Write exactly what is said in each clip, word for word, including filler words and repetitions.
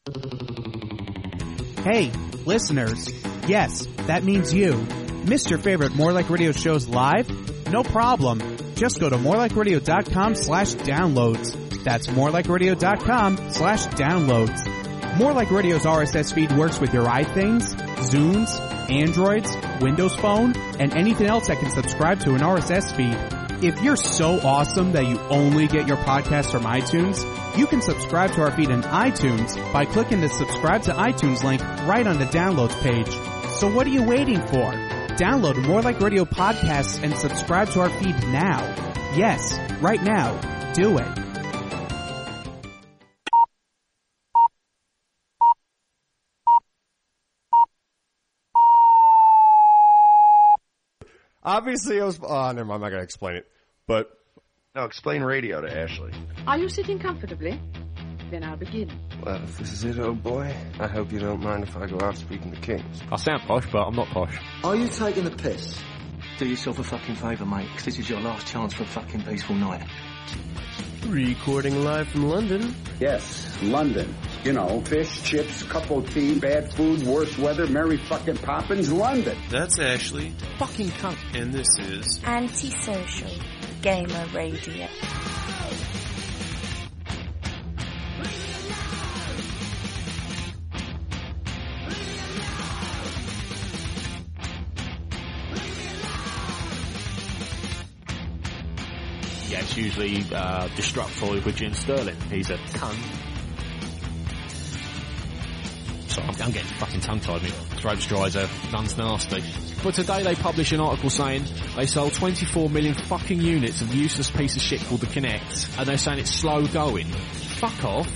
Hey, listeners. Yes, that means you. Missed your favorite More Like Radio shows live? No problem. Just go to morelikeradio.com slash downloads. That's morelikeradio.com slash downloads. More Like Radio's R S S feed works with your iThings, Zunes, Androids, Windows Phone, and anything else that can subscribe to an R S S feed. If you're so awesome that you only get your podcasts from iTunes, you can subscribe to our feed in iTunes by clicking the subscribe to iTunes link right on the downloads page. So what are you waiting for? Download More Like Radio podcasts and subscribe to our feed now. Yes, right now. Do it. Obviously, I was... Oh, never mind, I'm not going to explain it. But... No, explain radio to Ashley. Are you sitting comfortably? Then I'll begin. Well, if this is it, old boy, I hope you don't mind if I go out speaking to kings. I sound posh, but I'm not posh. Are you taking the piss? Do yourself a fucking favour, mate, because this is your last chance for a fucking peaceful night. Recording live from London. Yes, London. You know, fish, chips, cup of tea, bad food, worse weather, Mary fucking Poppins, London. That's Ashley. Fucking cunt. And this is... Antisocial Gamer Radio. Yeah, it's usually uh, Destructoid with Jim Sterling. He's a cunt. Sorry, I'm, I'm getting fucking tongue-tied. My throat's dry as a nun's nasty. But today they published an article saying they sold twenty-four million fucking units of the useless piece of shit called the Kinect, and they're saying it's slow going. Fuck off.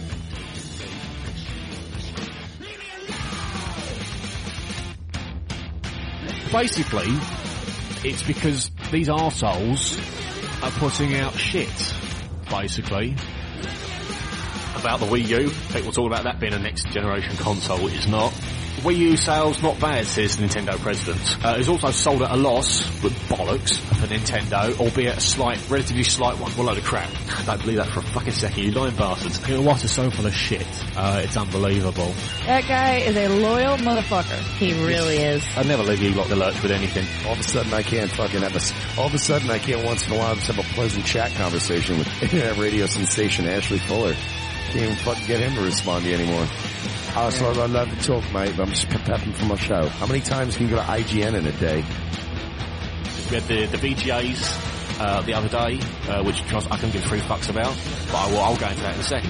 Basically, it's because these arseholes are putting out shit, basically. About the Wii U. People talk about that being a next generation console, which is not. Wii U sales not bad, says Nintendo president. Uh, it's also sold at a loss, with bollocks, for Nintendo, albeit a slight, relatively slight one. What a load of crap. Don't believe that for a fucking second, you lying bastards. Your wife is so full of shit. Uh, it's unbelievable. That guy is a loyal motherfucker. He really is. I'd never leave you lot the lurch with anything. All of a sudden I can't fucking have a, all of a sudden I can't once in a while just have a pleasant chat conversation with internet radio sensation Ashley Fuller. Can't even fucking get him to respond to you anymore. Oh, so I love to talk, mate, but I'm just prepping for my show. How many times can you go to I G N in a day? We had the, the V G As uh, the other day, uh, which I couldn't give three fucks about, but I will, I'll go into that in a second.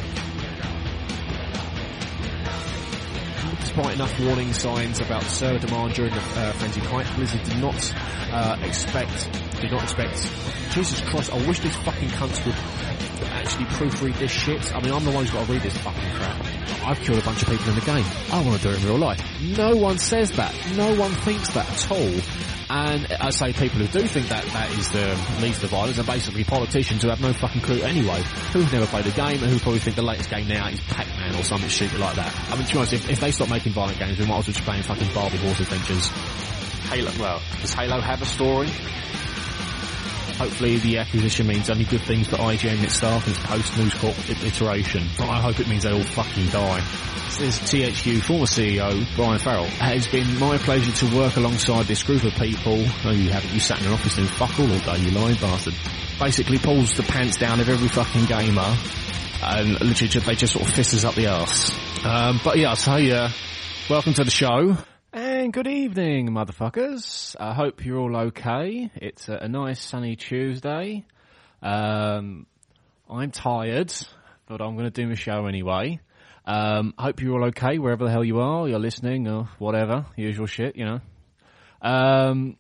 Despite enough warning signs about server demand during the uh, frenzied hype, Blizzard did not uh, expect, did not expect, Jesus Christ, I wish these fucking cunts would actually proofread this shit. I mean, I'm the one who's got to read this fucking crap. I've killed a bunch of people in the game. I want to do it in real life. No one says that. No one thinks that at all. And I say people who do think that that is the least of violence are basically politicians who have no fucking clue anyway, who've never played a game and who probably think the latest game now is Pac-Man or something stupid like that. I mean, to be honest, if, if they stop making violent games, we might as well just play fucking Barbie Horse Adventures. Halo, well, does Halo have a story? Hopefully the acquisition means only good things for I G N and its staff and its post-News Corp iteration. I hope it means they all fucking die. Says T H Q former C E O Brian Farrell. It has been my pleasure to work alongside this group of people. No, you haven't. You sat in an office doing fuck all all day, you lying bastard. Basically pulls the pants down of every fucking gamer and literally just, they just sort of fist us up the arse. Um, but yeah, so uh, welcome to the show. And good evening, motherfuckers. I hope you're all okay. It's a, a nice sunny Tuesday. Um, I'm tired, but I'm going to do my show anyway. Um, hope you're all okay wherever the hell you are. You're listening or whatever. Usual shit, you know. Um,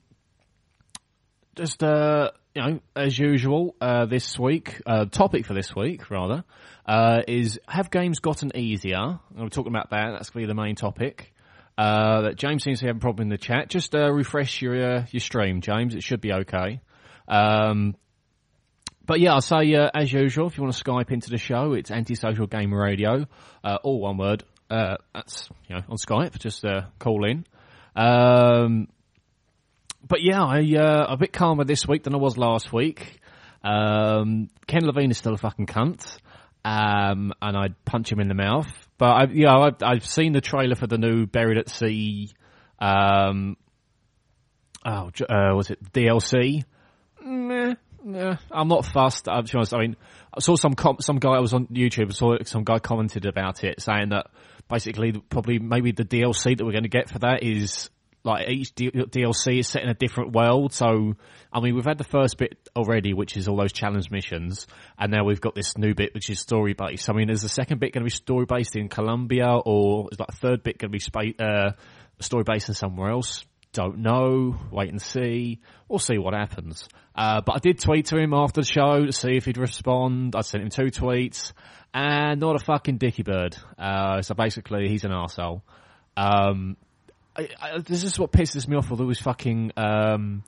just, uh, you know, as usual, uh, this week, uh, topic for this week, rather, uh, is have games gotten easier? We're talking about that. That's going to be the main topic. Uh, that James seems to have a problem in the chat. Just, uh, refresh your, uh, your stream, James. It should be okay. Um, but yeah, I'll say, uh, as usual, if you want to Skype into the show, it's Antisocial Gamer Radio. Uh, all one word. Uh, that's, you know, on Skype. Just, uh, call in. Um, but yeah, I, uh, a bit calmer this week than I was last week. Um, Ken Levine is still a fucking cunt. Um, and I'd punch him in the mouth. But I, yeah, I've, I've seen the trailer for the new Buried at Sea. Um, oh, uh, was it D L C? Meh, meh. I'm not fussed. I'm honest. I mean, I saw some com- some guy I was on YouTube. I saw some guy commented about it, saying that basically probably maybe the D L C that we're going to get for that is like each D- DLC is set in a different world. So, I mean, we've had the first bit already, which is all those challenge missions, and now we've got this new bit, which is story based. I mean, is the second bit going to be story based in Colombia, or is like the third bit going to be spa- uh, story based in somewhere else? Don't know. Wait and see. We'll see what happens. Uh, but I did tweet to him after the show to see if he'd respond. I sent him two tweets, and not a fucking dicky bird. Uh, so basically, he's an arsehole. Um, I, I, this is what pisses me off with all these fucking um,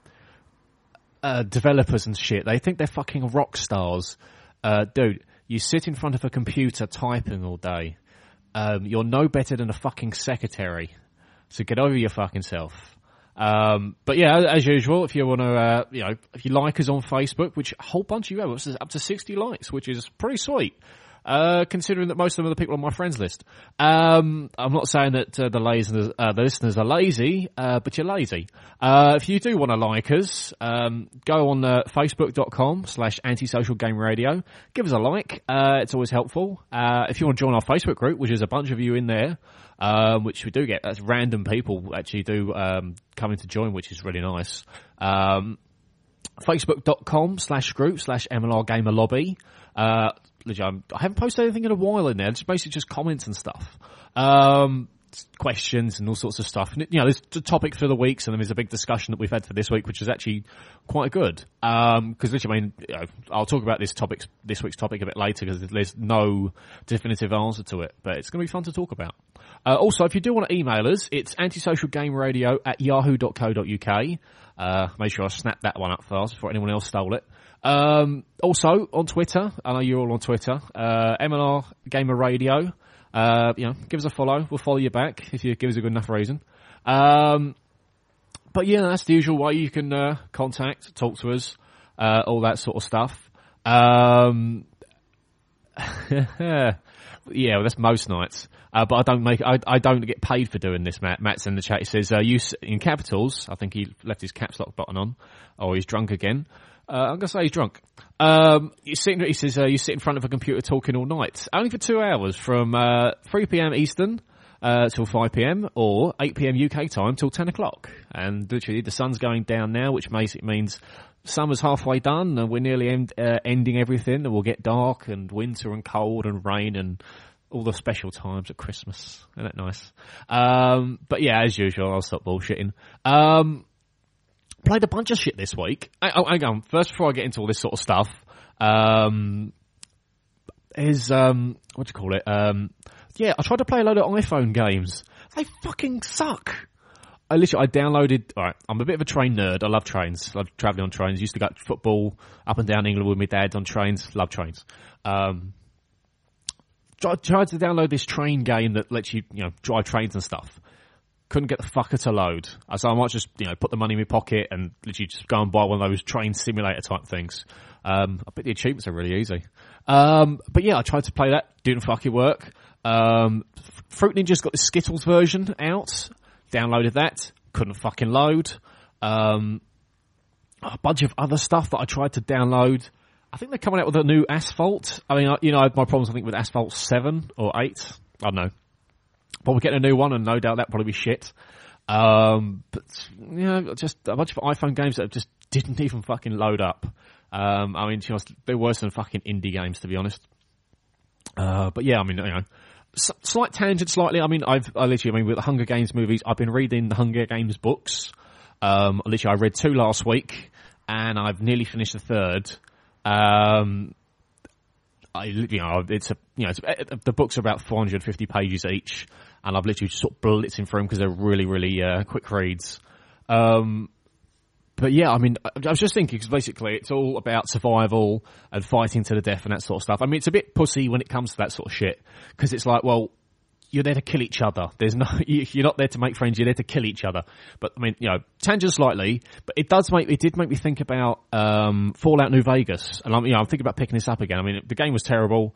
uh, developers and shit. They think they're fucking rock stars. Uh, dude, you sit in front of a computer typing all day. Um, you're no better than a fucking secretary. So get over your fucking self. Um, but yeah, as usual, if you want to, uh, you know, if you like us on Facebook, which a whole bunch of you have, it's up to sixty likes, which is pretty sweet. Uh, considering that most of them are the people on my friends list. Um, I'm not saying that uh, the, lazy, uh, the listeners are lazy, uh, but you're lazy. Uh, if you do want to like us, um, go on uh, facebook.com slash antisocial game radio. Give us a like. Uh, it's always helpful. Uh, if you want to join our Facebook group, which is a bunch of you in there, um, which we do get, that's random people actually do um, come in to join, which is really nice. Um, facebook.com slash group slash MLR Gamer Lobby. Uh, I haven't posted anything in a while in there. It's basically just comments and stuff. Um, questions and all sorts of stuff. And, you know, there's a topic for the weeks, and there's a big discussion that we've had for this week, which is actually quite good. Um, cause literally, I mean, you know, I'll talk about this topic, this week's topic a bit later, because there's no definitive answer to it, but it's going to be fun to talk about. Uh, also, if you do want to email us, it's antisocialgameradio at yahoo dot co dot uk. Uh, make sure I snap that one up fast before anyone else stole it. Um, also on Twitter, I know you're all on Twitter, uh, M L R Gamer Radio, uh, you know, give us a follow, we'll follow you back if you give us a good enough reason. Um, but yeah, that's the usual way you can, uh, contact, talk to us, uh, all that sort of stuff. Um, yeah, well, that's most nights. Uh, but I don't make, I, I don't get paid for doing this, Matt. Matt's in the chat. He says, uh, use in capitals. I think he left his caps lock button on, or he's drunk again. Uh, I'm going to say he's drunk. Um, you sit, he says, uh, you sit in front of a computer talking all night. Only for two hours from, uh, three p.m. Eastern, uh, till five p.m. or eight p.m. U K time till ten o'clock. And literally the sun's going down now, which basically means summer's halfway done and we're nearly end, uh, ending everything, and we'll get dark and winter and cold and rain and all the special times at Christmas. Isn't that nice? Um, but yeah, as usual, I'll stop bullshitting. Um, Played a bunch of shit this week. Oh, hang on. First, before I get into all this sort of stuff, um, is, um, what do you call it? Um, yeah, I tried to play a load of iPhone games. They fucking suck. I literally, I downloaded, alright, I'm a bit of a train nerd. I love trains. I love travelling on trains. Used to go to football up and down England with my dad on trains. Love trains. Um, tried, tried to download this train game that lets you, you know, drive trains and stuff. Couldn't get the fucker to load. So I might just, you know, put the money in my pocket and literally just go and buy one of those train simulator type things. Um, I bet the achievements are really easy. Um, but yeah, I tried to play that. Didn't fucking work. Um, Fruit Ninja's got the Skittles version out. Downloaded that. Couldn't fucking load. Um, a bunch of other stuff that I tried to download. I think they're coming out with a new Asphalt. I mean, you know, I had my problems, I think, with Asphalt seven or eight. I don't know. Probably getting a new one, and no doubt that'll probably be shit. Um, but, you know, just a bunch of iPhone games that just didn't even fucking load up. Um, I mean, you know, they're worse than fucking indie games, to be honest. Uh, but yeah, I mean, you know, s- slight tangent slightly. I mean, I've, I literally, I mean, with the Hunger Games movies, I've been reading the Hunger Games books. Um, literally, I read two last week, and I've nearly finished the third. Um, I, you know, it's a, you know, it's, the books are about four hundred fifty pages each, and I've literally just sort of blitzing through them because they're really, really, uh, quick reads. Um, but yeah, I mean, I, I was just thinking, because basically it's all about survival and fighting to the death and that sort of stuff. I mean, it's a bit pussy when it comes to that sort of shit, because it's like, well, you're there to kill each other. There's no, you're not there to make friends. You're there to kill each other. But I mean, you know, tangent slightly, but it does make, it did make me think about, um, Fallout New Vegas. And I'm, you know, I'm thinking about picking this up again. I mean, the game was terrible,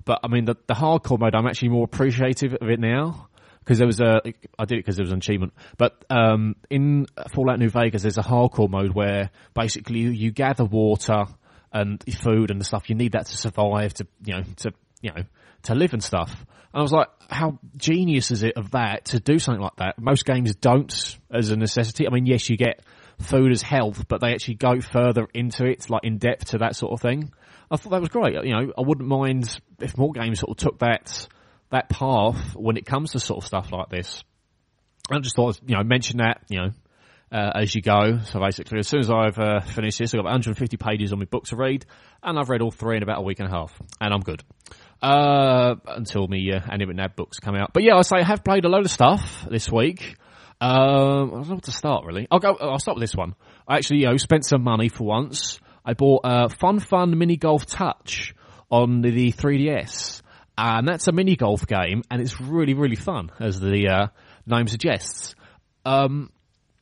but I mean, the, the hardcore mode, I'm actually more appreciative of it now. Because there was a, I did it because there was an achievement. But um, in Fallout New Vegas, there's a hardcore mode where basically you, you gather water and food and the stuff. You need that to survive, to you know, to you know, to live and stuff. And I was like, how genius is it of that to do something like that? Most games don't as a necessity. I mean, yes, you get food as health, but they actually go further into it, like in depth to that sort of thing. I thought that was great. You know, I wouldn't mind if more games sort of took that. that path when it comes to sort of stuff like this. I just thought, you know, mention that, you know, uh, as you go. So basically, as soon as I've uh, finished this, I've got one hundred fifty pages on my book to read, and I've read all three in about a week and a half, and I'm good. Uh, until me uh, Annie McNabb books come out. But yeah, I say I have played a load of stuff this week. Um, I don't know what to start, really. I'll go, I'll start with this one. I actually, you know, spent some money for once. I bought uh, Fun Fun Mini Golf Touch on the, the three D S. And that's a mini golf game, and it's really, really fun, as the uh, name suggests. Um,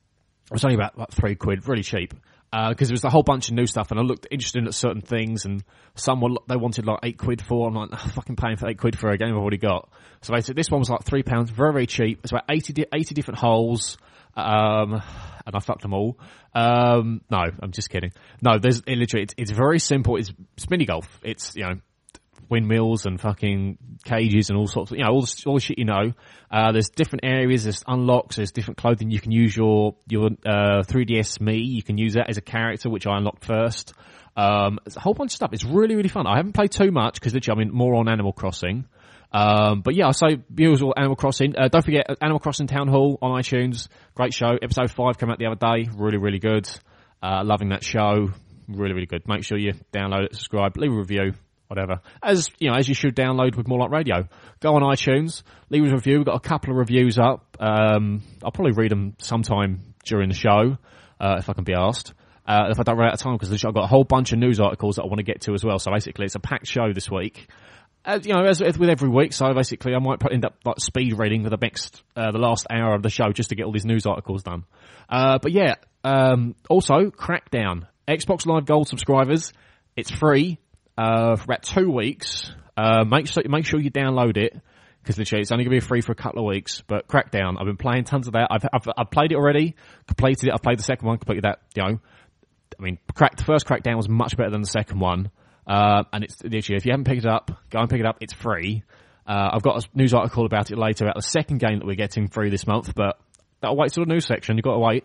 it was only about like, three quid, really cheap, because uh, there was a whole bunch of new stuff, and I looked interested in certain things, and some were, they wanted like eight quid for. I'm like, oh, fucking paying for eight quid for a game I've already got. So basically, this one was like three pounds, very, very cheap. It's about eighty, eighty different holes, um, and I fucked them all. Um, no, I'm just kidding. No, there's it literally, it's, it's very simple. It's, it's mini golf. It's you know. Windmills and fucking cages and all sorts of, you know, all the, all the shit you know. Uh, there's different areas, there's unlocks, there's different clothing. You can use your, your, uh, three D S Me. You can use that as a character, which I unlocked first. Um, it's a whole bunch of stuff. It's really, really fun. I haven't played too much because literally I'm in more on Animal Crossing. Um, but yeah, I say usual Animal Crossing. Uh, don't forget Animal Crossing Town Hall on iTunes. Great show. Episode five came out the other day. Really, really good. Uh, loving that show. Really, really good. Make sure you download it, subscribe, leave a review. Whatever. As, you know, as you should download with More Like Radio. Go on iTunes, leave a review. We've got a couple of reviews up. Um, I'll probably read them sometime during the show, uh, if I can be asked. Uh, if I don't run out of time, because I've got a whole bunch of news articles that I want to get to as well. So basically, it's a packed show this week. As, you know, as, as with every week. So basically, I might end up like speed reading for the next, uh, the last hour of the show just to get all these news articles done. Uh, but yeah, um, also, Crackdown. Xbox Live Gold subscribers. It's free. Uh, for about two weeks, uh, make sure, make sure you download it, because literally it's only going to be free for a couple of weeks, but Crackdown, I've been playing tons of that, I've, I've, I've played it already, completed it, I've played the second one, completed that, you know, I mean, crack, the first Crackdown was much better than the second one, uh, and it's, literally, if you haven't picked it up, go and pick it up, it's free. Uh, I've got a news article about it later, about the second game that we're getting free this month, but that'll wait till the news section, you've got to wait.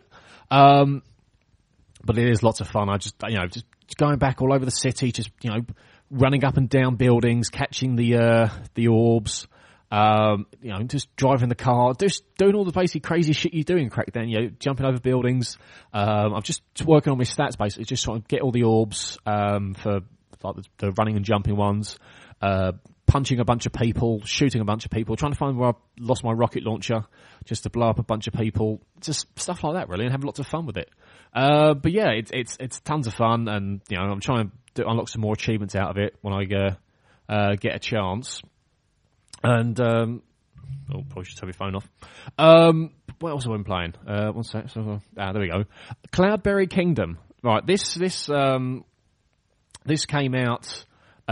Um, but it is lots of fun, I just, you know, just, going back all over the city, just, you know, running up and down buildings, catching the, uh, the orbs, um, you know, just driving the car, just doing all the basic crazy shit you do in Crackdown, you know, jumping over buildings. Um, I'm just working on my stats basically, just trying to get all the orbs, um, for like the, the running and jumping ones, uh, punching a bunch of people, shooting a bunch of people, trying to find where I lost my rocket launcher just to blow up a bunch of people, just stuff like that really, and have lots of fun with it. Uh, but yeah, it's, it's, it's tons of fun, and, you know, I'm trying to do, unlock some more achievements out of it when I, uh, uh, get a chance. And, um, oh, probably should turn my phone off. Um, what else have I been playing? Uh, one sec. So, ah, there we go. Cloudberry Kingdom. Right, this, this, um, this came out,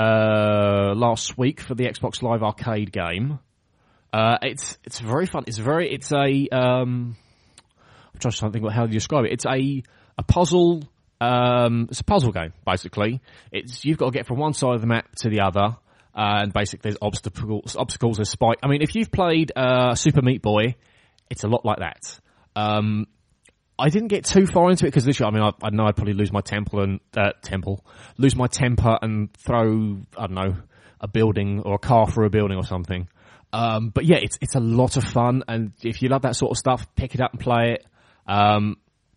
uh, last week for the Xbox Live Arcade game. Uh, it's, it's very fun. It's very, it's a, um, I'm trying to think about how to describe it. It's a, a puzzle, um, it's a puzzle game, basically. It's, you've got to get from one side of the map to the other, uh, and basically there's obstacles, obstacles, there's spike. I mean, if you've played, uh, Super Meat Boy, it's a lot like that. Um, I didn't get too far into it, because literally, I mean, I, I know I'd probably lose my temple and, uh, temple, lose my temper and throw, I don't know, a building or a car through a building or something. Um, but yeah, it's, it's a lot of fun, and if you love that sort of stuff, pick it up and play it. Um,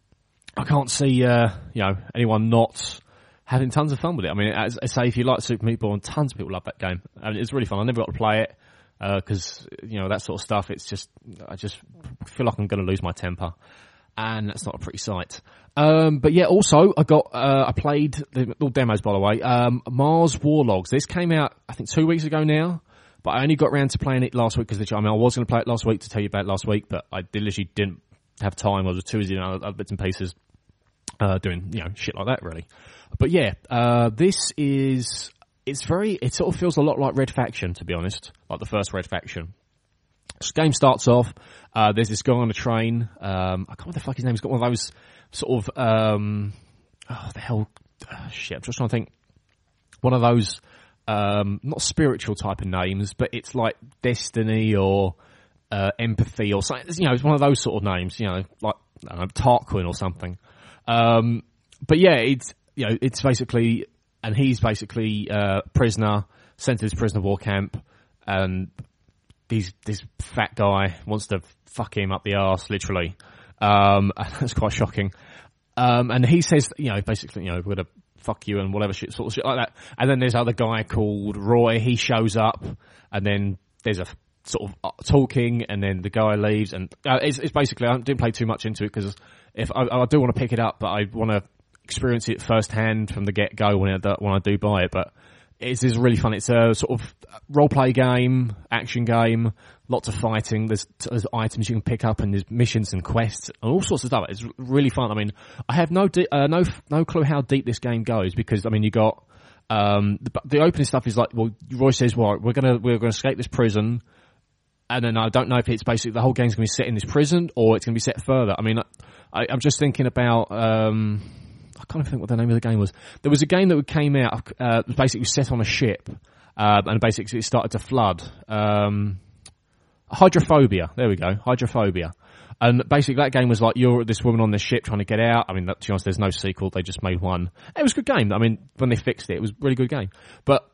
I can't see, uh, you know, anyone not having tons of fun with it. I mean, as I say, if you like Super Meat Boy, and tons of people love that game. I mean, it's really fun. I never got to play it, uh, cause, you know, that sort of stuff, it's just, I just feel like I'm gonna lose my temper. And that's not a pretty sight. Um, but yeah, also, I got, uh, I played, the all demos by the way, um, Mars Warlogs. This came out, I think, two weeks ago now. But I only got around to playing it last week because I mean, I was going to play it last week to tell you about it last week, but I literally didn't have time. I was too busy, you know, other bits and pieces, uh, doing, you know, shit like that really. But yeah, uh, this is it's very, it sort of feels a lot like Red Faction, to be honest, like the first Red Faction. This game starts off, uh, there's this guy on a train, um, I can't remember what the fuck his name, he's got one of those sort of, um, oh, the hell, oh, shit, I'm just trying to think, one of those, um, not spiritual type of names, but it's like Destiny or, uh, Empathy or something, you know, it's one of those sort of names, you know, like, I don't know, Tarquin or something. Um, but yeah, it's, you know, it's basically, and he's basically, uh, prisoner, sent to this prisoner of war camp, and He's, this fat guy wants to fuck him up the arse, literally. Um, that's quite shocking. Um, and he says, you know, basically, you know, we're gonna fuck you and whatever shit, sort of shit like that. And then there's other guy called Roy, he shows up, and then there's a sort of talking, and then the guy leaves, and uh, it's, it's basically, I didn't play too much into it, because if I, I do want to pick it up, but I want to experience it firsthand from the get-go when I, when I do buy it, but It's, it's really fun. It's a sort of role-play game, action game, lots of fighting. There's, there's items you can pick up, and there's missions and quests and all sorts of stuff. It's really fun. I mean, I have no de- uh, no no clue how deep this game goes, because I mean, you got um, the, the opening stuff is like, well, Roy says, well, we're gonna we're gonna escape this prison, and then I don't know if it's basically the whole game's gonna be set in this prison or it's gonna be set further. I mean, I, I'm just thinking about. Um, I can't even think what the name of the game was. There was a game that came out, uh, basically set on a ship, uh, and basically it started to flood. Um, Hydrophobia. There we go. Hydrophobia. And basically that game was like, you're this woman on this ship trying to get out. I mean, to be honest, there's no sequel. They just made one. It was a good game. I mean, when they fixed it, it was a really good game. But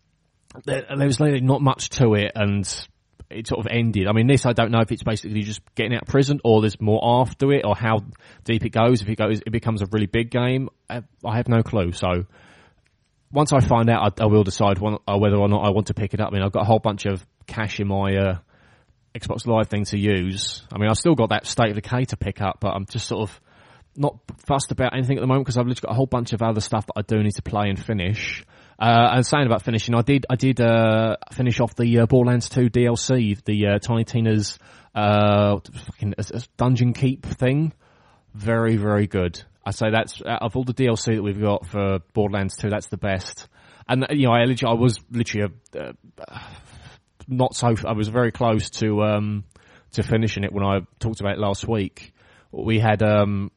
there, there was really not much to it, and it sort of ended. I mean, this, I don't know if it's basically just getting out of prison, or there's more after it, or how deep it goes. If it goes, it becomes a really big game. I, I have no clue. So once I find out, I, I will decide one, uh, whether or not I want to pick it up. I mean, I've got a whole bunch of cash in my uh, Xbox Live thing to use. I mean, I've still got that State of Decay to pick up, but I'm just sort of not fussed about anything at the moment, because I've literally got a whole bunch of other stuff that I do need to play and finish. Uh, and saying about finishing, I did, I did, uh, finish off the, uh, Borderlands two D L C, the, uh, Tiny Tina's, uh, fucking uh, Dungeon Keep thing. Very, very good. I say that's, out of all the D L C that we've got for Borderlands two, that's the best. And, you know, I literally, I was literally, uh, uh, not so, I was very close to, um, to finishing it when I talked about it last week. We had, um,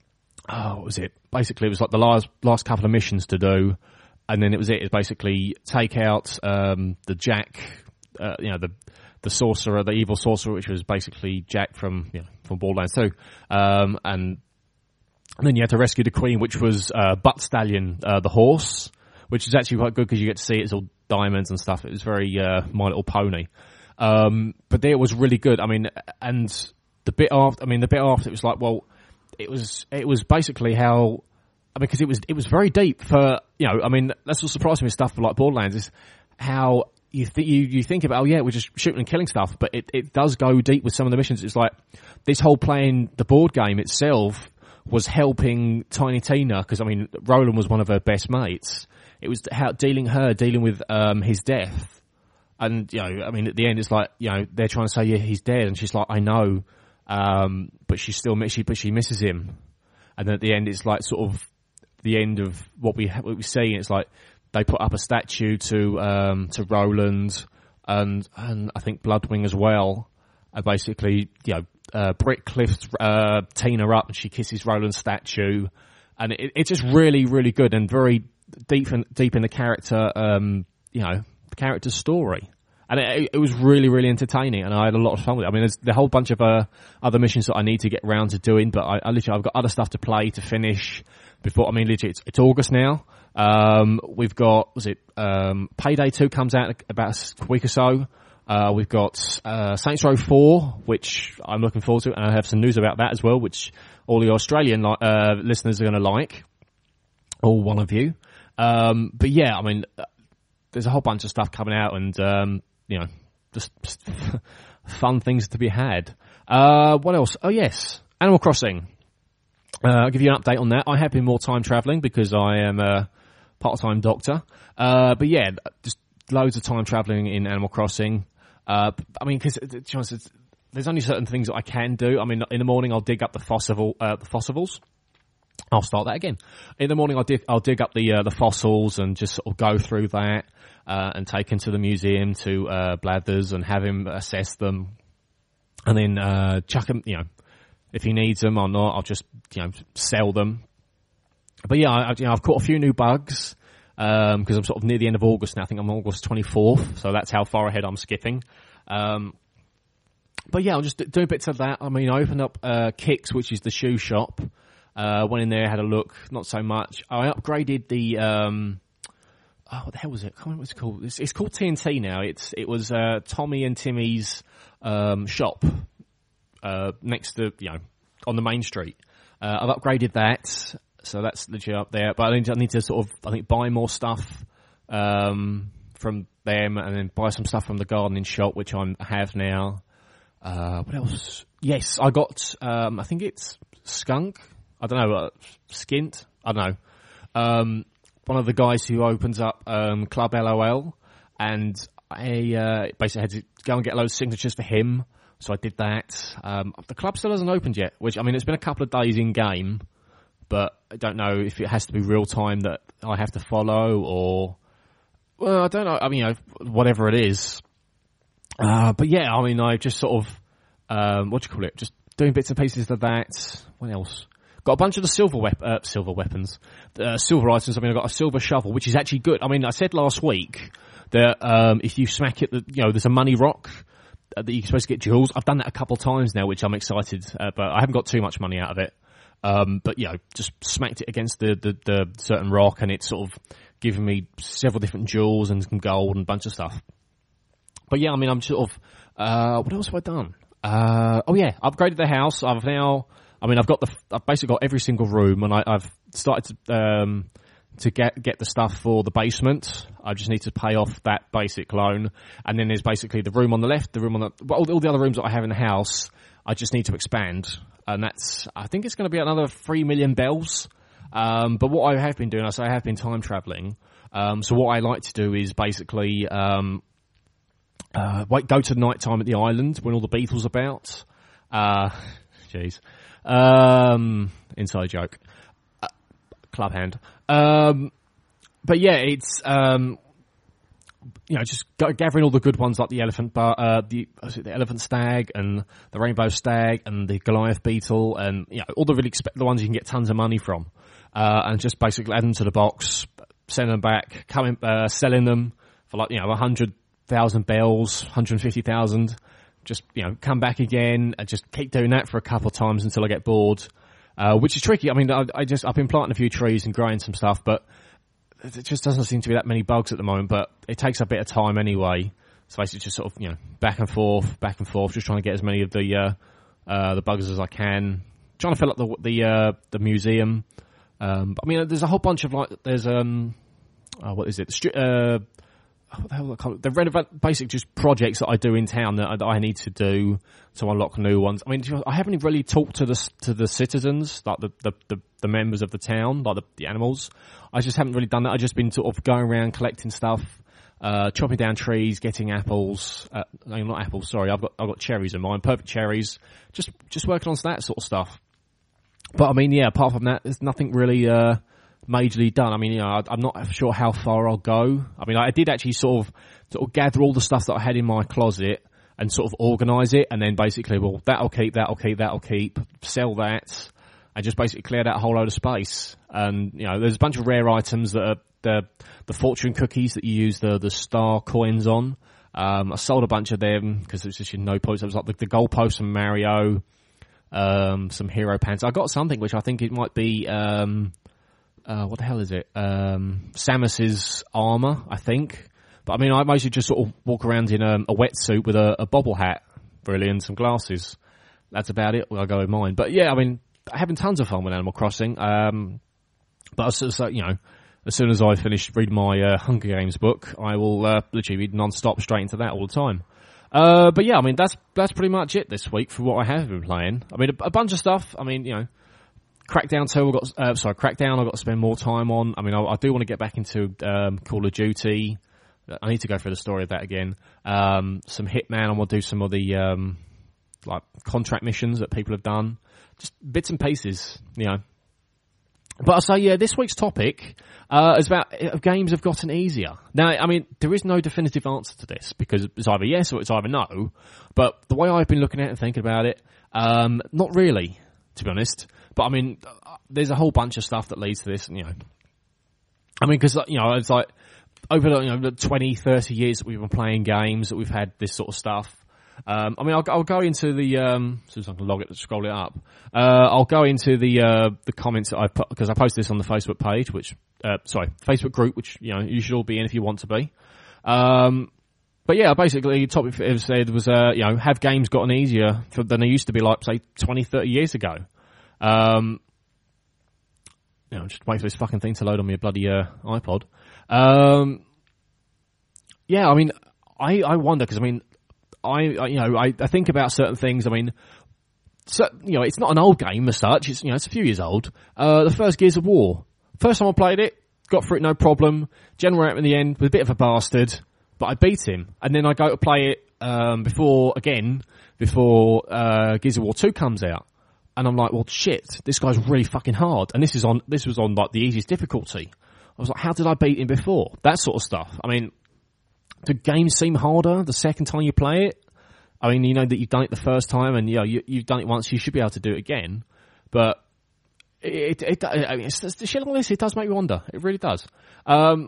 oh, what was it? Basically, it was like the last, last couple of missions to do. And then it was it. It's basically take out um, the Jack, uh, you know, the the sorcerer, the evil sorcerer, which was basically Jack from you know, from Borderlands two. Um, and, and then you had to rescue the Queen, which was uh, Butt Stallion, uh, the horse, which is actually quite good because you get to see it. It's all diamonds and stuff. It was very uh, My Little Pony. Um, but there it was really good. I mean, and the bit after, I mean, the bit after it was like, well, it was it was basically how. Because it was it was very deep for, you know, I mean, that's what surprised me with stuff like Borderlands is how you, th- you you think about, oh yeah, we're just shooting and killing stuff, but it, it does go deep with some of the missions. It's like this whole playing the board game itself was helping Tiny Tina, because I mean, Roland was one of her best mates. It was how dealing her, dealing with um his death. And, you know, I mean, at the end it's like, you know, they're trying to say, yeah, he's dead, and she's like, I know, um, but she still, she, but she misses him. And then at the end it's like sort of, the end of what we what we see, it's like they put up a statue to um to Roland and and I think Bloodwing as well, and basically, you know, uh, Brick lifts uh, Tina up and she kisses Roland's statue, and it, it's just really really good and very deep in, deep in the character um you know the character's story, and it, it was really really entertaining, and I had a lot of fun with it. I mean, there's the whole bunch of uh, other missions that I need to get around to doing, but I, I literally I've got other stuff to play to finish. Before, I mean, literally, it's, it's August now. Um, we've got, was it, um, Payday two comes out in about a week or so. Uh, we've got, uh, Saints Row four, which I'm looking forward to, and I have some news about that as well, which all the Australian, uh, listeners are going to like. All one of you. Um, but yeah, I mean, there's a whole bunch of stuff coming out, and, um, you know, just, just fun things to be had. Uh, what else? Oh yes, Animal Crossing. Uh, I'll give you an update on that. I have been more time travelling because I am a part-time doctor. Uh, but yeah, just loads of time travelling in Animal Crossing. Uh, I mean, because there's only certain things that I can do. I mean, in the morning I'll dig up the fossil, uh, the fossils, I'll start that again. In the morning, I'll dig, I'll dig up the uh, the fossils and just sort of go through that uh, and take him to the museum to uh, Blathers and have him assess them, and then uh, chuck him. You know, if he needs them or not, I'll just you know sell them. But yeah, I, you know, I've caught a few new bugs because um, I'm sort of near the end of August now. I think I'm August twenty-fourth, so that's how far ahead I'm skipping. Um, but yeah, I'm just doing bits of that. I mean, I opened up uh, Kicks, which is the shoe shop. Uh, went in there, had a look, not so much. I upgraded the, um, oh, what the hell was it? I can't remember what it's called. It's, it's called T N T now. It's, it was, uh, Tommy and Timmy's, um, shop, uh, next to, you know, on the main street. Uh, I've upgraded that, so that's legit up there, but I need, I need to sort of, I think, buy more stuff, um, from them and then buy some stuff from the gardening shop, which I'm, I have now. Uh, what else? Yes, I got, um, I think it's Skunk. I don't know, uh, Skint, I don't know, um, one of the guys who opens up um, Club L O L, and I uh, basically had to go and get a load of signatures for him, so I did that. Um, the club still hasn't opened yet, which, I mean, it's been a couple of days in game, but I don't know if it has to be real time that I have to follow, or, well, I don't know, I mean, you know, whatever it is. Uh, but yeah, I mean, I just sort of, um, what do you call it, just doing bits and pieces of that. What else? Got a bunch of the silver wep- uh, silver weapons, uh, silver items. I mean, I got a silver shovel, which is actually good. I mean, I said last week that um, if you smack it, you know, there's a money rock uh, that you're supposed to get jewels. I've done that a couple of times now, which I'm excited, uh, but I haven't got too much money out of it. Um, but you know, just smacked it against the, the the certain rock, and it's sort of giving me several different jewels and some gold and a bunch of stuff. But yeah, I mean, I'm sort of uh, what else have I done? Uh, oh yeah, upgraded the house. I've now. I mean, I've got the, I've basically got every single room, and I, I've started to, um, to get, get the stuff for the basement. I just need to pay off that basic loan. And then there's basically the room on the left, the room on the, well, all, all the other rooms that I have in the house, I just need to expand. And that's, I think it's going to be another three million bells. Um, but what I have been doing, I say I have been time traveling. Um, so what I like to do is basically, um, uh, wait, go to night time at the island when all the Beatles are about. Uh, jeez. Um, inside joke. Uh, club hand. Um, but yeah, it's, um, you know, just go, gathering all the good ones like the elephant bar, uh, the, was it the elephant stag and the rainbow stag and the Goliath beetle and, you know, all the really expe- the ones you can get tons of money from. Uh, and just basically add them to the box, send them back, coming, uh, selling them for like, you know, a hundred thousand bells, one hundred fifty thousand. Just, you know, come back again and just keep doing that for a couple of times until I get bored, uh, which is tricky. I mean, I, I just, I've been planting a few trees and growing some stuff, but it just doesn't seem to be that many bugs at the moment, but it takes a bit of time anyway. So basically just sort of, you know, back and forth, back and forth, just trying to get as many of the, uh, uh, the bugs as I can. Trying to fill up the, the, uh, the museum. Um, I mean, there's a whole bunch of like, there's, um, oh, what is it? Stri- uh, What the hell? I can't, the renovate, basic just projects that I do in town that I, that I need to do to unlock new ones. I mean, I haven't really talked to the to the citizens, like the the, the, the members of the town, like the, the animals. I just haven't really done that. I've just been sort of going around collecting stuff, uh, chopping down trees, getting apples. Uh, no, not apples. Sorry, I've got I've got cherries in mine, perfect cherries. Just just working on that sort of stuff. But I mean, yeah, apart from that, there's nothing really. Uh, majorly done. I mean, you know, I'm not sure how far I'll go. I mean, I did actually sort of sort of gather all the stuff that I had in my closet and sort of organise it, and then basically, well, that'll keep, that'll keep, that'll keep, sell that, and just basically cleared out a whole load of space. And, you know, there's a bunch of rare items that are the the fortune cookies that you use the the star coins on. Um, I sold a bunch of them because it was just, you know, no points. It was like the, the goalpost from Mario, um, some hero pants. I got something which I think it might be, um, Uh, what the hell is it? Um, Samus's armor, I think. But I mean, I mostly just sort of walk around in a, a wetsuit with a, a bobble hat, really, and some glasses. That's about it. Well, I'll go with mine. But yeah, I mean, having tons of fun with Animal Crossing. Um, but as, as, you know, as soon as I finish reading my uh, Hunger Games book, I will uh, literally read non-stop straight into that all the time. Uh, but yeah, I mean, that's that's pretty much it this week for what I have been playing. I mean, a, a bunch of stuff. I mean, you know. Crackdown two, I've got, uh, sorry, Crackdown I've got to spend more time on. I mean, I, I do want to get back into um, Call of Duty. I need to go through the story of that again. Um, some Hitman, I want to do some of the um, like contract missions that people have done. Just bits and pieces, you know. But I say, yeah, this week's topic uh, is about uh, games have gotten easier. Now, I mean, there is no definitive answer to this because it's either yes or it's either no. But the way I've been looking at it and thinking about it, um, not really, to be honest. But I mean, there's a whole bunch of stuff that leads to this, you know. I mean, because, you know, it's like over the, you know, the twenty, thirty years that we've been playing games, that we've had this sort of stuff. Um, I mean, I'll, I'll go into the, um, as soon as I can log it, scroll it up. Uh, I'll go into the, uh, the comments that I put, because I posted this on the Facebook page, which, uh, sorry, Facebook group, which, you know, you should all be in if you want to be. Um, but yeah, basically, the topic it said was, uh, you know, have games gotten easier for, than they used to be like, say, twenty, thirty years ago? Um, you know, just wait for this fucking thing to load on my bloody, uh, iPod. Um, yeah, I mean, I, I wonder, because I mean, I, I, you know, I, I think about certain things. I mean, so, you know, it's not an old game as such. It's, you know, it's a few years old. Uh, the first Gears of War. First time I played it, got through it no problem. General out in the end, was a bit of a bastard, but I beat him. And then I go to play it, um, before, again, before, uh, Gears of War two comes out. And I'm like, well, shit, this guy's really fucking hard. And this is on, this was on like the easiest difficulty. I was like, how did I beat him before? That sort of stuff. I mean, do games seem harder the second time you play it? I mean, you know that you've done it the first time, and you know you, you've done it once. You should be able to do it again. But it, it, it I mean, it's, it's the shit like this. It does make you wonder. It really does. Um,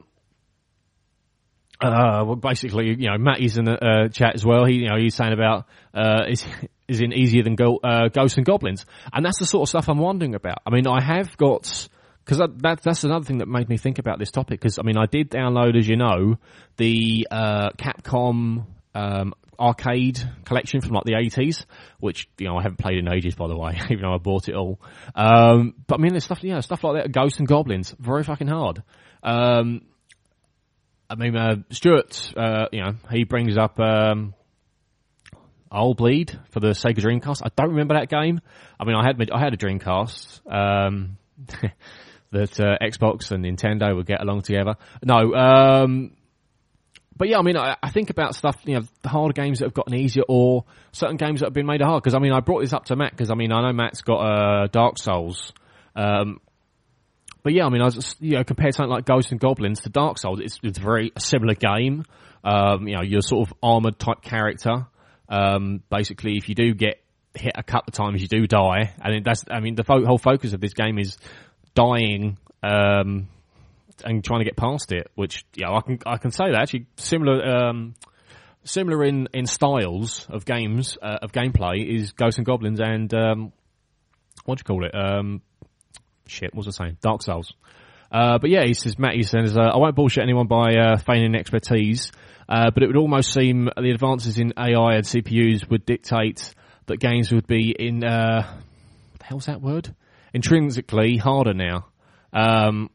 uh, well, basically, you know, Matty's in the uh, chat as well. He, you know, he's saying about uh, is is in easier than go, uh, Ghosts and Goblins, and that's the sort of stuff I'm wondering about. I mean, I have got. Because that, that, that's another thing that made me think about this topic. Because, I mean, I did download, as you know, the uh, Capcom um, arcade collection from, like, the eighties, which, you know, I haven't played in ages, by the way, even though I bought it all. Um, but, I mean, there's stuff, you know, stuff like that, Ghosts and Goblins, very fucking hard. Um, I mean, uh, Stuart, uh, you know, he brings up um, I'll Bleed for the Sega Dreamcast. I don't remember that game. I mean, I had I had a Dreamcast. Um... that uh, Xbox and Nintendo would get along together. No, um, but yeah, I mean, I, I think about stuff, you know, the harder games that have gotten easier or certain games that have been made hard. Because, I mean, I brought this up to Matt because, I mean, I know Matt's got uh, Dark Souls. Um, but yeah, I mean, I was just, you know, compared something like Ghosts and Goblins to Dark Souls, it's, it's a very similar game. Um, you know, you're sort of armoured type character. Um, basically, if you do get hit a couple of times, you do die. And that's, I mean, the fo- whole focus of this game is dying um and trying to get past it, which yeah, I can I can say that actually similar um similar in in styles of games uh, of gameplay is Ghosts and Goblins and um what do you call it um shit what was I saying Dark Souls. Uh but yeah, he says Matt he says uh, I won't bullshit anyone by uh, feigning expertise, uh but it would almost seem the advances in A I and C P Us would dictate that games would be in uh what the hell's that word? Intrinsically harder now. Um,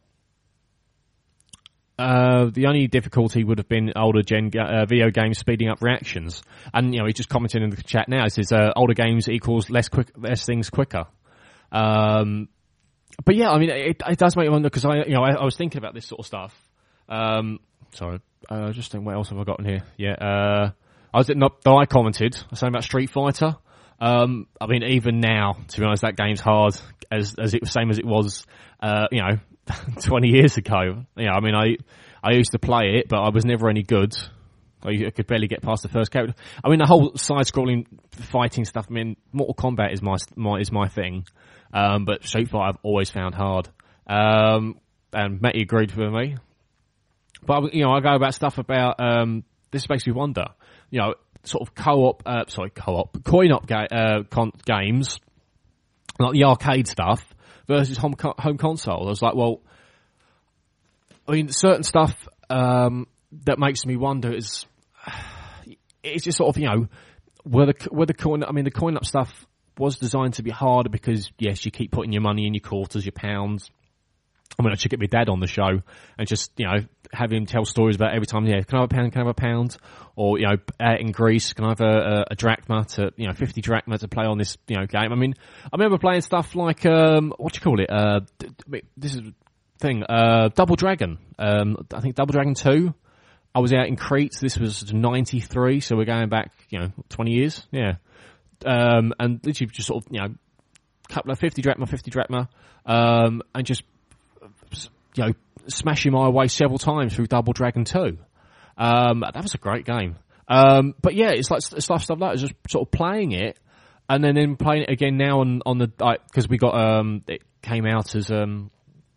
uh, the only difficulty would have been older gen uh, video games speeding up reactions. And, you know, he's just commenting in the chat now. He says, uh, older games equals less quick, less things quicker. Um, but yeah, I mean, it, it does make me wonder because I, you know, I, I was thinking about this sort of stuff. Um, sorry, uh, just think what else have I got in here? Yeah, uh, I was not, though I commented, I was saying about Street Fighter. Um, I mean, even now, to be honest, that game's hard as as it was same as it was, uh, you know, twenty years ago. You know, I mean, I I used to play it, but I was never any good. I could barely get past the first character. I mean, the whole side-scrolling fighting stuff. I mean, Mortal Kombat is my, my is my thing, um, but Street Fighter I've always found hard. Um, and Matty agreed with me. But you know, I go about stuff about um, this makes me wonder. You know. Sort of co-op, uh, sorry, co-op, coin-op ga- uh, con- games, like the arcade stuff, versus home co- home console. I was like, well, I mean, certain stuff um, that makes me wonder is, it's just sort of, you know, were the, were the coin, I mean, the coin-up stuff was designed to be harder because, yes, you keep putting your money in your quarters, your pounds. I mean, I should get my dad on the show and just, you know, have him tell stories about every time, yeah, can I have a pound, can I have a pound? Or, you know, out in Greece, can I have a, a, a drachma to, you know, fifty drachma to play on this, you know, game? I mean, I remember playing stuff like, um, what do you call it? Uh, this is a thing, uh, Double Dragon. Um, I think Double Dragon two. I was out in Crete. This was ninety-three, so we're going back, you know, twenty years. Yeah. Um, and literally just sort of, you know, couple of fifty drachma, fifty drachma, um, and just you know, smashing my way several times through Double Dragon two. Um, that was a great game. Um, but yeah, it's like stuff, stuff like that, just sort of playing it, and then, then playing it again now on, on the, like, cause we got, um, it came out as, um,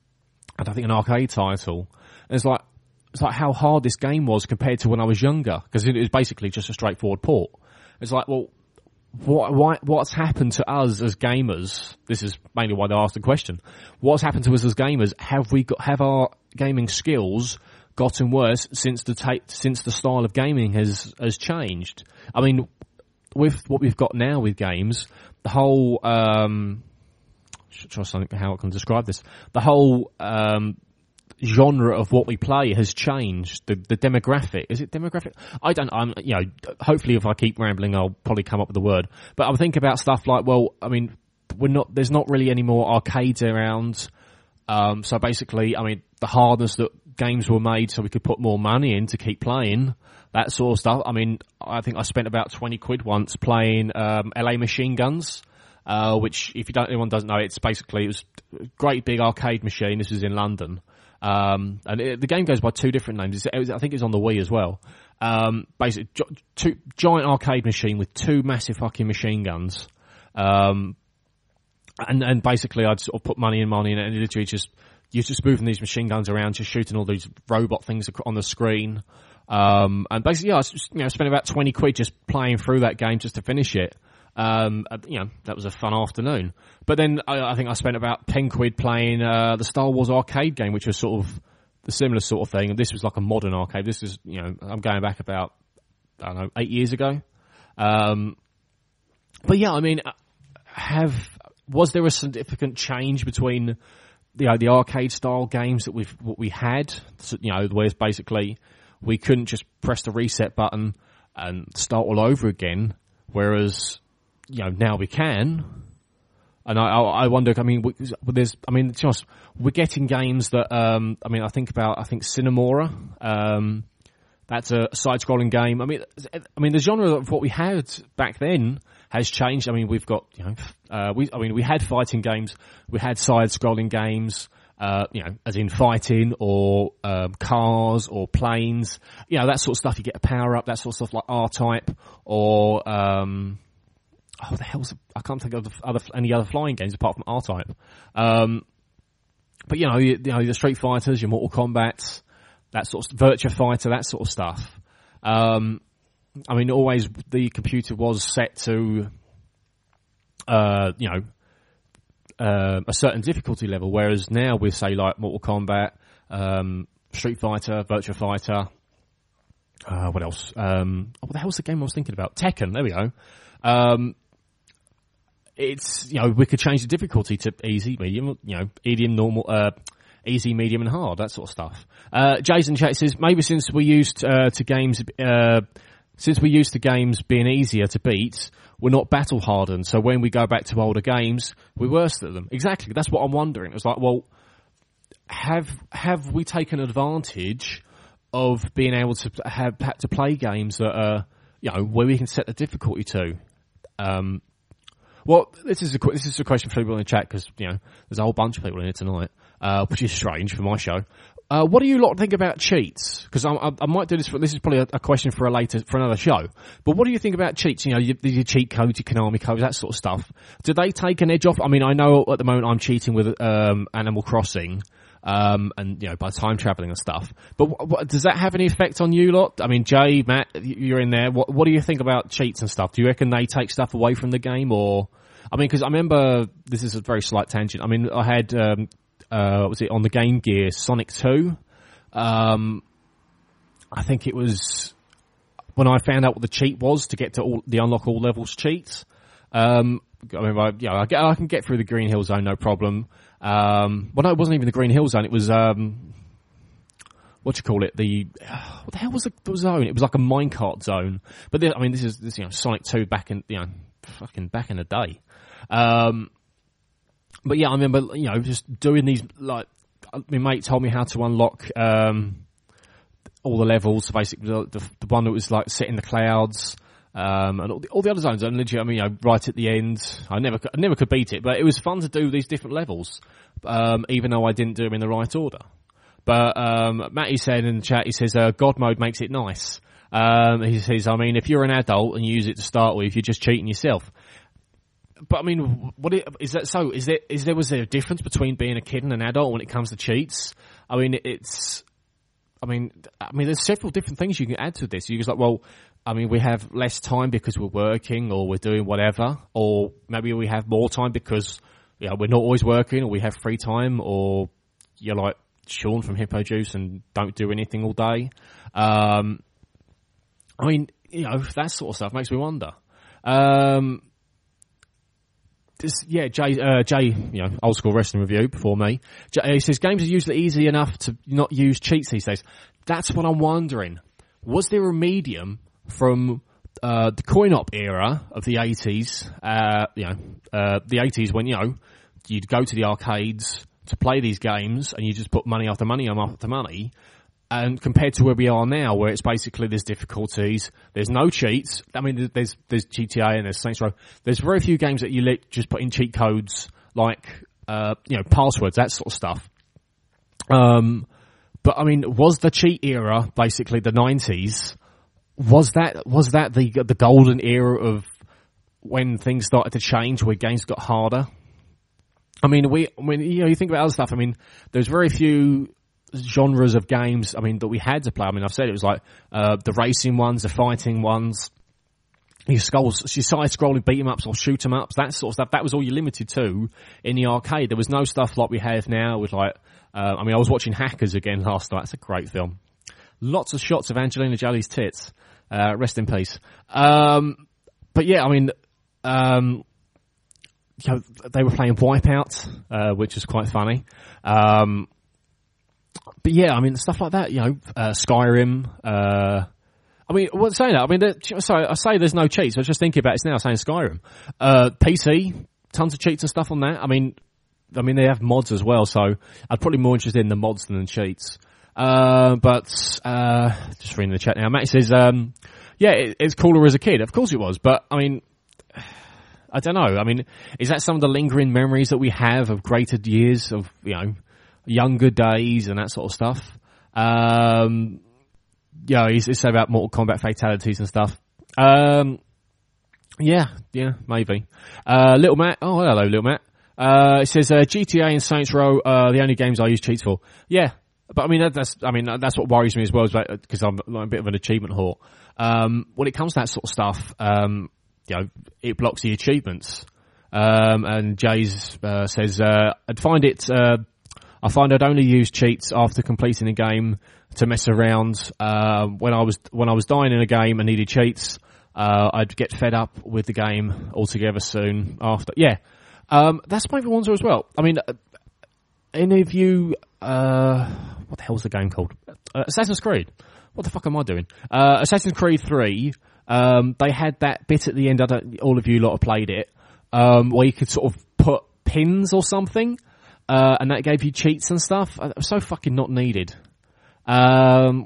I don't think an arcade title. And it's like, it's like how hard this game was compared to when I was younger, because it was basically just a straightforward port. It's like, well, what, why, what's happened to us as gamers? This is mainly why they asked the question. What's happened to us as gamers? Have we got, have our gaming skills gotten worse since the ta- since the style of gaming has, has changed? I mean, with what we've got now with games, the whole, um, try to think how I can describe this. The whole, um, genre of what we play has changed. The the demographic, is it demographic? I don't. I'm you know. Hopefully, if I keep rambling, I'll probably come up with a word. But I'm thinking about stuff like, well, I mean, we're not. There's not really any more arcades around. Um, so basically, I mean, the hardness that games were made so we could put more money in to keep playing that sort of stuff. I mean, I think I spent about twenty quid once playing um, L A Machine Guns. Uh, which, if you don't, anyone doesn't know, it's basically it was a great big arcade machine. This was in London. Um, and it, the game goes by two different names. It's, it was, I think it's on the Wii as well. Um, basically, two, giant arcade machine with two massive fucking machine guns. Um, and, and basically I'd sort of put money in money in it and literally just, you're just moving these machine guns around, just shooting all these robot things on the screen. Um, and basically, yeah, I just, you know, spent about twenty quid just playing through that game just to finish it. Um, you know, that was a fun afternoon. But then I, I think I spent about ten quid playing, uh, the Star Wars arcade game, which was sort of the similar sort of thing. And this was like a modern arcade. This is, you know, I'm going back about, I don't know, eight years ago. Um, but yeah, I mean, have, was there a significant change between, you know, the arcade style games that we've, what we had? So, you know, where basically we couldn't just press the reset button and start all over again. Whereas, you know, now we can, and I, I wonder. I mean, there's. I mean, just we're getting games that. Um, I mean, I think about. I think Cinemora. Um, that's a side-scrolling game. I mean, I mean, the genre of what we had back then has changed. I mean, we've got. You know, uh, we. I mean, we had fighting games. We had side-scrolling games. Uh, you know, as in fighting or um, cars or planes. You know, that sort of stuff. You get a power up. That sort of stuff like R-Type or. Um, Oh, what the hell's, I can't think of the other, any other flying games apart from R-Type. Um, but you know, you, you know, the Street Fighters, your Mortal Kombat, that sort of Virtua Fighter, that sort of stuff. Um, I mean, always the computer was set to, uh, you know, uh, a certain difficulty level, whereas now we say like Mortal Kombat, um, Street Fighter, Virtua Fighter, uh, what else? Um, oh, what the hell's the game I was thinking about? Tekken, there we go. Um, It's, you know, we could change the difficulty to easy, medium, you know, medium, normal, uh, easy, medium and hard, that sort of stuff. Uh, Jason Chat says, maybe since we used, uh, to games, uh, since we used to games being easier to beat, we're not battle hardened. So when we go back to older games, we're worse at them. Exactly. That's what I'm wondering. It's like, well, have, have we taken advantage of being able to have, have to play games that are, you know, where we can set the difficulty to? Um, Well, this is a this is a question for people in the chat because you know there's a whole bunch of people in here tonight, uh, which is strange for my show. Uh, what do you lot think about cheats? Because I, I, I might do this. For, this is probably a, a question for a later for another show. But what do you think about cheats? You know, your, your cheat codes, your Konami codes, that sort of stuff. Do they take an edge off? I mean, I know at the moment I'm cheating with um, Animal Crossing. Um, and, you know, by time traveling and stuff. But w- w- does that have any effect on you lot? I mean, Jay, Matt, you're in there. What, what do you think about cheats and stuff? Do you reckon they take stuff away from the game or, I mean, cause I remember, this is a very slight tangent. I mean, I had, um, uh, what was it on the Game Gear, Sonic two. Um, I think it was when I found out what the cheat was to get to all, the unlock all levels cheats. Um, I mean, I, yeah, I, get, I can get through the Green Hill Zone, no problem. Um, well, no, it wasn't even the Green Hill Zone. It was, um, what do you call it? The, what the hell was the, the zone? It was like a minecart zone. But this, I mean, this is, this, you know, Sonic two back in, you know, fucking back in the day. Um, but yeah, I remember, you know, just doing these, like, my mate told me how to unlock, um, all the levels, basically the, the, the one that was like set in the clouds. Um, and all the, all the other zones, and literally, I mean, you know, right at the end, I never, I never could beat it, but it was fun to do these different levels, um, even though I didn't do them in the right order. But um, Matty said in the chat, he says, uh, God mode makes it nice. Um, he says, I mean, if you're an adult and you use it to start with, you're just cheating yourself. But I mean, what is that? So is there, is there, was there a difference between being a kid and an adult when it comes to cheats? I mean, it's, I mean, I mean, there's several different things you can add to this. You're just like, well, I mean, we have less time because we're working or we're doing whatever, or maybe we have more time because, you know, we're not always working or we have free time, or you're like Sean from Hippo Juice and don't do anything all day. Um, I mean, you know, that sort of stuff makes me wonder. Um, this, yeah, Jay, uh, Jay, you know, old school wrestling review before me. Jay, he says games are usually easy enough to not use cheats these days. That's what I'm wondering. Was there a medium from uh, the coin-op era of the eighties, uh, you know, uh, the eighties when, you know, you'd go to the arcades to play these games and you just put money after money after money, and compared to where we are now, where it's basically there's difficulties, there's no cheats. I mean, there's there's G T A and there's Saints Row. There's very few games that you let just put in cheat codes like, uh, you know, passwords, that sort of stuff. Um, but I mean, was the cheat era basically the nineties? Was that was that the the golden era of when things started to change, where games got harder? I mean, we when you know you think about other stuff. I mean, there's very few genres of games, I mean, that we had to play. I mean, I've said it was like uh, the racing ones, the fighting ones, your skulls, your side-scrolling beat-em-ups or shoot-em-ups, that sort of stuff. That was all you're limited to in the arcade. There was no stuff like we have now with like, uh, I mean, I was watching Hackers again last night. That's a great film. Lots of shots of Angelina Jolie's tits. Uh, rest in peace. Um, but yeah, I mean, um, you know, they were playing Wipeout, uh, which was quite funny. Um, But yeah, I mean, stuff like that, you know, uh, Skyrim, uh, I mean, what's saying that? I mean, sorry, I say there's no cheats. I was just thinking about it now, saying Skyrim. Uh, P C, tons of cheats and stuff on that. I mean, I mean, they have mods as well, so I'd probably be more interested in the mods than the cheats. Uh, but, uh, just reading the chat now. Matt says, um, yeah, it, it's cooler as a kid. Of course it was, but I mean, I don't know. I mean, is that some of the lingering memories that we have of greater years of, you know, younger days and that sort of stuff? Um, yeah, he's, he's said about Mortal Kombat fatalities and stuff. Um, yeah, yeah, maybe. Uh, Little Matt, oh, hello, Little Matt. Uh, it says, uh, G T A and Saints Row are the only games I use cheats for. Yeah, but I mean, that, that's, I mean, that's what worries me as well, because I'm like a bit of an achievement whore. Um, when it comes to that sort of stuff, um, you know, it blocks the achievements. Um, and Jay's, uh, says, uh, I'd find it, uh, I find I'd only use cheats after completing a game to mess around. Uh, when I was when I was dying in a game and needed cheats, uh, I'd get fed up with the game altogether soon after. Yeah, um, that's my Wonder as well. I mean, uh, any of you, uh, what the hell's the game called? Uh, Assassin's Creed. What the fuck am I doing? Uh, Assassin's Creed three. Um, they had that bit at the end. I don't. All of you lot have played it, um, where you could sort of put pins or something. Uh, and that gave you cheats and stuff. It was so fucking not needed. Um,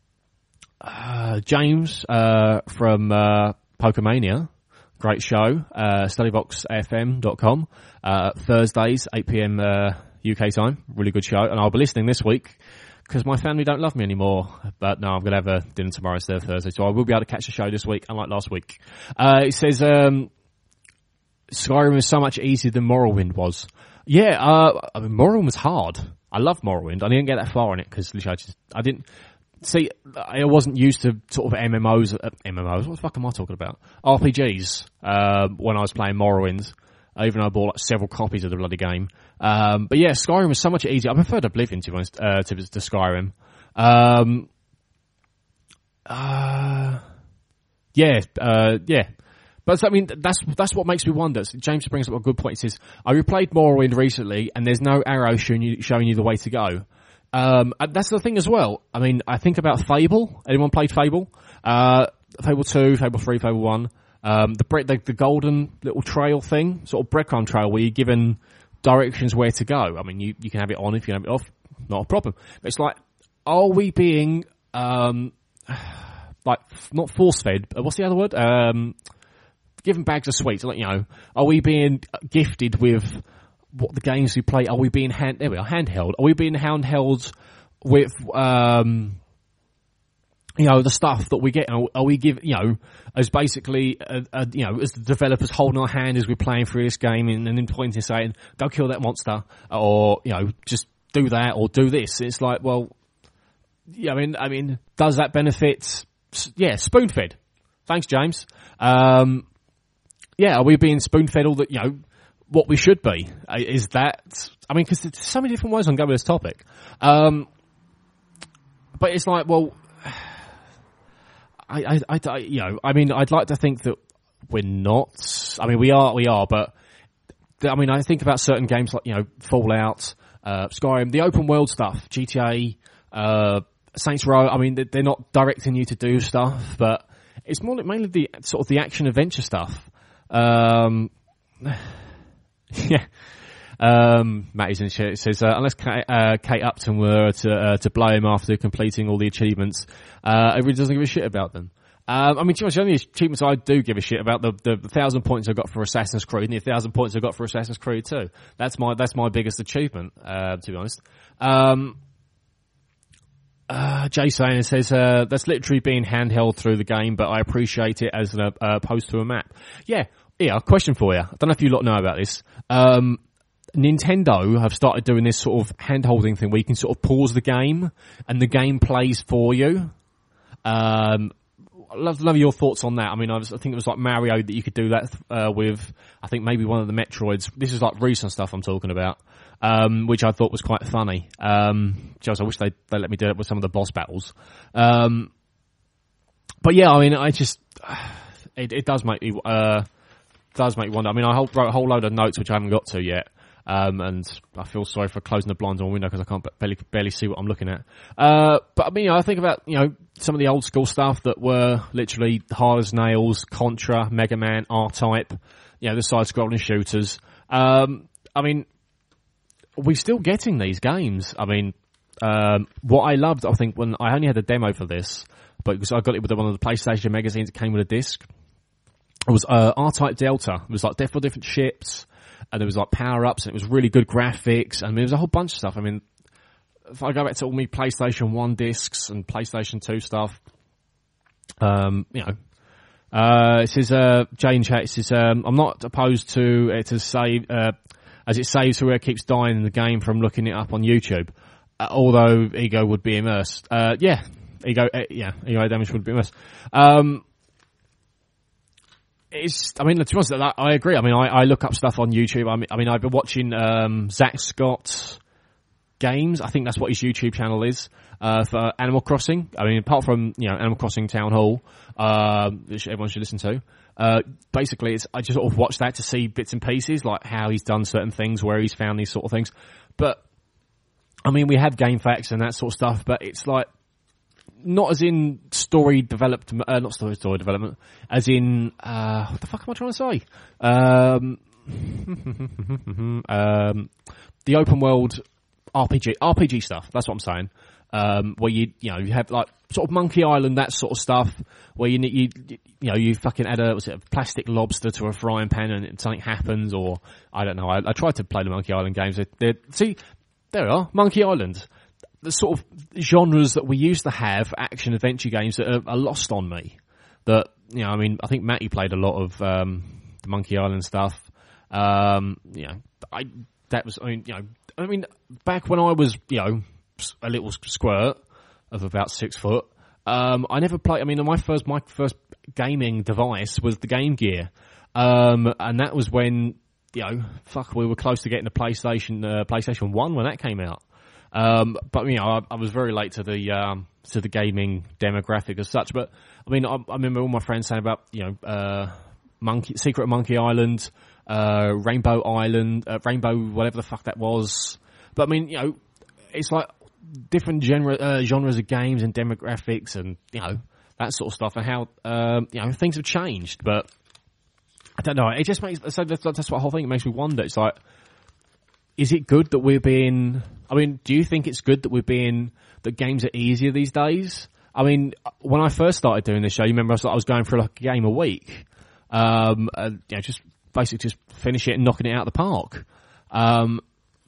uh, James, uh, from, uh, Pokemania. Great show. Uh, studybox f m dot com. Uh, Thursdays, eight p.m. uh, U K time. Really good show. And I'll be listening this week because my family don't love me anymore. But no, I'm going to have a dinner tomorrow instead of Thursday. So I will be able to catch the show this week, unlike last week. Uh, it says, um, Skyrim is so much easier than Morrowind was. Yeah, uh, I mean, Morrowind was hard. I love Morrowind. I didn't get that far in it because I just, I didn't, see, I wasn't used to sort of M M Os, uh, M M Os, what the fuck am I talking about? R P Gs, uh, when I was playing Morrowind, even though I bought like several copies of the bloody game. Um, but yeah, Skyrim was so much easier. I preferred Oblivion to be honest, uh, to, to Skyrim. Um, uh, yeah, uh, yeah. But I mean, that's that's what makes me wonder. So James brings up a good point. He says, I replayed Morrowind recently, and there's no arrow showing you, showing you the way to go. Um, and that's the thing as well. I mean, I think about Fable. Anyone played Fable? Uh, Fable two, Fable three, Fable one. Um, the, bre- the the golden little trail thing, sort of breadcrumb trail, where you're given directions where to go. I mean, you, you can have it on if you can have it off. Not a problem. But it's like, are we being, um, like, not force-fed, but what's the other word? Um... given bags of sweets, like, you know, are we being gifted with what the games we play? Are we being hand, there we are, handheld? Are we being handheld with, um, you know, the stuff that we get, are, are we give, you know, as basically, uh, uh, you know, as the developers holding our hand as we're playing through this game and, and then pointing and saying, go kill that monster, or, you know, just do that or do this. It's like, well, yeah, I mean, I mean, does that benefit? Yeah, spoon-fed. Thanks, James. Um, yeah, are we being spoon-fed all that, you know, what we should be? Is that, I mean, because there's so many different ways on going with this topic. Um, but it's like, well, I, I, I, you know, I mean, I'd like to think that we're not. I mean, we are, we are, but I mean, I think about certain games like, you know, Fallout, uh, Skyrim, the open world stuff, G T A, uh, Saints Row. I mean, they're not directing you to do stuff, but it's more mainly the sort of the action adventure stuff. Um, yeah. Um, Matty's in the chat. It says, uh, unless Kate, uh, Kate Upton were to, uh, to blow him after completing all the achievements, uh, everybody doesn't give a shit about them. Um, I mean, to be honest, the only achievements I do give a shit about, the, the, the thousand points I got for Assassin's Creed and the thousand points I got for Assassin's Creed two. That's my, that's my biggest achievement, uh, to be honest. Um, uh, Jay saying, it says, uh, that's literally being handheld through the game, but I appreciate it as an, uh, opposed to a map. Yeah. Yeah, question for you. I don't know if you lot know about this. Um, Nintendo have started doing this sort of hand-holding thing where you can sort of pause the game and the game plays for you. Um, I'd love, love your thoughts on that. I mean, I, was, I think it was like Mario that you could do that uh, with. I think maybe one of the Metroids. This is like recent stuff I'm talking about, um, which I thought was quite funny. Um, just I wish they they let me do it with some of the boss battles. Um, but yeah, I mean, I just it, it does make me uh, does make me wonder. I mean, I wrote a whole load of notes which I haven't got to yet. Um, and I feel sorry for closing the blinds on my window because I can't barely, barely see what I'm looking at. Uh, but I mean, you know, I think about, you know, some of the old school stuff that were literally hard as nails, Contra, Mega Man, R-Type, you know, the side-scrolling shooters. Um, I mean, we're still getting these games. I mean, um, what I loved, I think, when I only had a demo for this, but because I got it with one of the PlayStation magazines that came with a disc, it was, uh, R-Type Delta. It was like four different ships. And there was like power-ups, and it was really good graphics, and there was a whole bunch of stuff. I mean, if I go back to all my PlayStation one discs and PlayStation two stuff, um, you know, uh, it says, uh, Jane Chat, it says, um, I'm not opposed to it to save, uh, as it saves whoever keeps dying in the game from looking it up on YouTube, uh, although ego would be immersed. Uh, yeah, ego, uh, yeah, ego damage would be immersed. Um, It's, I mean, to be honest, I agree. I mean, I, I look up stuff on YouTube. I mean, I mean, I've been watching, um, Zach Scott Games. I think that's what his YouTube channel is, uh, for Animal Crossing. I mean, apart from, you know, Animal Crossing Town Hall, uh, which everyone should listen to. Uh, basically, it's, I just sort of watch that to see bits and pieces, like how he's done certain things, where he's found these sort of things. But, I mean, we have game facts and that sort of stuff, but it's like, not as in story developed, uh, not story story development, as in, uh, what the fuck am I trying to say? Um, um, the open world R P G, R P G stuff, that's what I'm saying. Um, where you, you know, you have like, sort of Monkey Island, that sort of stuff, where you, you, you know, you fucking add a, what's it, a plastic lobster to a frying pan and something happens, or, I don't know, I, I tried to play the Monkey Island games, they're, they're, see, there we are, Monkey Island. The sort of genres that we used to have, action adventure games, that are, are lost on me. That, you know, I mean, I think Matty played a lot of um, the Monkey Island stuff. Um, you know, I that was, I mean, you know, I mean, back when I was, you know, a little squirt of about six foot, um, I never played. I mean, my first my first gaming device was the Game Gear, um, and that was when, you know, fuck, we were close to getting a PlayStation uh, PlayStation One when that came out. Um, but you know, I, I was very late to the um, to the gaming demographic as such. But I mean, I, I remember all my friends saying about, you know, uh, Monkey, Secret of Monkey Island, uh, Rainbow Island, uh, Rainbow, whatever the fuck that was. But I mean, you know, it's like different genre, uh, genres of games and demographics, and you know, that sort of stuff, and how um, you know, things have changed. But I don't know. It just makes so that's, that's what whole thing. It makes me wonder. It's like, is it good that we're being, I mean, do you think it's good that we're being, that games are easier these days? I mean, when I first started doing this show, you remember I was, I was going for like a game a week. Um, uh, you know, just basically just finish it and knocking it out of the park. Um,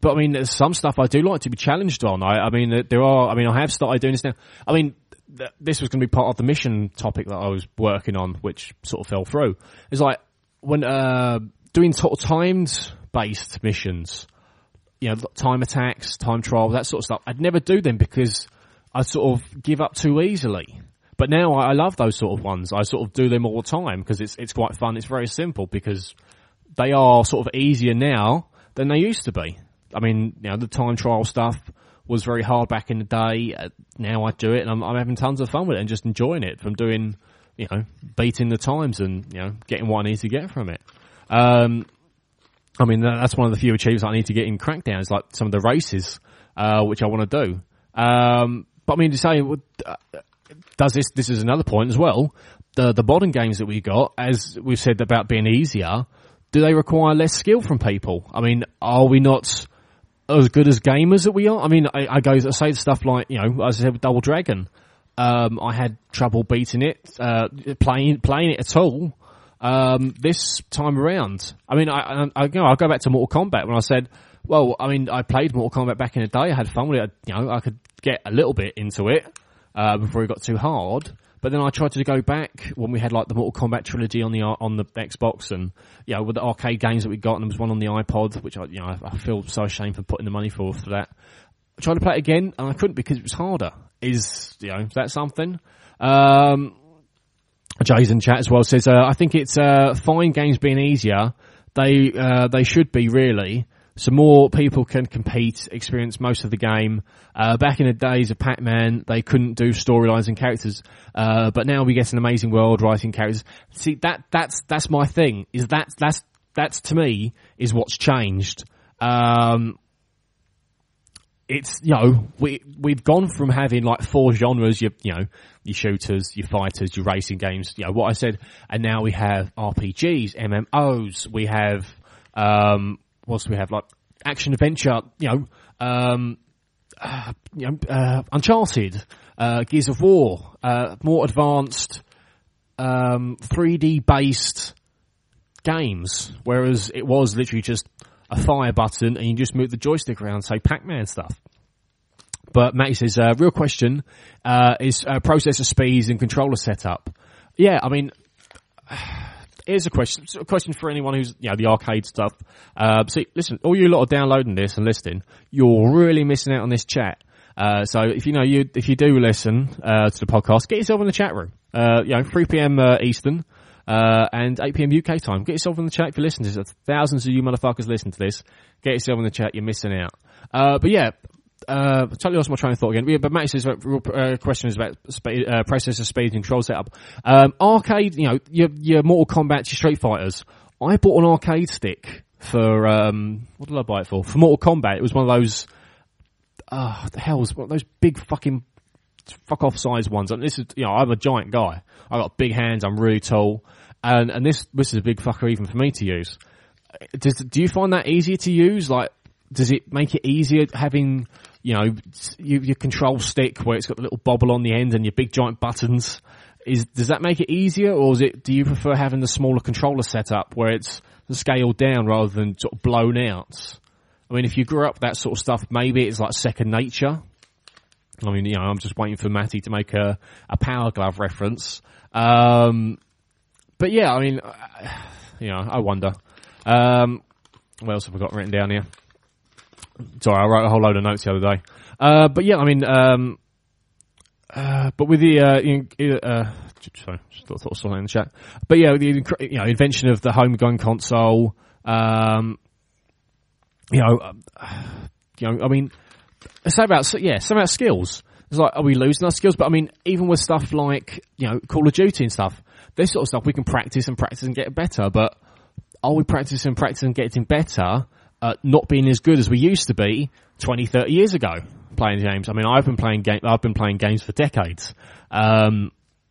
but I mean, there's some stuff I do like to be challenged on. I, I mean, there are. I mean, I have started doing this now. I mean, th- this was going to be part of the mission topic that I was working on, which sort of fell through. It's like when uh, doing sort of timed based missions, you know, time attacks, time trials, that sort of stuff. I'd never do them because I sort of give up too easily. But now I, I love those sort of ones. I sort of do them all the time because it's it's quite fun. It's very simple because they are sort of easier now than they used to be. I mean, you know, the time trial stuff was very hard back in the day. Uh, now I do it and I'm, I'm having tons of fun with it and just enjoying it from doing, you know, beating the times and, you know, getting what I need to get from it. Um, I mean, that's one of the few achievements I need to get in Crackdown is like some of the races, uh, which I want to do. Um, but I mean, to say, uh, does this, this is another point as well. The, the modern games that we got, as we've said about being easier, do they require less skill from people? I mean, are we not as good as gamers that we are? I mean, I, I go I say stuff like, you know, as I said with Double Dragon, um, I had trouble beating it, uh, playing playing it at all. Um, this time around, I mean, I, I, I you know, I'll go back to Mortal Kombat when I said, well, I mean, I played Mortal Kombat back in the day. I had fun with it. I, you know, I could get a little bit into it uh, before it got too hard. But then I tried to go back when we had like the Mortal Kombat trilogy on the on the Xbox and, you know, with the arcade games that we got, and there was one on the iPod, which I, you know, I feel so ashamed for putting the money for for that. I tried to play it again and I couldn't because it was harder. Is, you know, is that something? Um, Jay's in chat as well says, uh, I think it's uh, fine games being easier. They uh, they should be really. So more people can compete, experience most of the game. Uh, back in the days of Pac-Man, they couldn't do storylines and characters. Uh, but now we get an amazing world, writing characters. See, that, that's, that's my thing, is that, that's, that's to me, is what's changed. Um, it's, you know, we, we've gone from having like four genres, your, you know, your shooters, your fighters, your racing games, you know, what I said, and now we have R P Gs, M M Os, we have, um, what else do we have? Like action adventure, you know, um, uh, you know, uh, Uncharted, uh, Gears of War, uh, more advanced, um, three D based games, whereas it was literally just a fire button and you just move the joystick around, say Pac-Man stuff. But Matty says, uh, real question, uh, is, uh, processor speeds and controller setup. Yeah, I mean, here's a question. A question for anyone who's, you know, the arcade stuff. Uh, see, listen, all you lot are downloading this and listening, you're really missing out on this chat. Uh, so if you know, you, if you do listen, uh, to the podcast, get yourself in the chat room. Uh, you know, three p.m. Uh, Eastern, uh, and eight p.m. U K time. Get yourself in the chat if you listen to this. Thousands of you motherfuckers listen to this. Get yourself in the chat, you're missing out. Uh, but yeah, Uh, totally lost my train of thought again. Yeah, but Matt says, real uh, question is about speed, uh, processor speed and control setup. Um, arcade, you know, your, your Mortal Kombat, your Street Fighters. I bought an arcade stick for, um, what did I buy it for? For Mortal Kombat. It was one of those, uh, what the hell was one of those big fucking fuck off size ones. And this is, you know, I'm a giant guy. I got big hands, I'm really tall. And, and this, this is a big fucker even for me to use. Does, do you find that easier to use? Like, does it make it easier having, you know, your, your control stick where it's got the little bobble on the end and your big giant buttons? Is, does that make it easier, or is it, do you prefer having the smaller controller setup where it's scaled down rather than sort of blown out? I mean, if you grew up with that sort of stuff, maybe it's like second nature. I mean, you know, I'm just waiting for Matty to make a, a Power Glove reference. Um, but yeah, I mean, you know, I wonder. Um, what else have I got written down here? Sorry, I wrote a whole load of notes the other day. Uh, but yeah, I mean, um, uh, but with the, uh, you know, uh, sorry, just thought, thought I saw that in the chat. But yeah, the, you know, invention of the home gun console, um, you know, uh, you know, I mean, it's about, yeah, it's about skills. It's like, are we losing our skills? But I mean, even with stuff like, you know, Call of Duty and stuff, this sort of stuff we can practice and practice and get better, but are we practicing and practicing and getting better? Uh, not being as good as we used to be twenty, thirty years ago playing games. I mean, I've been playing game, I've been playing games for decades. Um,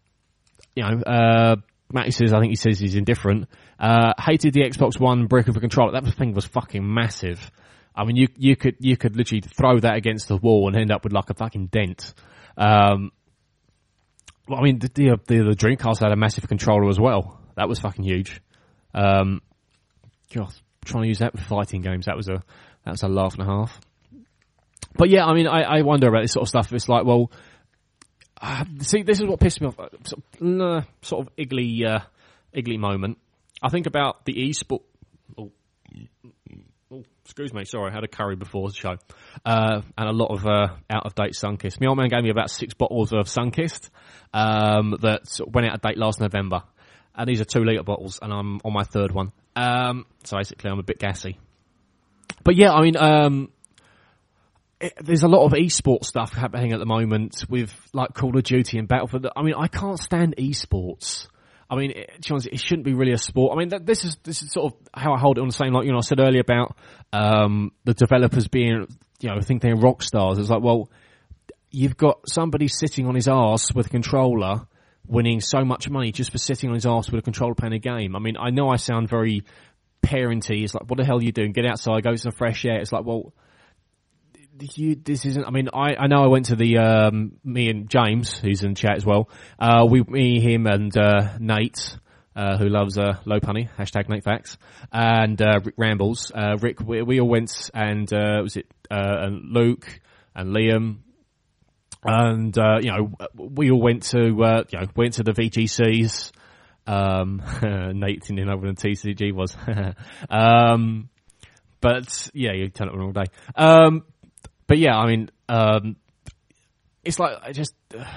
you know, uh, Matty says, I think he says he's indifferent. Uh, hated the Xbox One brick of a controller. That thing was fucking massive. I mean, you, you could, you could literally throw that against the wall and end up with like a fucking dent. Um, well, I mean, the, the, the, the Dreamcast had a massive controller as well. That was fucking huge. Um, God. trying to use that with fighting games. That was a that was a laugh and a half. But yeah, I mean, I, I wonder about this sort of stuff. It's like, well, uh, see, this is what pissed me off. Sort of, uh, sort of iggly, uh, iggly moment. I think about the e-sport. Oh. Oh, excuse me, sorry, I had a curry before the show. Uh, and a lot of uh, out-of-date Sunkist. My old man gave me about six bottles of Sunkist um, that sort of went out of date last November. And these are two-litre bottles, and I'm on my third one. Um, so basically, I'm a bit gassy. But yeah, I mean, um, it, there's a lot of esports stuff happening at the moment with like Call of Duty and Battlefield. I mean, I can't stand esports. I mean, it, it shouldn't be really a sport. I mean, that, this is this is sort of how I hold it on the same, like, you know, I said earlier about um, the developers being, you know, think they're rock stars. It's like, well, you've got somebody sitting on his arse with a controller winning so much money just for sitting on his arse with a controller playing a game. I mean, I know I sound very parenty. It's like, what the hell are you doing? Get outside, go to some fresh air. It's like, well, you, this isn't, I mean, I, I know I went to the, um, me and James, who's in chat as well, uh, we, me, him and, uh, Nate, uh, who loves, uh, low punny, hashtag Nate Facts, and, uh, Rick Rambles, uh, Rick, we, we all went and, uh, was it, uh, and Luke and Liam, and, uh, you know, we all went to, uh, you know, went to the V G Cs, um, Nate didn't know what a T C G was, um, but, yeah, you turn it on all day, um, But yeah, I mean, um, it's like I just,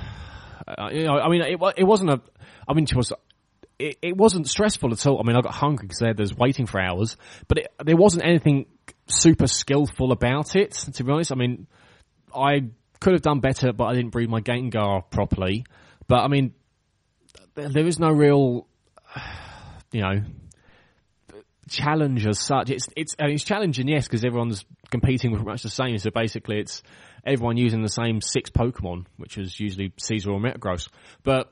uh, you know, I mean, it it wasn't a, I mean, it was, it, it wasn't stressful at all. I mean, I got hungry because there's waiting for hours, but it, there wasn't anything super skillful about it. To be honest, I mean, I could have done better, but I didn't breed my Gengar properly. But I mean, there, there is no real, you know, challenge as such. It's it's I mean, it's challenging, yes, because everyone's competing with pretty much the same. So basically, it's everyone using the same six Pokemon, which is usually Caesar or Metagross. But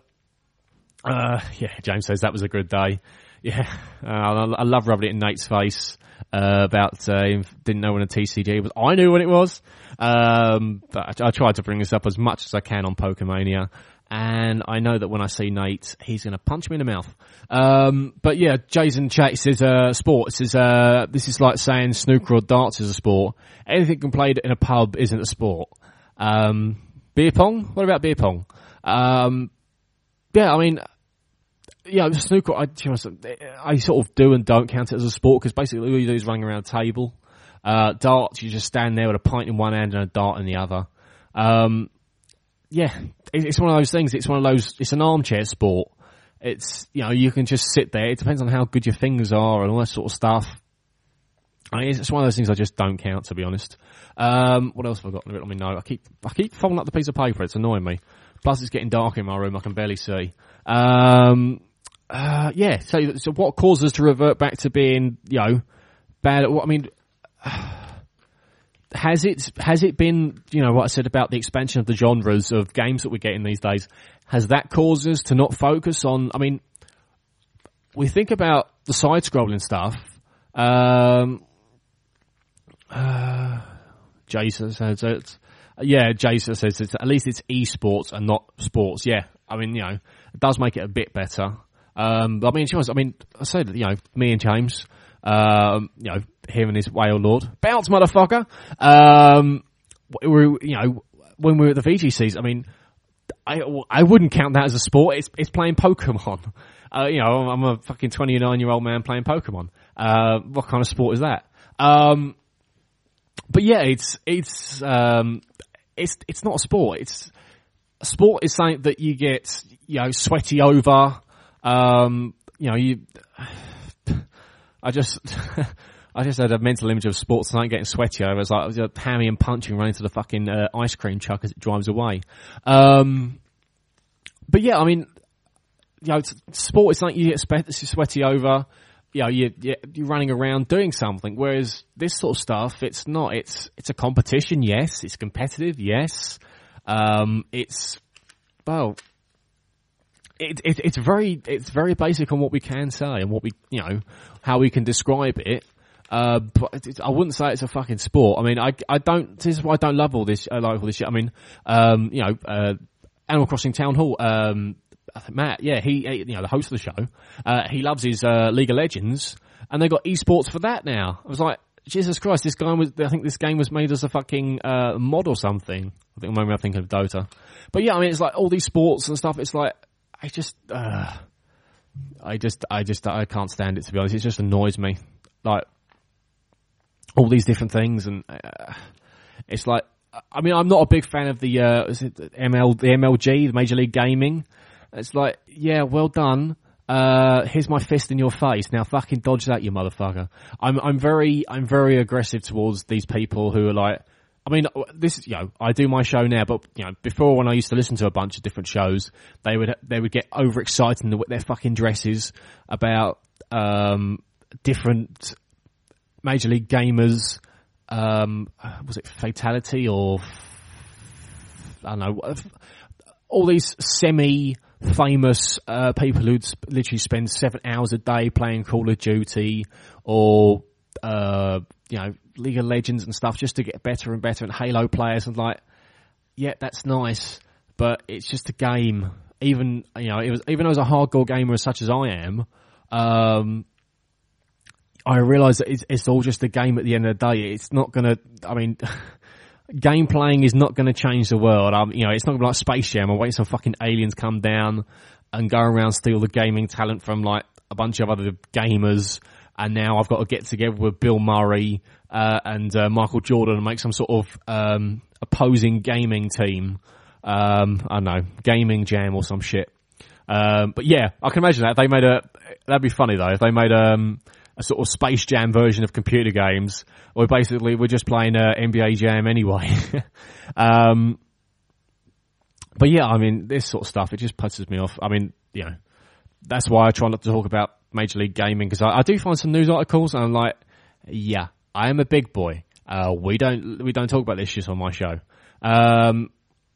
uh, yeah, James says that was a good day. Yeah, uh, I, I love rubbing it in Nate's face uh, about uh, he didn't know when a T C G was. I knew what it was, um, but I, I tried to bring this up as much as I can on Pokemania. And I know that when I see Nate, he's going to punch me in the mouth. Um, but yeah, Jason Chat says, uh, sports is, uh, this is like saying snooker or darts is a sport. Anything can play in a pub isn't a sport. Um, beer pong? What about beer pong? Um, yeah, I mean, yeah, snooker, I, I sort of do and don't count it as a sport because basically all you do is running around a table. Uh, darts, you just stand there with a pint in one hand and a dart in the other. Um, Yeah, it's one of those things. It's one of those. It's an armchair sport. It's, you know, you can just sit there. It depends on how good your fingers are and all that sort of stuff. I mean, it's one of those things I just don't count, to be honest. Um, what else have I got written on my note? I keep I keep folding up the piece of paper. It's annoying me. Plus, it's getting dark in my room. I can barely see. Um, uh, yeah. So, so what causes us to revert back to being, you know, bad? At what I mean. Has it, has it been, you know, what I said about the expansion of the genres of games that we're getting these days, has that caused us to not focus on, I mean, we think about the side-scrolling stuff, um, uh, Jason says it's, yeah, Jason says it's, at least it's esports and not sports, yeah, I mean, you know, it does make it a bit better, um, I mean, I mean, I said, you know, me and James, Um, you know, him and his whale lord. Bounce, motherfucker! Um, we were, you know, when we were at the V G Cs, I mean, I, I wouldn't count that as a sport. It's, it's playing Pokemon. Uh, you know, I'm a fucking twenty-nine year old man playing Pokemon. Uh, what kind of sport is that? Um, but yeah, it's, it's, um, it's, it's not a sport. It's, a sport is something that you get, you know, sweaty over. Um, you know, you, I just, I just had a mental image of sports tonight getting sweaty over. It's like, like hammy and punching running to the fucking uh, ice cream truck as it drives away. Um, but yeah, I mean, you know, it's, sport is like you get sweaty over. You know, you, you, you're running around doing something. Whereas this sort of stuff, it's not. It's it's a competition. Yes, it's competitive. Yes, um, it's well. It, it, it's very, it's very basic on what we can say and what we, you know, how we can describe it. Uh, but it, I wouldn't say it's a fucking sport. I mean, I, I don't, this is why I don't love all this, I like all this shit. I mean, um, you know, uh, Animal Crossing Town Hall, um, I think Matt, yeah, he, you know, the host of the show, uh, he loves his uh, League of Legends, and they got esports for that now. I was like, Jesus Christ, this guy was, I think this game was made as a fucking uh, mod or something. I think maybe I'm thinking of Dota. But yeah, I mean, it's like all these sports and stuff, it's like, I just, uh, I just, I just, I can't stand it, to be honest. It just annoys me. Like, all these different things, and uh, it's like, I mean, I'm not a big fan of the, uh, is it M L, the M L G, the Major League Gaming. It's like, yeah, well done. Uh, here's my fist in your face. Now fucking dodge that, you motherfucker. I'm, I'm very, I'm very aggressive towards these people who are like, I mean, this is, you know, I do my show now, but, you know, before when I used to listen to a bunch of different shows, they would, they would get overexcited in the, their fucking dresses about, um, different Major League Gamers, um, was it Fatality or, I don't know, all these semi, famous uh, people who'd sp- literally spend seven hours a day playing Call of Duty or uh, you know, League of Legends and stuff just to get better and better, and Halo players, and like, yeah, that's nice, but it's just a game. Even you know, it was even as a hardcore gamer such as I am, um, I realise that it's, it's all just a game at the end of the day. It's not gonna. I mean. Game playing is not going to change the world. Um, you know, it's not going to be like Space Jam. I'm waiting some fucking aliens come down and go around steal the gaming talent from like a bunch of other gamers. And now I've got to get together with Bill Murray uh, and uh, Michael Jordan and make some sort of um, opposing gaming team. Um, I don't know, gaming jam or some shit. Um, but yeah, I can imagine that. If they made a, that'd be funny though. If they made um, a sort of Space Jam version of computer games. Or basically, we're just playing uh, N B A Jam anyway. um, but yeah, I mean, this sort of stuff, it just pisses me off. I mean, you know, that's why I try not to talk about Major League Gaming, because I, I do find some news articles, and I'm like, yeah, I am a big boy. Uh, we don't we don't talk about this shit on my show. Um,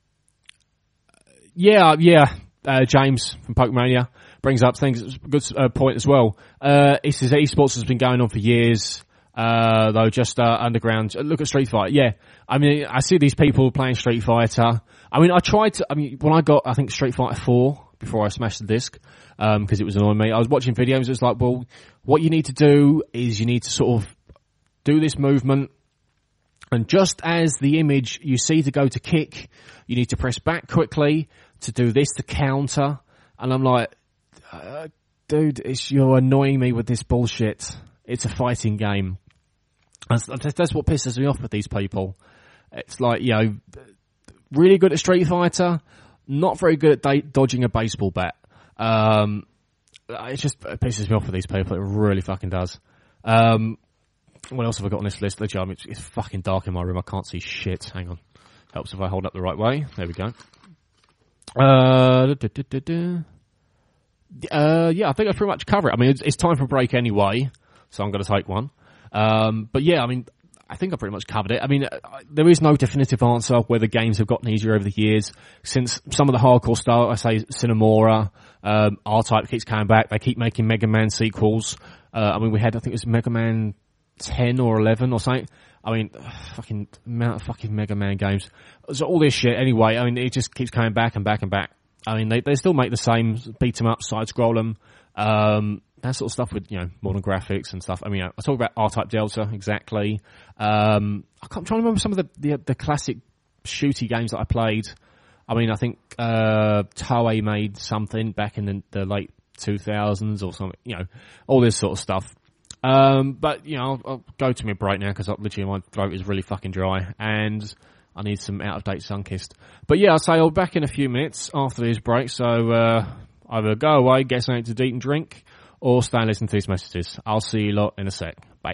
yeah, yeah, uh, James from Pokemania brings up things, a good uh, point as well. Uh, he says esports has been going on for years. Uh, though just, uh, underground. Look at Street Fighter. Yeah. I mean, I see these people playing Street Fighter. I mean, I tried to, I mean, when I got, I think Street Fighter four, before I smashed the disc, um, cause it was annoying me, I was watching videos, it's like, well, what you need to do is you need to sort of do this movement, and just as the image you see to go to kick, you need to press back quickly to do this to counter. And I'm like, uh, dude, it's, you're annoying me with this bullshit. It's a fighting game. That's, that's what pisses me off with these people. It's like, you know, really good at Street Fighter, not very good at da- dodging a baseball bat. Um, it just it pisses me off with these people. It really fucking does. Um, what else have I got on this list? Legit, I mean, it's, it's fucking dark in my room. I can't see shit. Hang on. Helps if I hold up the right way. There we go. Uh, da, da, da, da. uh yeah, I think I pretty much cover it. I mean, it's, it's time for a break anyway, so I'm going to take one. Um, but yeah, I mean, I think I pretty much covered it. I mean, uh, there is no definitive answer whether games have gotten easier over the years. Since some of the hardcore stuff, I say Cinemora, um, R-Type keeps coming back. They keep making Mega Man sequels. Uh, I mean, we had, I think it was Mega Man ten or eleven or something. I mean, ugh, fucking amount of fucking Mega Man games. So all this shit anyway, I mean, it just keeps coming back and back and back. I mean, they, they still make the same beat 'em up, side scroll them. Um, that sort of stuff with, you know, modern graphics and stuff. I mean, I talk about R-Type Delta, exactly. Um, I can't, I'm trying to remember some of the, the, the classic shooty games that I played. I mean, I think, uh, Toei made something back in the, the late two thousands or something, you know, all this sort of stuff. Um, but, you know, I'll, I'll go to my break now because literally my throat is really fucking dry and I need some out-of-date Sunkist. But yeah, I'll say I'll be back in a few minutes after this break, so, uh, either go away, get something to eat and drink, or stay and listen to these messages. I'll see you lot in a sec. Bye.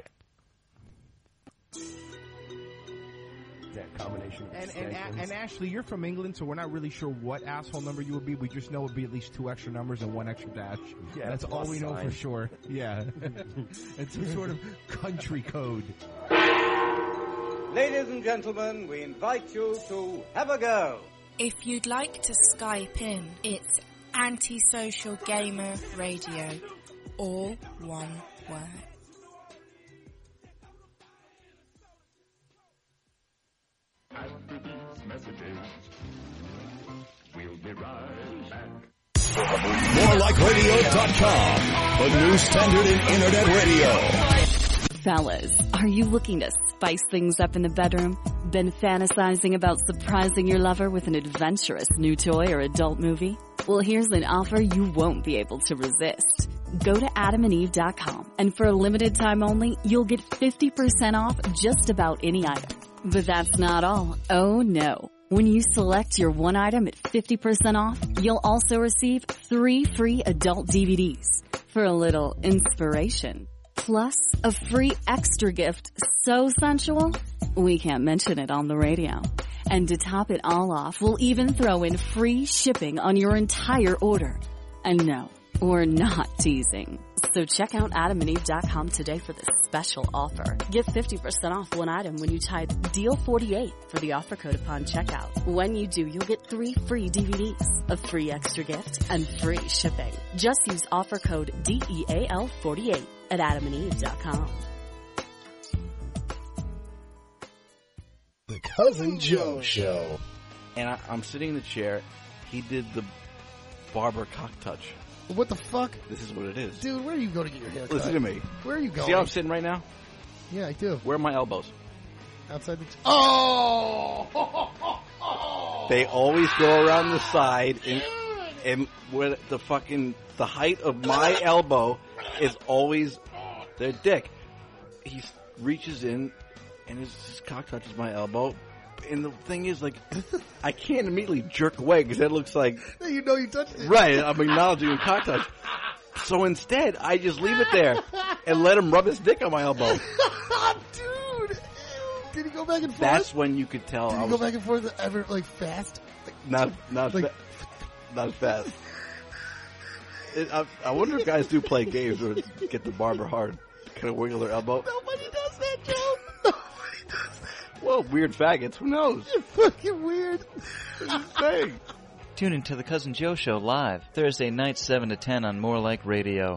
That combination of and, and, and Ashley, you're from England, so we're not really sure what asshole number you would be. We just know it would be at least two extra numbers and one extra dash. Yeah, that's all we know sign. For sure. Yeah. It's some sort of country code. Ladies and gentlemen, we invite you to have a go. If you'd like to Skype in, it's Antisocial Gamer Radio. All one word. After these messages, we'll be right back. like radio dot com, the new standard in internet radio. Fellas, are you looking to spice things up in the bedroom? Been fantasizing about surprising your lover with an adventurous new toy or adult movie? Well, here's an offer you won't be able to resist. Go to adam and eve dot com, and for a limited time only, you'll get fifty percent off just about any item. But that's not all. Oh no. When you select your one item at fifty percent off, you'll also receive three free adult D V Ds for a little inspiration. Plus, a free extra gift so sensual, we can't mention it on the radio. And to top it all off, we'll even throw in free shipping on your entire order. And no, we're not teasing. So check out adam and eve dot com today for this special offer. Get fifty percent off one item when you type deal forty-eight for the offer code upon checkout. When you do, you'll get three free D V Ds, a free extra gift, and free shipping. Just use offer code D E A L forty-eight at adam and eve dot com. The Cousin Joe Show. And I, I'm sitting in the chair. He did the barber cock touch. What the fuck? This is what it is. Dude, where do you go to get your hair cut? Listen to me. Where are you going? See how I'm sitting right now? Yeah, I do. Where are my elbows? Outside the... T- oh! They always go around the side, and, and where the fucking... The height of my elbow is always their dick. He reaches in, and his, his cock touches my elbow. And the thing is, like, I can't immediately jerk away because that looks like... You know you touched it. Right, I'm acknowledging a cock touch. So instead, I just leave it there and let him rub his dick on my elbow. Dude! Did he go back and forth? That's when you could tell. Did I he was, go back and forth ever, like, fast? Like, not not like, fa- not fast. It, I, I wonder if guys do play games or get the barber hard. Kind of wiggle their elbow. Nobody does that, Joe. Nobody does that. Well, weird faggots. Who knows? You're fucking weird. Thing. Tune in to the Cousin Joe Show live Thursday nights seven to ten on More Like Radio.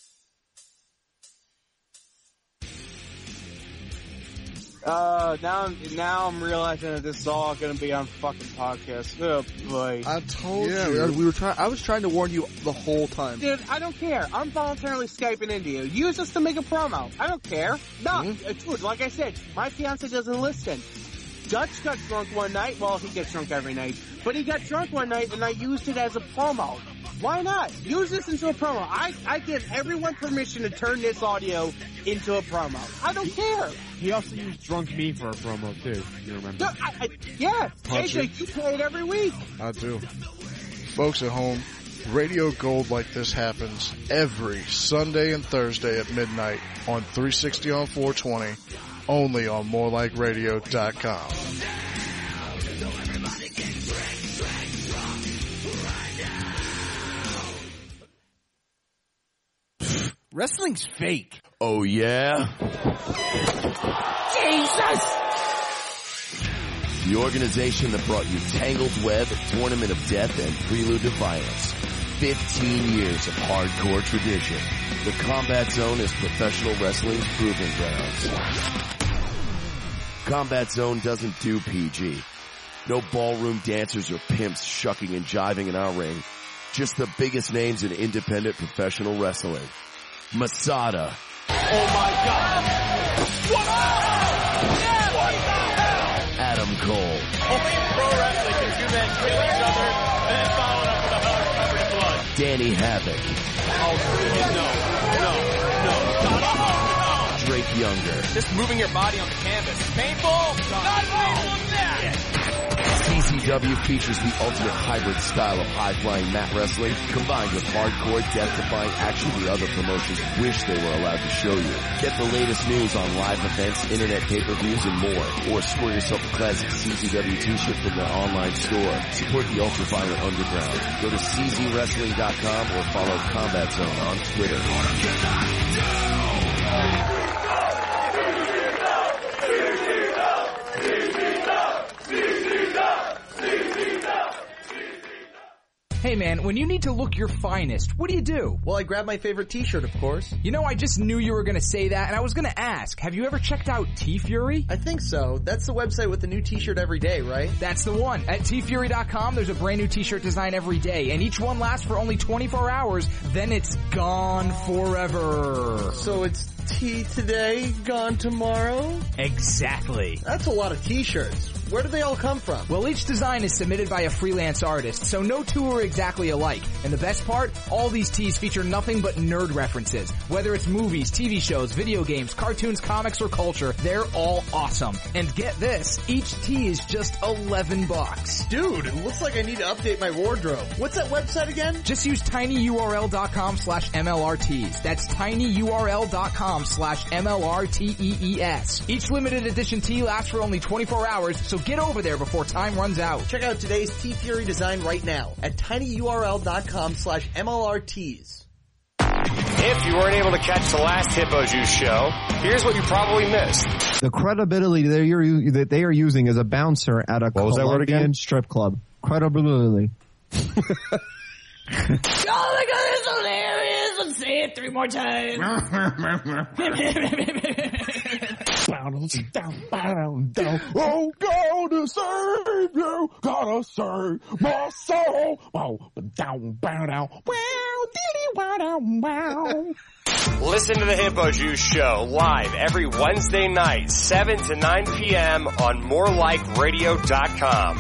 Uh, now, now I'm realizing that this is all going to be on fucking podcast. Oh boy! I told yeah, you. We were trying. I was trying to warn you the whole time. Dude, I don't care. I'm voluntarily Skyping into you. Use this to make a promo. I don't care. No, mm-hmm. uh, dude. Like I said, my fiance doesn't listen. Dutch got drunk one night. Well, he gets drunk every night, but he got drunk one night, and I used it as a promo. Why not? Use this into a promo. I, I give everyone permission to turn this audio into a promo. I don't care. He also used Drunk Me for a promo, too. You remember? No, I, I, yeah. Punch A J, you play it every week. I do. Folks at home, Radio Gold like this happens every Sunday and Thursday at midnight on three sixty on four twenty, only on more like radio dot com. Wrestling's fake. Oh, yeah? Jesus! The organization that brought you Tangled Web, Tournament of Death, and Prelude to Violence. Fifteen years of hardcore tradition. The Combat Zone is professional wrestling's proving grounds. Combat Zone doesn't do P G. No ballroom dancers or pimps shucking and jiving in our ring. Just the biggest names in independent professional wrestling. Masada. Oh my God! What? Yeah, what the hell? Adam Cole. Only in pro wrestling can two men kill each other and then follow it up with a hug covered in blood. Danny Havoc. Oh, no, no, no, no, no. Drake Younger. Just moving your body on the canvas. Painful? Not painful as that! C C W features the ultimate hybrid style of high-flying mat wrestling combined with hardcore, death-defying action the other promotions wish they were allowed to show you. Get the latest news on live events, internet pay-per-views, and more. Or score yourself a classic C Z W t-shirt from their online store. Support the ultraviolet underground. Go to C Z wrestling dot com or follow Combat Zone on Twitter. Hey man, when you need to look your finest, what do you do? Well, I grab my favorite t-shirt, of course. You know, I just knew you were gonna say that, and I was gonna ask, have you ever checked out T-Fury? I think so. That's the website with the new t-shirt every day, right? That's the one. At T Fury dot com, there's a brand new t-shirt design every day, and each one lasts for only twenty-four hours, then it's gone forever. So it's tea today, gone tomorrow? Exactly. That's a lot of t-shirts. Where do they all come from? Well, each design is submitted by a freelance artist, so no two are exactly alike. And the best part, all these tees feature nothing but nerd references. Whether it's movies, T V shows, video games, cartoons, comics, or culture, they're all awesome. And get this, each tee is just eleven bucks. Dude, it looks like I need to update my wardrobe. What's that website again? Just use tinyurl.com slash MLRTees. That's tinyurl.com slash M L R T E E S. Each limited edition tee lasts for only twenty-four hours, so get over there before time runs out. Check out today's T-Fury design right now at tinyurl.com slash MLRTees. If you weren't able to catch the last Hippo Juice show, here's what you probably missed. The credibility that, you're, that they are using as a bouncer at a what was that word again? strip club. Credibility. Oh my god, it's hilarious! Let's say it three more times. Oh, gotta save you, gotta save my soul. Down, down, down. Listen to the Hippo Juice show live every Wednesday night, seven to nine p.m. on more like radio dot com.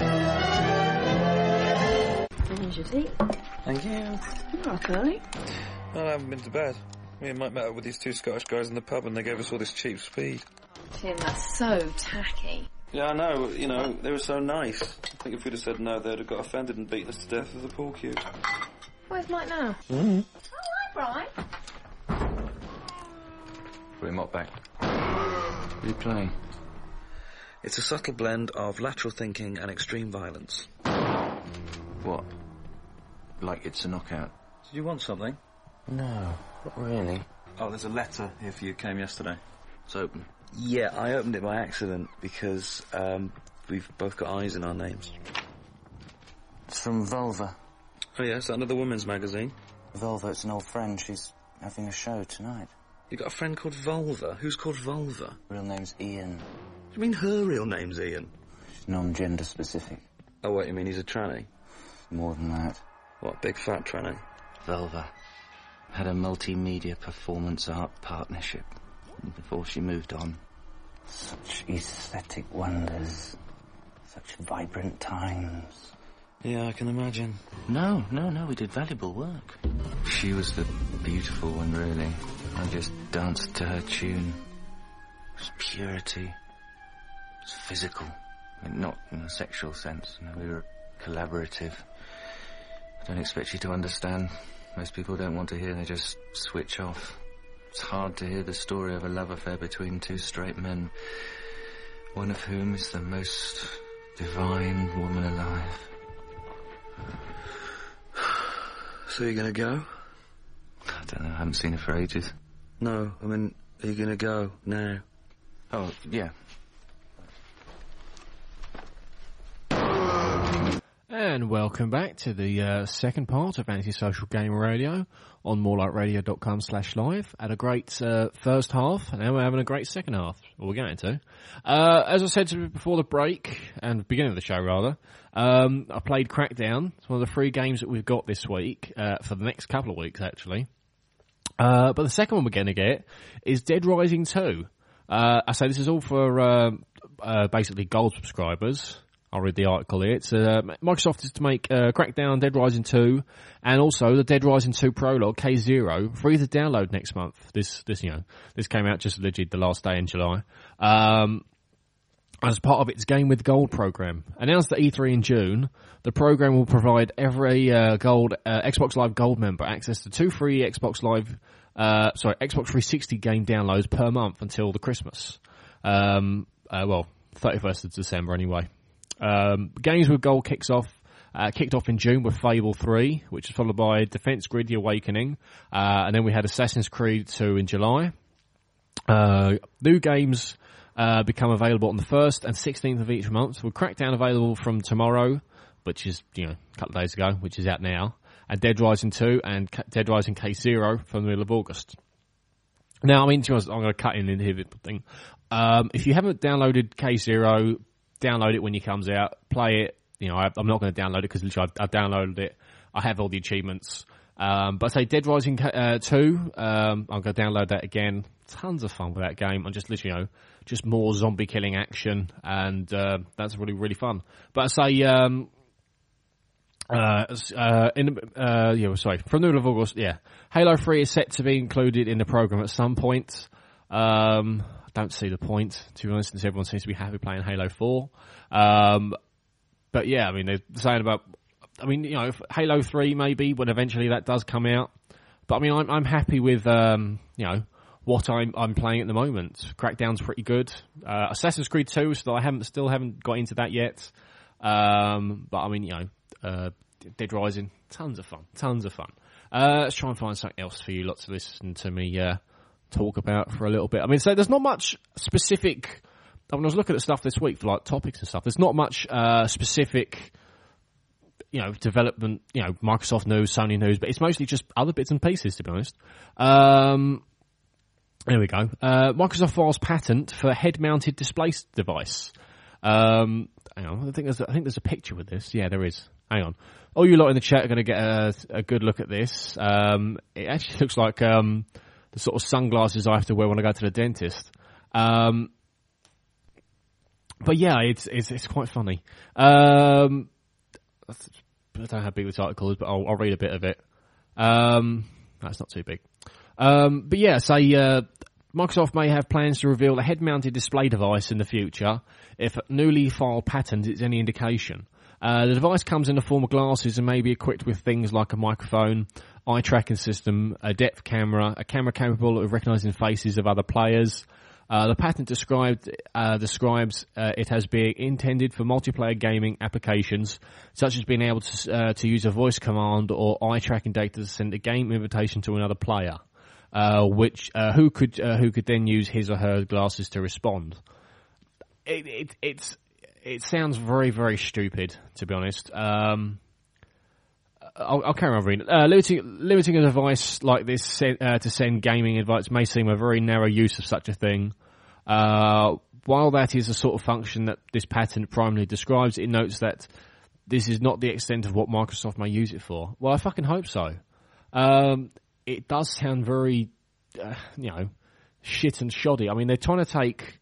Here's your tea. Thank you. You're up early. Well, I haven't been to bed. Me and Mike met up with these two Scottish guys in the pub and they gave us all this cheap speed. Tim, that's so tacky. Yeah, I know. You know, they were so nice. I think if we'd have said no, they'd have got offended and beaten us to death with a pool cue. Where's Mike now? Mm-hmm. Oh, hi, Brian. Put him up back. What are you playing? It's a subtle blend of lateral thinking and extreme violence. What? Like it's a knockout? Did you want something? No, not really. Oh, there's a letter here for you. It came yesterday. It's open. Yeah, I opened it by accident because um, we've both got eyes in our names. It's from Vulva. Oh yes, another women's magazine. Vulva, it's an old friend. She's having a show tonight. You got a friend called Vulva? Who's called Vulva? Real name's Ian. Do you mean her real name's Ian? She's non-gender specific. Oh wait, you mean he's a tranny? More than that. What, big fat tranny? Vulva had a multimedia performance art partnership before she moved on. Such aesthetic wonders. Such vibrant times. Yeah, I can imagine. No, no, no, we did valuable work. She was the beautiful one, really. I just danced to her tune. It was purity. It was physical. I mean, not in a sexual sense. You know, we were collaborative. I don't expect you to understand. Most people don't want to hear, they just switch off. It's hard to hear the story of a love affair between two straight men, one of whom is the most divine woman alive. So you're gonna go? I don't know, I haven't seen her for ages. No, I mean, are you gonna go now? Oh, yeah. And welcome back to the uh, second part of Antisocial Gamer Radio on more like radio dot com slash live. Had a great uh, first half, and now we're having a great second half. Well, we're going to. Uh, as I said before the break, and beginning of the show rather, um, I played Crackdown. It's one of the free games that we've got this week, uh, for the next couple of weeks actually. Uh, but the second one we're going to get is Dead Rising two. Uh, I say this is all for uh, uh, basically gold subscribers. I'll read the article here. It's, uh, Microsoft is to make uh, Crackdown, Dead Rising two, and also the Dead Rising two Prologue, K zero, free to download next month. This, this, you know, this came out just legit the last day in July. Um, as part of its Game with Gold program. Announced at E three in June, the program will provide every uh, gold uh, Xbox Live Gold member access to two free Xbox Live, uh, sorry, Xbox three sixty game downloads per month until the Christmas. Um, uh, well, thirty-first of December anyway. Um, Games with Gold kicks off, uh, kicked off in June with Fable three, which is followed by Defense Grid The Awakening, uh, and then we had Assassin's Creed two in July. Uh, new games, uh, become available on the first and sixteenth of each month, with Crackdown available from tomorrow, which is, you know, a couple of days ago, which is out now, and Dead Rising two and K- Dead Rising Case Zero from the middle of August. Now, I mean, to be honest, I'm going to cut in here thing. Um, if you haven't downloaded Case Zero, download it when it comes out, play it. You know, I, I'm not going to download it because literally I've, I've downloaded it. I have all the achievements. Um, but say Dead Rising uh, two, um, I'm going to download that again. Tons of fun with that game. And just literally, you know, just more zombie killing action. And uh, that's really, really fun. But I say, um, uh, uh, in, uh, yeah, sorry, from the middle of August, yeah. Halo three is set to be included in the program at some point. Um, I don't see the point, to be honest, since everyone seems to be happy playing Halo four. Um, but yeah, I mean, they're saying about, I mean, you know, Halo three maybe, when eventually that does come out. But I mean, I'm, I'm happy with, um, you know, what I'm, I'm playing at the moment. Crackdown's pretty good. Uh, Assassin's Creed two, so I haven't, still haven't got into that yet. Um, but I mean, you know, uh, Dead Rising, tons of fun, tons of fun. Uh, let's try and find something else for you lot to listen to me, uh, talk about for a little bit. I mean, so there's not much specific, I mean, I was looking at stuff this week for like topics and stuff. There's not much, uh, specific, you know, development, you know, Microsoft news, Sony news, but it's mostly just other bits and pieces, to be honest. Um, there we go. Uh, Microsoft files patent for head-mounted display device. Um, hang on, I think there's, I think there's a picture with this. Yeah, there is. Hang on. All you lot in the chat are going to get a, a good look at this. Um, it actually looks like, um, the sort of sunglasses I have to wear when I go to the dentist. Um, but yeah, it's, it's, it's quite funny. Um, I don't know how big this article is, but I'll, I'll read a bit of it. Um, that's not too big. Um, but yeah, say, uh, Microsoft may have plans to reveal a head-mounted display device in the future if a newly filed patent is any indication. Uh, the device comes in the form of glasses and may be equipped with things like a microphone, eye tracking system, a depth camera, a camera capable of recognizing faces of other players. Uh, the patent described uh, describes uh, it as being intended for multiplayer gaming applications, such as being able to uh, to use a voice command or eye tracking data to send a game invitation to another player, uh, which uh, who could uh, who could then use his or her glasses to respond. It, it, it's it sounds very very stupid, to be honest. Um, I'll, I'll carry on reading. Uh, limiting, limiting a device like this uh, to send gaming invites may seem a very narrow use of such a thing. Uh, while that is a sort of function that this patent primarily describes, it notes that this is not the extent of what Microsoft may use it for. Well, I fucking hope so. Um, it does sound very, uh, you know, shit and shoddy. I mean, they're trying to take,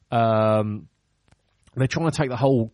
um, they're trying to take the whole,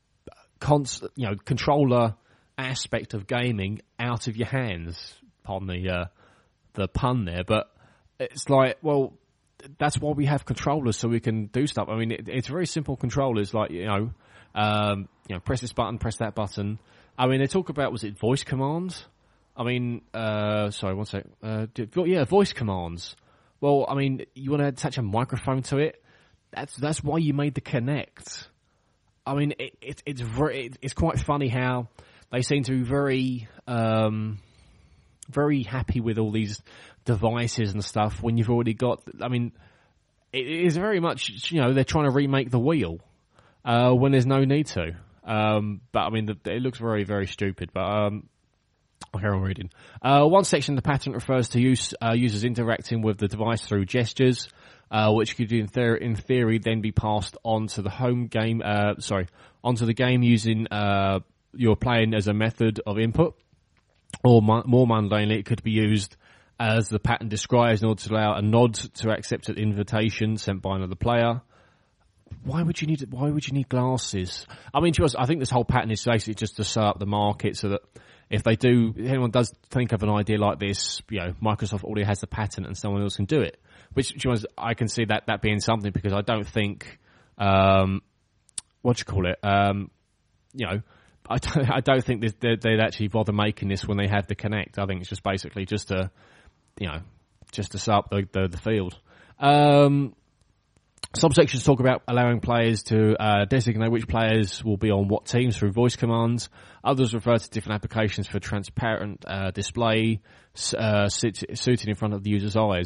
cons- you know, controller aspect of gaming out of your hands, pardon the uh, the pun there, but it's like, well, that's why we have controllers, so we can do stuff. I mean, it, it's very simple controllers, like, you know, um, you know, press this button, press that button. I mean, they talk about, was it voice commands? I mean, uh, sorry, one sec. Uh, did, yeah, voice commands. Well, I mean, you want to attach a microphone to it? That's that's why you made the Kinect. I mean, it, it, it's very, it, it's quite funny how they seem to be very, um, very happy with all these devices and stuff when you've already got, I mean, it is very much, you know, they're trying to remake the wheel, uh, when there's no need to. Um, but I mean, the, it looks very, very stupid, but, um, I'll carry on reading. Uh, one section of the patent refers to use, uh, users interacting with the device through gestures, uh, which could in, ther- in theory then be passed on to the home game, uh, sorry, onto the game using, uh, you're playing as a method of input, or mu- more mundanely, it could be used as the patent describes in order to allow a nod to accept an invitation sent by another player. Why would you need? Why would you need glasses? I mean, to us, I think this whole patent is basically just to set up the market so that if they do, if anyone does think of an idea like this, you know, Microsoft already has the patent and someone else can do it. Which, to us, I can see that that being something, because I don't think, um, what do you call it, um, you know. I don't, I don't think they'd, they'd actually bother making this when they have the Kinect. I think it's just basically just to, you know, just to set up the, the, the field. Um, subsections talk about allowing players to uh, designate which players will be on what teams through voice commands. Others refer to different applications for transparent uh, display uh, sit, suited in front of the user's eyes.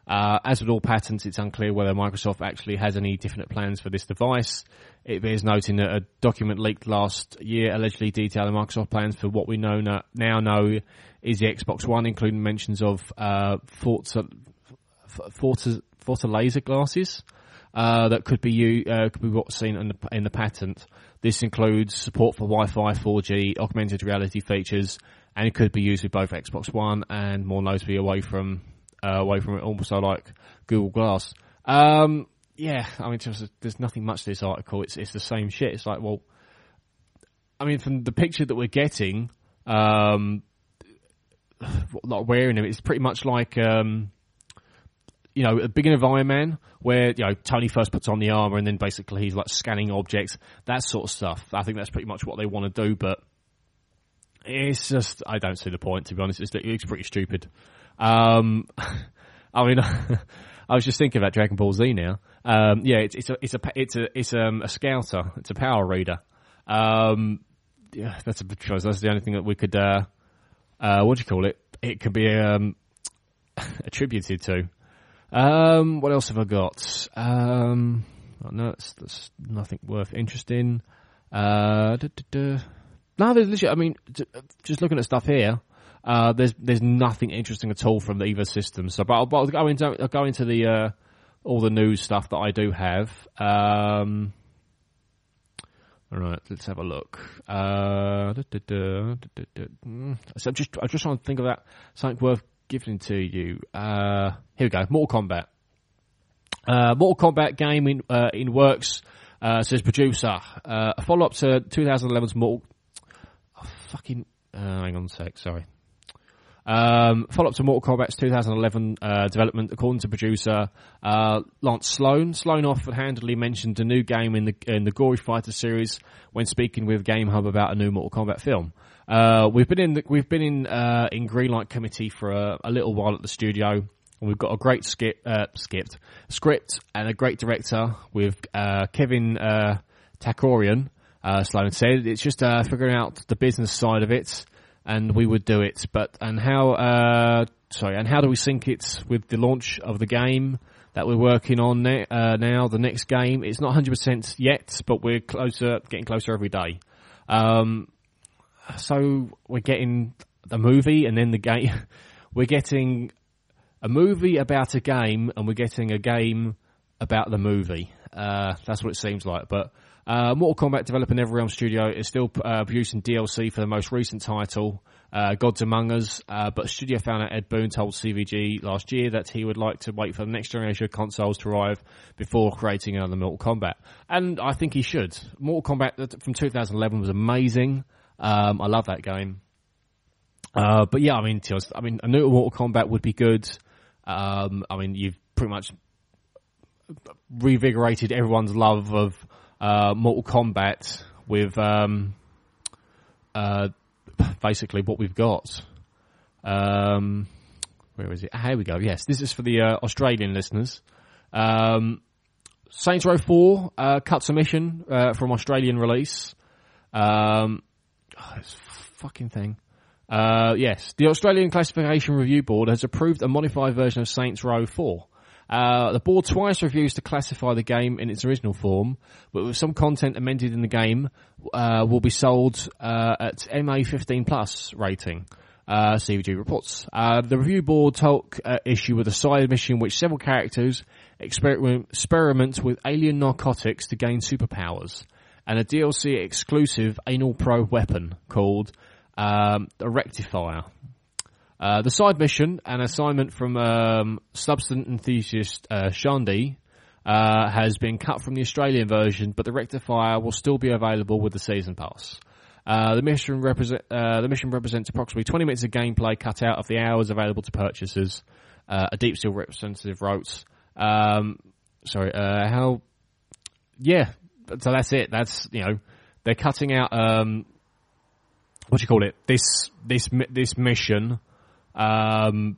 Uh, as with all patents, it's unclear whether Microsoft actually has any definite plans for this device. It bears noting that a document leaked last year allegedly detailing Microsoft plans for what we know now, now know is the Xbox One, including mentions of uh, Forza, Forza, Forza laser glasses uh, that could be u- uh, could be what's seen in the, in the patent. This includes support for Wi-Fi, four G, augmented reality features, and it could be used with both Xbox One and more notably away from uh, away from it, also like Google Glass. Um, yeah, I mean, just, there's nothing much to this article. It's it's the same shit. It's like, well, I mean, from the picture that we're getting, um, like wearing them, it's pretty much like, um, you know, at the beginning of Iron Man, where, you know, Tony first puts on the armor and then basically he's like scanning objects, that sort of stuff. I think that's pretty much what they want to do, but it's just, I don't see the point, to be honest. It's, it's pretty stupid. Um, I mean, I was just thinking about Dragon Ball Z now. Um, yeah, it's, it's a, it's a, it's a, it's um, a scouter. It's a power reader. Um, yeah, that's a bit choice. That's the only thing that we could, uh, uh, what do you call it? It could be, um, attributed to. Um, what else have I got? Um, oh, no, that's, that's nothing worth interesting. Uh, da, da, da. No, there's literally, I mean, just looking at stuff here, uh, there's, there's nothing interesting at all from either system. So, but I'll, but I'll go into, I'll go into the, uh, all the news stuff that I do have. Um, alright, let's have a look. Uh, da, da, da, da, da, da. So I'm just, I'm just trying to think about something worth giving to you. Uh, here we go. Mortal Kombat. Uh, Mortal Kombat game in, uh, in works, uh, says producer. Uh, a follow-up to twenty eleven's Mortal, oh, fucking, uh, hang on a sec, sorry. Um, follow-up to Mortal Kombat's twenty eleven, uh, development, according to producer, uh, Lance Sloan. Sloan offhandedly mentioned a new game in the, in the Gory Fighter series when speaking with Game Hub about a new Mortal Kombat film. Uh, we've been in the, we've been in uh, in Greenlight committee for a, a little while at the studio, and we've got a great skip, uh, skipped script and a great director with uh, Kevin uh, Takorian. Uh, Sloan said it's just uh, figuring out the business side of it, and we would do it. But and how uh, sorry, and how do we sync it with the launch of the game that we're working on ne- uh, now? The next game, it's not one hundred percent yet, but we're closer, getting closer every day. Um, So we're getting a movie and then the game. We're getting a movie about a game and we're getting a game about the movie. Uh, that's what it seems like. But uh, Mortal Kombat developer NetherRealm Studio is still uh, producing D L C for the most recent title, uh, Gods Among Us. Uh, but studio founder Ed Boon told C V G last year that he would like to wait for the next generation of consoles to arrive before creating another Mortal Kombat. And I think he should. Mortal Kombat from two thousand eleven was amazing. Um, I love that game. Uh, but yeah, I mean, I mean, a new Mortal Kombat would be good. Um, I mean, you've pretty much revigorated everyone's love of, uh, Mortal Kombat with, um, uh, basically what we've got. Um, where is it? Ah, here we go. Yes, this is for the, uh, Australian listeners. Um, Saints Row four, uh, cut submission, uh, from Australian release. Um, Oh, this fucking thing. Uh, yes, the Australian Classification Review Board has approved a modified version of Saints Row four. Uh, the board twice refused to classify the game in its original form, but with some content amended in the game, uh, will be sold, uh, at M A fifteen plus rating. Uh, C V G reports. Uh, the review board took uh, issue with a side mission which several characters experiment, experiment with alien narcotics to gain superpowers, and a D L C exclusive anal probe weapon called um, the Rectifier. Uh, the side mission, an assignment from um, substance enthusiast uh, Shandy, uh, has been cut from the Australian version, but the Rectifier will still be available with the season pass. Uh, the mission represent uh, the mission represents approximately twenty minutes of gameplay cut out of the hours available to purchasers. Uh, a Deep Steel representative wrote, um, "Sorry, uh, how? Yeah." So that's it. That's, you know, they're cutting out, um, what do you call it? This, this, this mission. Um,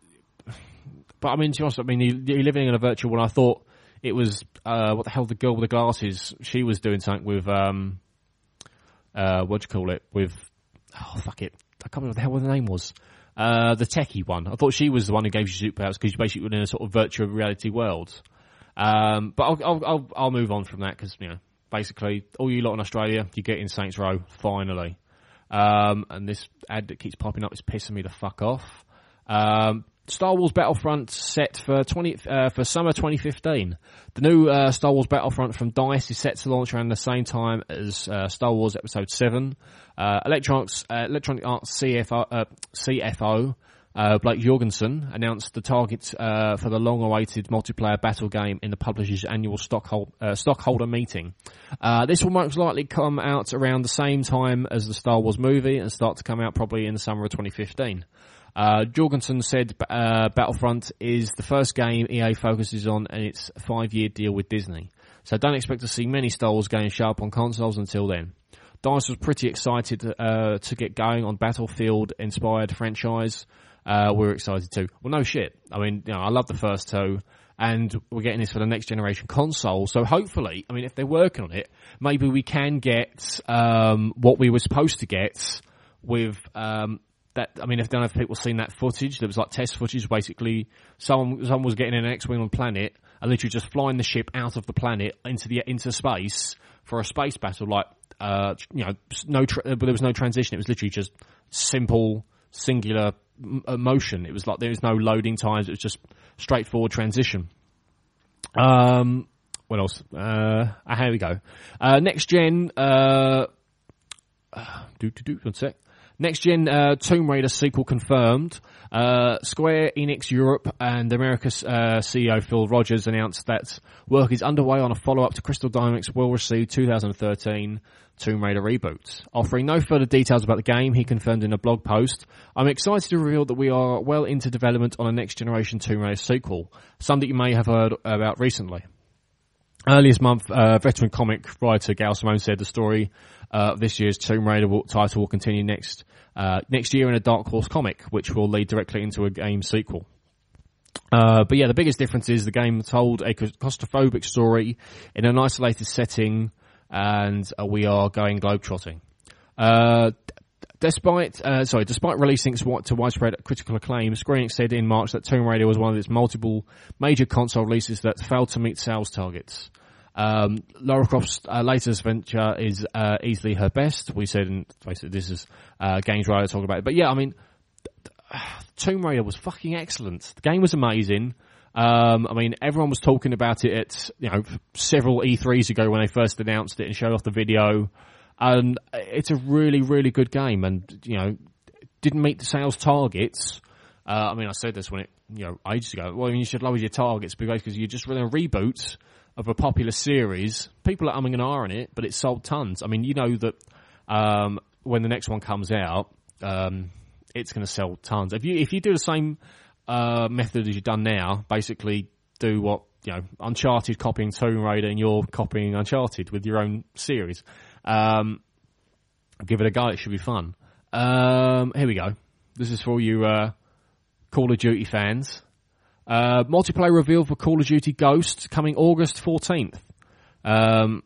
but I mean, to be honest, I mean, you're living in a virtual one. I thought it was, uh, what the hell, the girl with the glasses, she was doing something with, um, uh, what do you call it? With, oh, fuck it. I can't remember what the hell the name was. Uh, the techie one. I thought she was the one who gave you superpowers because you basically were in a sort of virtual reality world. Um, but I'll, I'll, I'll, I'll move on from that because, you know, basically, all you lot in Australia, you get in Saints Row, finally. Um, and this ad that keeps popping up is pissing me the fuck off. Um, Star Wars Battlefront set for twenty uh, for summer twenty fifteen. The new uh, Star Wars Battlefront from DICE is set to launch around the same time as uh, Star Wars Episode seven. Uh, Electronics, uh, Electronic Arts C F O, uh, C F O uh, Blake Jorgensen announced the target uh, for the long-awaited multiplayer battle game in the publisher's annual stockhold, uh, stockholder meeting. Uh, this will most likely come out around the same time as the Star Wars movie and start to come out probably in the summer of twenty fifteen. Uh, Jorgensen said uh, Battlefront is the first game E A focuses on in its five-year deal with Disney. So don't expect to see many Star Wars games show up on consoles until then. DICE was pretty excited uh, to get going on Battlefield-inspired franchise. Uh, we're excited too. Well, no shit. I mean, you know, I love the first two, and we're getting this for the next generation console. So hopefully, I mean, if they're working on it, maybe we can get um, what we were supposed to get with... Um, That, I mean, if I don't know if people have seen that footage, there was like test footage, basically someone, someone was getting an X-Wing on a planet and literally just flying the ship out of the planet into the, into space for a space battle, like, uh, you know, no, tra- but there was no transition. It was literally just simple, singular m- motion. It was like there was no loading times. It was just straightforward transition. Um, what else? Uh, ah, here we go. Uh, next gen, uh, uh do, do, do, one sec. Next gen uh, Tomb Raider sequel confirmed. Uh, Square Enix Europe and America's uh, C E O Phil Rogers announced that work is underway on a follow-up to Crystal Dynamics' well-received two thousand thirteen Tomb Raider reboot. Offering no further details about the game, he confirmed in a blog post, "I'm excited to reveal that we are well into development on a next-generation Tomb Raider sequel, something you may have heard about recently." Earlier this month, uh, veteran comic writer Gail Simone said the story uh, of this year's Tomb Raider will, title will continue next uh, next year in a Dark Horse comic, which will lead directly into a game sequel. Uh, but yeah, the biggest difference is the game told a claustrophobic story in an isolated setting, and uh, we are going globetrotting. Uh, Despite, uh, sorry, despite releasing to widespread critical acclaim, Square Enix said in March that Tomb Raider was one of its multiple major console releases that failed to meet sales targets. Um, Lara Croft's uh, latest venture is uh, easily her best. We said, and basically this is uh, Games Rider talking about it. But yeah, I mean, Tomb Raider was fucking excellent. The game was amazing. Um, I mean, everyone was talking about it at, you know, several E threes ago when they first announced it and showed off the video. And it's a really, really good game, and you know, didn't meet the sales targets. Uh, I mean, I said this when it, you know, ages ago. Well, I mean, you should lower your targets because you're just running a reboot of a popular series. People are umming and ahhing it, but it sold tons. I mean, you know that um, when the next one comes out, um, it's going to sell tons. If you if you do the same uh, method as you've done now, basically do what, you know, Uncharted copying Tomb Raider and you're copying Uncharted with your own series. Um, give it a go. It should be fun. Um, here we go. This is for all you, uh, Call of Duty fans. Uh, multiplayer reveal for Call of Duty Ghosts coming August fourteenth. Um,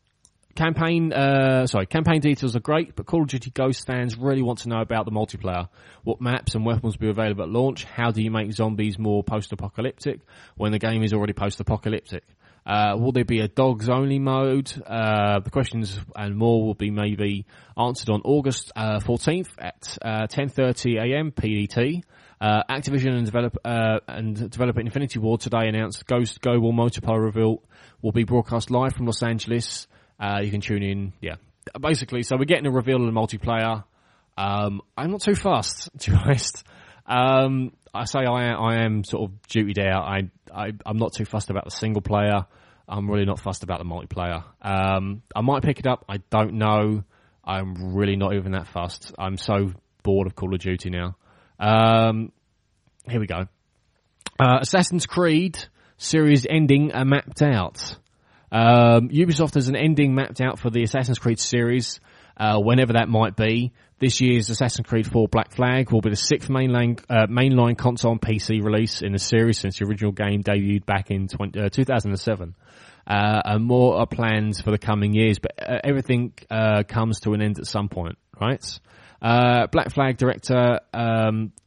campaign, uh, sorry, campaign details are great, but Call of Duty Ghosts fans really want to know about the multiplayer. What maps and weapons will be available at launch? How do you make zombies more post-apocalyptic when the game is already post-apocalyptic? Uh, will there be a dogs-only mode? Uh, the questions and more will be maybe answered on August uh, fourteenth at uh, ten thirty a.m. P D T. Uh, Activision and, develop, uh, and developer Infinity Ward today announced Ghost Global Multiplayer reveal will be broadcast live from Los Angeles. Uh, you can tune in, yeah. Basically, so we're getting a reveal of the multiplayer. Um, I'm not too fussed, to be honest. Um, I say I, I am sort of dutied out. I, I, I'm not too fussed about the single player. I'm really not fussed about the multiplayer. Um, I might pick it up. I don't know. I'm really not even that fussed. I'm so bored of Call of Duty now. Um, here we go. Uh, Assassin's Creed series ending are mapped out. Um, Ubisoft has an ending mapped out for the Assassin's Creed series, uh, whenever that might be. This year's Assassin's Creed four Black Flag will be the sixth mainline, uh, mainline console and P C release in the series since the original game debuted back in twenty, uh, two thousand seven. Uh, and more are planned for the coming years, but uh, everything uh, comes to an end at some point, right? Uh, Black Flag director um,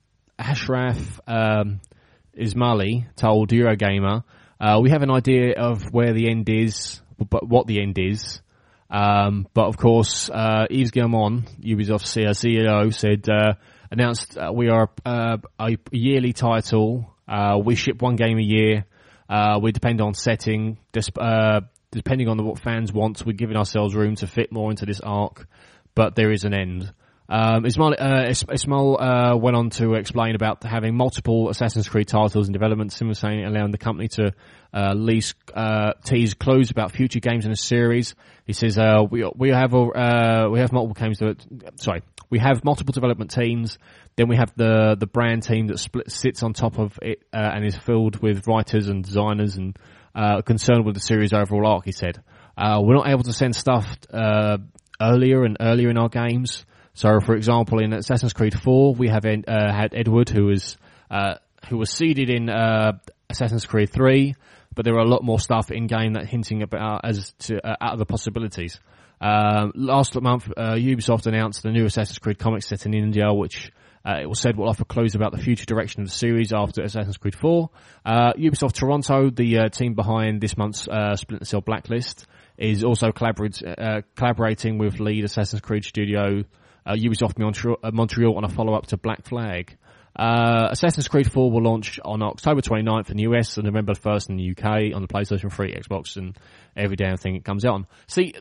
Ashraf um, Ismaili told Eurogamer, uh, we have an idea of where the end is, but what the end is. Um, but of course, uh, Yves Guillemot, Ubisoft C E O, said, uh, announced uh, we are uh, a yearly title. Uh, we ship one game a year. Uh, we depend on setting, disp- uh, depending on what fans want. We're giving ourselves room to fit more into this arc, but there is an end. Um, Ismail, uh, Ismail uh, went on to explain about having multiple Assassin's Creed titles in development, simultaneously allowing the company to uh, lease, uh, tease clues about future games in the series. He says, uh, we we have uh, we have multiple games that, sorry, we have multiple development teams. Then we have the the brand team that split, sits on top of it uh, and is filled with writers and designers and uh, concerned with the series' overall arc. He said, uh, we're not able to send stuff uh, earlier and earlier in our games. So, for example, in Assassin's Creed four, we have uh, had Edward, who was uh, who was seeded in uh, Assassin's Creed three, but there are a lot more stuff in game that hinting about as to uh, out of the possibilities. Um, last month, uh, Ubisoft announced the new Assassin's Creed comic set in India, which uh, it was said will offer clues about the future direction of the series after Assassin's Creed four. Uh, Ubisoft Toronto, the uh, team behind this month's uh, Splinter Cell Blacklist, is also collaborate, uh, collaborating with lead Assassin's Creed studio Uh, Ubisoft Montreal, uh, Montreal on a follow-up to Black Flag. Uh, Assassin's Creed four will launch on October twenty-ninth in the U S and November first in the U K on the PlayStation three, Xbox, and every damn thing it comes out on. See,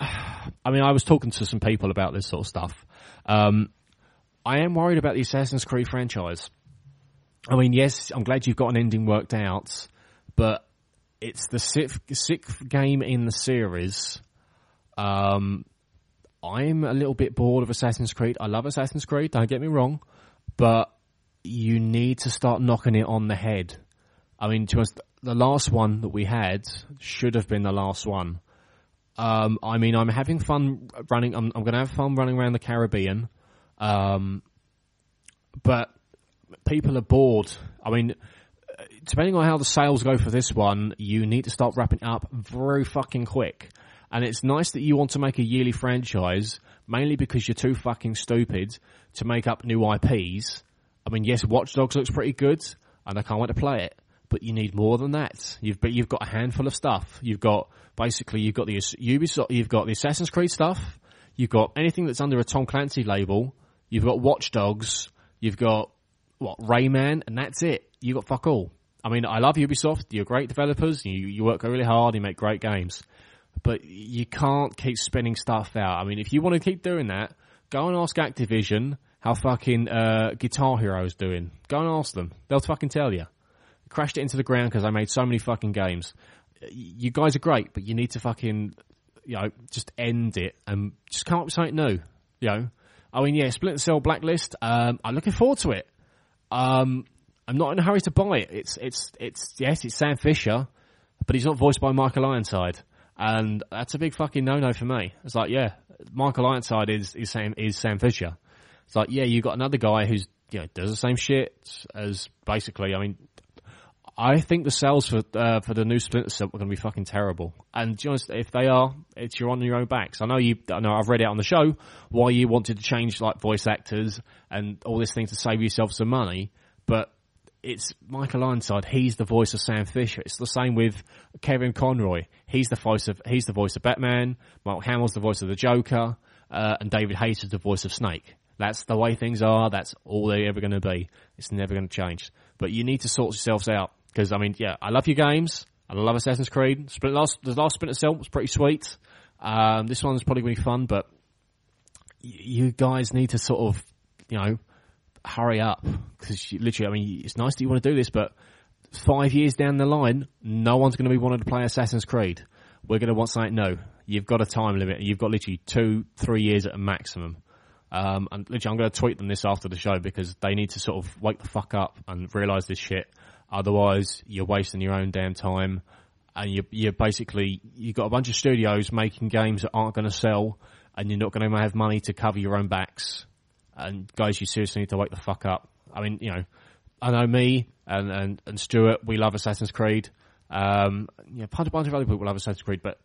I mean, I was talking to some people about this sort of stuff. Um, I am worried about the Assassin's Creed franchise. I mean, yes, I'm glad you've got an ending worked out, but it's the sixth, sixth game in the series. Um... I'm a little bit bored of Assassin's Creed. I love Assassin's Creed, don't get me wrong, but you need to start knocking it on the head. I mean, to us, the last one that we had should have been the last one. Um, I mean, I'm having fun running, I'm, I'm going to have fun running around the Caribbean, um, but people are bored. I mean, depending on how the sales go for this one, you need to start wrapping up very fucking quick. And it's nice that you want to make a yearly franchise, mainly because you're too fucking stupid to make up new I Ps. I mean, yes, Watch Dogs looks pretty good, and I can't wait to play it. But you need more than that. You've but you've got a handful of stuff. You've got basically you've got the Ubisoft, you've got the Assassin's Creed stuff. You've got anything that's under a Tom Clancy label. You've got Watch Dogs. You've got what Rayman, and that's it. You've got fuck all. I mean, I love Ubisoft. You're great developers. You you work really hard. You make great games. But you can't keep spinning stuff out. I mean, if you want to keep doing that, go and ask Activision how fucking uh, Guitar Hero's doing. Go and ask them. They'll fucking tell you. Crashed it into the ground because I made so many fucking games. You guys are great, but you need to fucking, you know, just end it and just come up with something new. You know, I mean, yeah, Splinter Cell Blacklist. Um, I'm looking forward to it. Um, I'm not in a hurry to buy it. It's, it's, it's, yes, it's Sam Fisher, but he's not voiced by Michael Ironside. And that's a big fucking no-no for me. It's like, yeah, Michael Ironside is, is Sam, is Sam Fisher. It's like, yeah, you got another guy who's, you know, does the same shit as basically, I mean, I think the sales for, uh, for the new Splinter Cell are going to be fucking terrible. And to be honest, if they are, it's, you're on your own backs. I know you, I know I've read it on the show why you wanted to change like voice actors and all this thing to save yourself some money, but it's Michael Ironside. He's the voice of Sam Fisher. It's the same with Kevin Conroy. He's the voice of he's the voice of Batman. Mark Hamill's the voice of the Joker, uh, and David Hayter is the voice of Snake. That's the way things are. That's all they're ever going to be. It's never going to change. But you need to sort yourselves out because I mean, yeah, I love your games. I love Assassin's Creed. Split, last, the last Splinter Cell was pretty sweet. Um, this one's probably going to be fun, but y- you guys need to sort of, you know, hurry up because literally, I mean, it's nice that you want to do this, but five years down the line, no one's going to be wanting to play Assassin's Creed. We're going to want something new. You've got a time limit. You've got literally two, three years at a maximum. Um, and literally, I'm going to tweet them this after the show because they need to sort of wake the fuck up and realise this shit. Otherwise, you're wasting your own damn time. And you, you're basically, you've got a bunch of studios making games that aren't going to sell and you're not going to have money to cover your own backs. And guys, you seriously need to wake the fuck up. I mean, you know, I know me and, and, and Stuart, we love Assassin's Creed. Um, you know, a bunch of other people love Assassin's Creed, but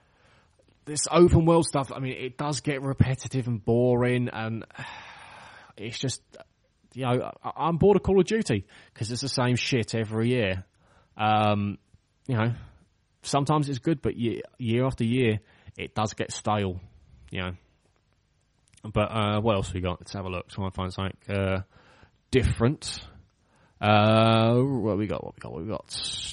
this open world stuff, I mean, it does get repetitive and boring and it's just, you know, I, I'm bored of Call of Duty because it's the same shit every year. Um, you know, sometimes it's good, but year, year after year, it does get stale, you know. But uh, what else we got? Let's have a look. Try and find something uh, different. Uh, what we got? What we got? What we got?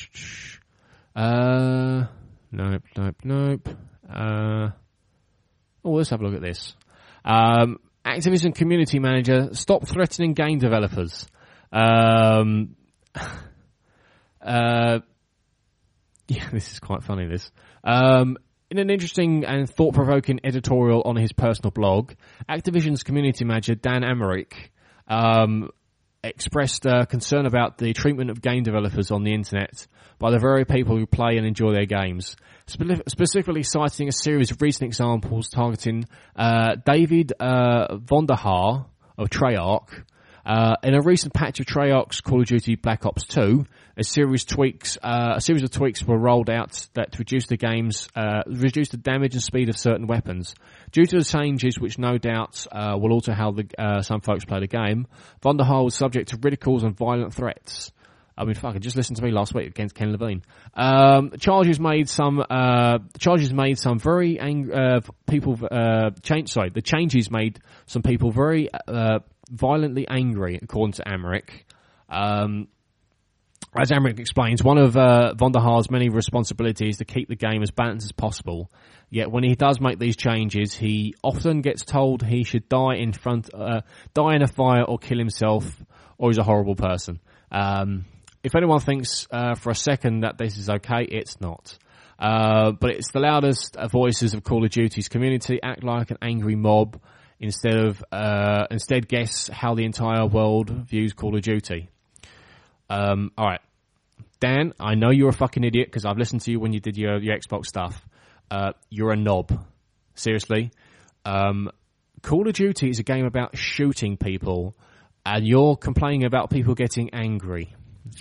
Uh, nope, nope, nope. Uh, oh, let's have a look at this. Um, Activision community manager, stop threatening game developers. Um, uh, yeah, this is quite funny, this. Um, in an interesting and thought-provoking editorial on his personal blog, Activision's community manager, Dan Amrich, um, expressed uh, concern about the treatment of game developers on the internet by the very people who play and enjoy their games, Spe- specifically citing a series of recent examples targeting uh, David uh, Vonderhaar of Treyarch. Uh, in a recent patch of Treyarch's Call of Duty Black Ops two, a series tweaks, uh, a series of tweaks were rolled out that reduce the game's, uh, reduce the damage and speed of certain weapons. Due to the changes, which no doubt uh, will alter how the, uh, some folks play the game, Vonderhaar was subject to ridicules and violent threats. I mean, fucking just listen to me last week against Ken Levine. Um, charges made some, uh, charges made some very angry, uh, people, uh, change, sorry, the changes made some people very, uh, violently angry, according to Amrich. Um, as Amrich explains, one of, uh, Vonderhaar's many responsibilities is to keep the game as balanced as possible. Yet when he does make these changes, he often gets told he should die in front, uh, die in a fire or kill himself, or he's a horrible person. Um, If anyone thinks uh, for a second that this is okay, it's not. Uh, but it's the loudest voices of Call of Duty's community act like an angry mob instead of uh, instead guess how the entire world views Call of Duty. Um, all right, Dan, I know you're a fucking idiot because I've listened to you when you did your, your Xbox stuff. Uh, you're a knob. Seriously. Um, Call of Duty is a game about shooting people, and you're complaining about people getting angry.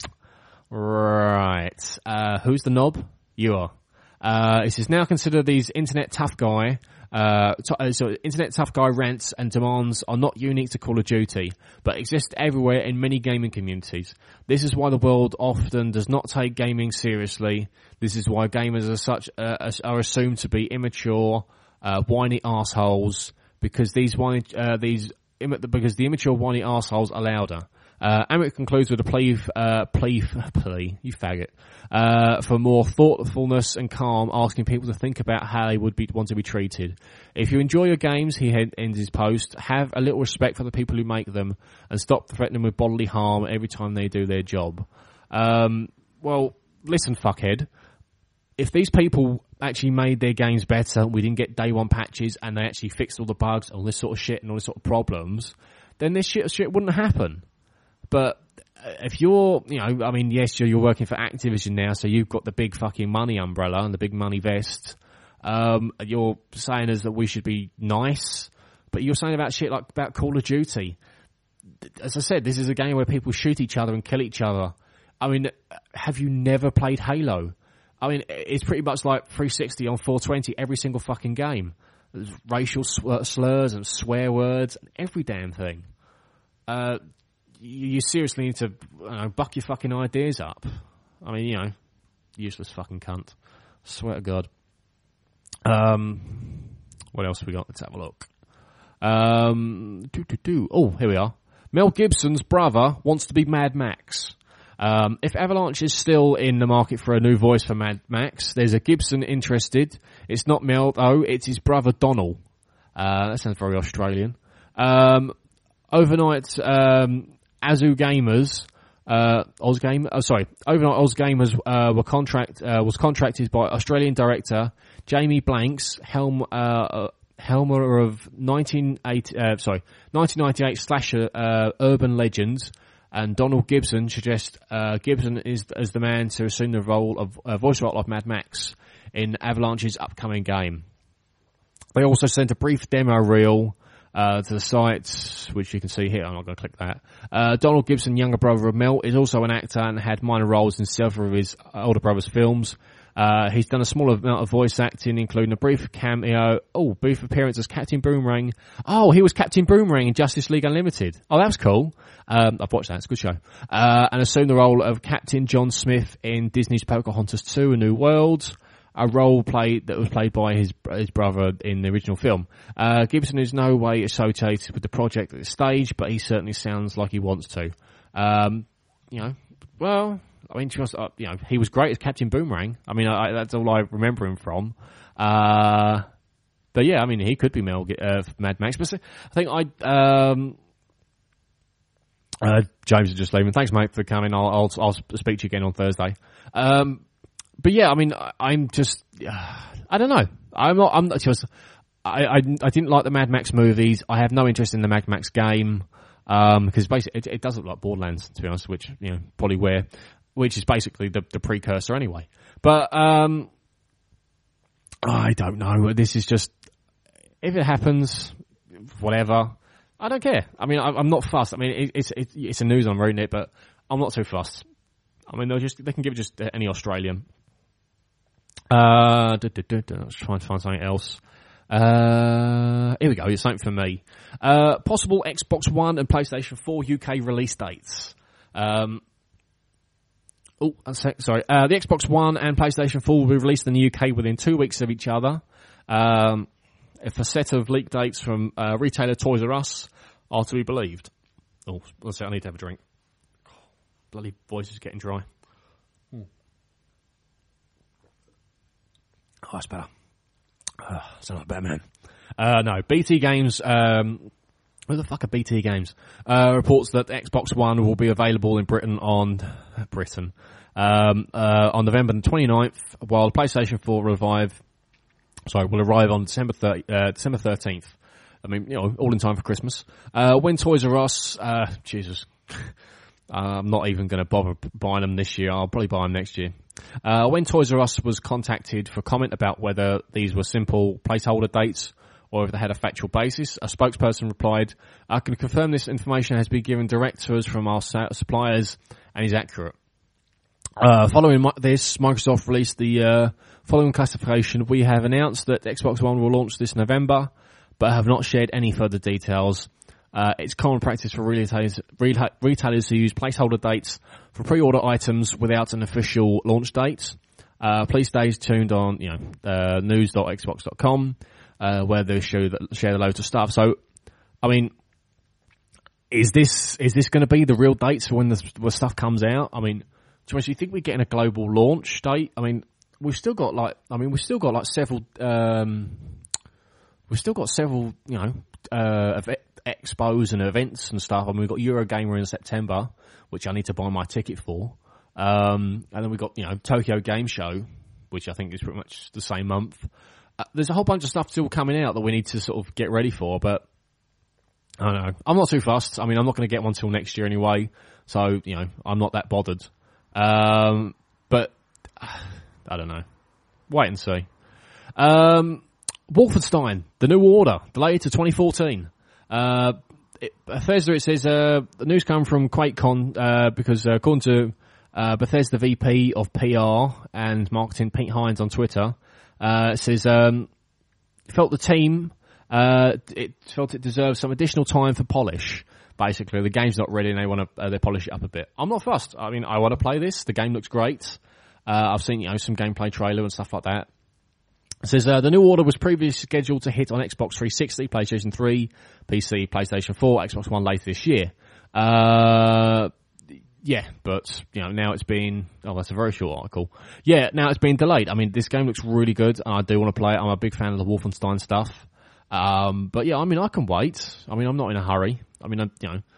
Right. Uh, who's the knob? You are. Uh, it is now considered these internet tough guy, uh, t- uh, so internet tough guy rants and demands are not unique to Call of Duty, but exist everywhere in many gaming communities. This is why the world often does not take gaming seriously. This is why gamers as such, uh, are assumed to be immature, uh, whiny assholes, because these whiny, uh, these, because the immature whiny assholes are louder. Uh, Amrich concludes with a plea, uh, plea, plea, you faggot, uh, for more thoughtfulness and calm, asking people to think about how they would be, want to be treated. If you enjoy your games, he ends his post, have a little respect for the people who make them and stop threatening with bodily harm every time they do their job. Um, well, listen, fuckhead. If these people actually made their games better, we didn't get day one patches and they actually fixed all the bugs and all this sort of shit and all this sort of problems, then this shit, shit wouldn't happen. But if you're, you know, I mean, yes, you're, you're working for Activision now, so you've got the big fucking money umbrella and the big money vest. Um, you're saying is that we should be nice, but you're saying about shit like about Call of Duty. As I said, this is a game where people shoot each other and kill each other. I mean, have you never played Halo? I mean, it's pretty much like three sixty on four twenty every single fucking game. There's racial slurs and swear words and every damn thing. Uh, You, you seriously need to you know, buck your fucking ideas up. I mean, you know, useless fucking cunt. Swear to God. Um, what else have we got? Let's have a look. Um, doo, doo, doo. Oh, here we are. Mel Gibson's brother wants to be Mad Max. Um, if Avalanche is still in the market for a new voice for Mad Max, there's a Gibson interested. It's not Mel, though. It's his brother Donald. Uh, that sounds very Australian. Um, overnight, um, Azu Gamers, uh, Oz Game, oh sorry, overnight Oz Gamers, uh, were contract, uh, was contracted by Australian director Jamie Blanks, helm, uh, helmer of nineteen eighty, uh, sorry, nineteen ninety-eight slasher, uh, Urban Legends, and Donald Gibson suggests, uh, Gibson is, is the man to assume the role of, uh, voice role of Mad Max in Avalanche's upcoming game. They also sent a brief demo reel, Uh, to the site, which you can see here. I'm not going to click that. Uh, Donald Gibson, younger brother of Mel, is also an actor and had minor roles in several of his older brother's films. Uh, he's done a small amount of voice acting, including a brief cameo. Oh, brief appearance as Captain Boomerang. Oh, he was Captain Boomerang in Justice League Unlimited. Oh, that was cool. Um, I've watched that. It's a good show. Uh, and assumed the role of Captain John Smith in Disney's Pocahontas two: A New World, a role played that was played by his his brother in the original film. Uh, Gibson is no way associated with the project at this stage, but he certainly sounds like he wants to. Um, you know, well. I mean, was, uh, you know, he was great as Captain Boomerang. I mean, I, that's all I remember him from. Uh, but yeah, I mean, he could be Mel, uh, Mad Max. But I think I, um, uh, James is just leaving. Thanks, mate, for coming. I'll, I'll, I'll speak to you again on Thursday. Um, but yeah, I mean, I, I'm just, uh, I don't know. I'm not, I'm not just, I, I, I didn't like the Mad Max movies. I have no interest in the Mad Max game. Um, because basically it, it does look like Borderlands, to be honest, which, you know, probably where, which is basically the, the precursor anyway. But, um, I don't know. This is just, if it happens, whatever, I don't care. I mean, I, I'm not fussed. I mean, it, it's, it, it's a news I'm reading it, but I'm not too fussed. I mean, they'll just, they can give it just any Australian. Uh, duh, duh, duh, duh. Let's try and find something else. Uh, here we go. It's something for me. Uh, possible Xbox One and PlayStation four U K release dates. Um, Oh, a sec, sorry. Uh, the Xbox One and PlayStation four will be released in the U K within two weeks of each other. Um, if a set of leaked dates from uh, retailer Toys R Us are to be believed. Oh, let's see, I need to have a drink. Oh, bloody voice is getting dry. Hmm. Oh, that's better. Uh, sound like Batman. Uh, no, B T Games, um, who the fuck are B T Games? Uh, reports that the Xbox One will be available in Britain on Britain um, uh, on November the twenty-ninth, while PlayStation four revive. Sorry, will arrive on December thirtieth. Uh, December thirteenth. I mean, you know, all in time for Christmas. Uh, when Toys R Us, uh, Jesus, I'm not even going to bother buying them this year. I'll probably buy them next year. Uh, when Toys R Us was contacted for comment about whether these were simple placeholder dates or if they had a factual basis, a spokesperson replied, I can confirm this information has been given direct to us from our suppliers and is accurate. Uh, following this, Microsoft released the uh, following classification. We have announced that Xbox One will launch this November, but have not shared any further details. Uh, it's common practice for retailers, retailers to use placeholder dates for pre-order items without an official launch date. Uh, please stay tuned on, you know, uh, news dot xbox dot com. Uh, where they show that, share loads of stuff. So, I mean, is this is this going to be the real dates for when the, when stuff comes out? I mean, do you think we're getting a global launch date? I mean, we've still got like, I mean, we've still got like several, um, we've still got several, you know, uh, expos and events and stuff. I mean, we've got Eurogamer in September, which I need to buy my ticket for. Um, and then we've got, you know, Tokyo Game Show, which I think is pretty much the same month. Uh, there's a whole bunch of stuff still coming out that we need to sort of get ready for, but I don't know. I'm not too fussed. I mean, I'm not going to get one till next year anyway, so, you know, I'm not that bothered. Um, but, I don't know. Wait and see. Um, Wolfenstein, The New Order, delayed to twenty fourteen. Uh, it, Bethesda, it says, uh, the news come from QuakeCon, uh, because uh, according to uh, Bethesda V P of P R and Marketing, Pete Hines on Twitter, Uh, it says, um, felt the team, uh, it felt it deserves some additional time for polish. Basically, the game's not ready and they want to, uh, they polish it up a bit. I'm not fussed. I mean, I want to play this. The game looks great. Uh, I've seen, you know, some gameplay trailer and stuff like that. It says, uh, the New Order was previously scheduled to hit on Xbox three sixty, PlayStation three, P C, PlayStation four, Xbox One later this year. Uh, Yeah, but, you know, now it's been... Oh, that's a very short article. Yeah, now it's been delayed. I mean, this game looks really good, and I do want to play it. I'm a big fan of the Wolfenstein stuff. Um, but, yeah, I mean, I can wait. I mean, I'm not in a hurry. I mean, I, you know...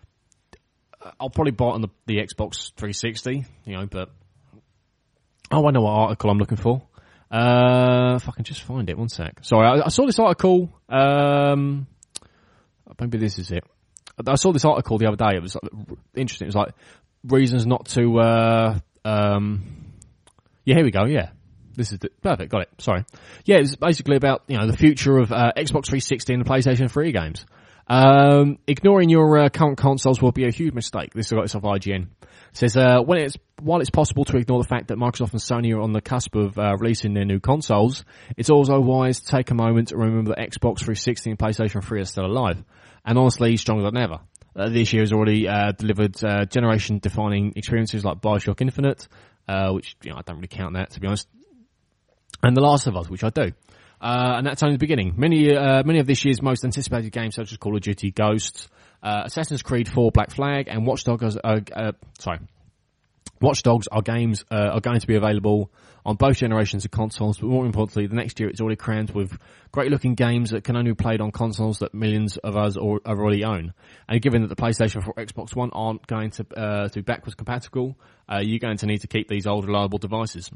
I'll probably buy it on the, the Xbox three sixty, you know, but... Oh, I know what article I'm looking for. Uh, if I can just find it, one sec. Sorry, I, I saw this article... Um, maybe this is it. I saw this article the other day. It was like, interesting. It was like reasons not to. Uh, um, yeah, here we go. Yeah, this is the, perfect. Got it. Sorry. Yeah, it's basically about, you know, the future of uh, Xbox three sixty and the PlayStation three games. Um, ignoring your uh, current consoles will be a huge mistake. This is got this off I G N. It says, uh, when it's, while it's possible to ignore the fact that Microsoft and Sony are on the cusp of uh, releasing their new consoles, it's also wise to take a moment to remember that Xbox three sixty and PlayStation three are still alive. And honestly, stronger than ever. Uh, this year has already uh, delivered uh, generation-defining experiences like Bioshock Infinite, uh, which, you know, I don't really count that, to be honest. And The Last of Us, which I do. Uh, and that's only the beginning. Many, uh, many of this year's most anticipated games, such as Call of Duty Ghosts, uh, Assassin's Creed four Black Flag, and Watch Dogs, uh, uh, sorry, Watch Dogs are games, uh, are going to be available on both generations of consoles, but more importantly, the next year it's already crammed with great looking games that can only be played on consoles that millions of us or, already own. And given that the PlayStation four, Xbox One aren't going to, uh, to be backwards compatible, uh, you're going to need to keep these old reliable devices.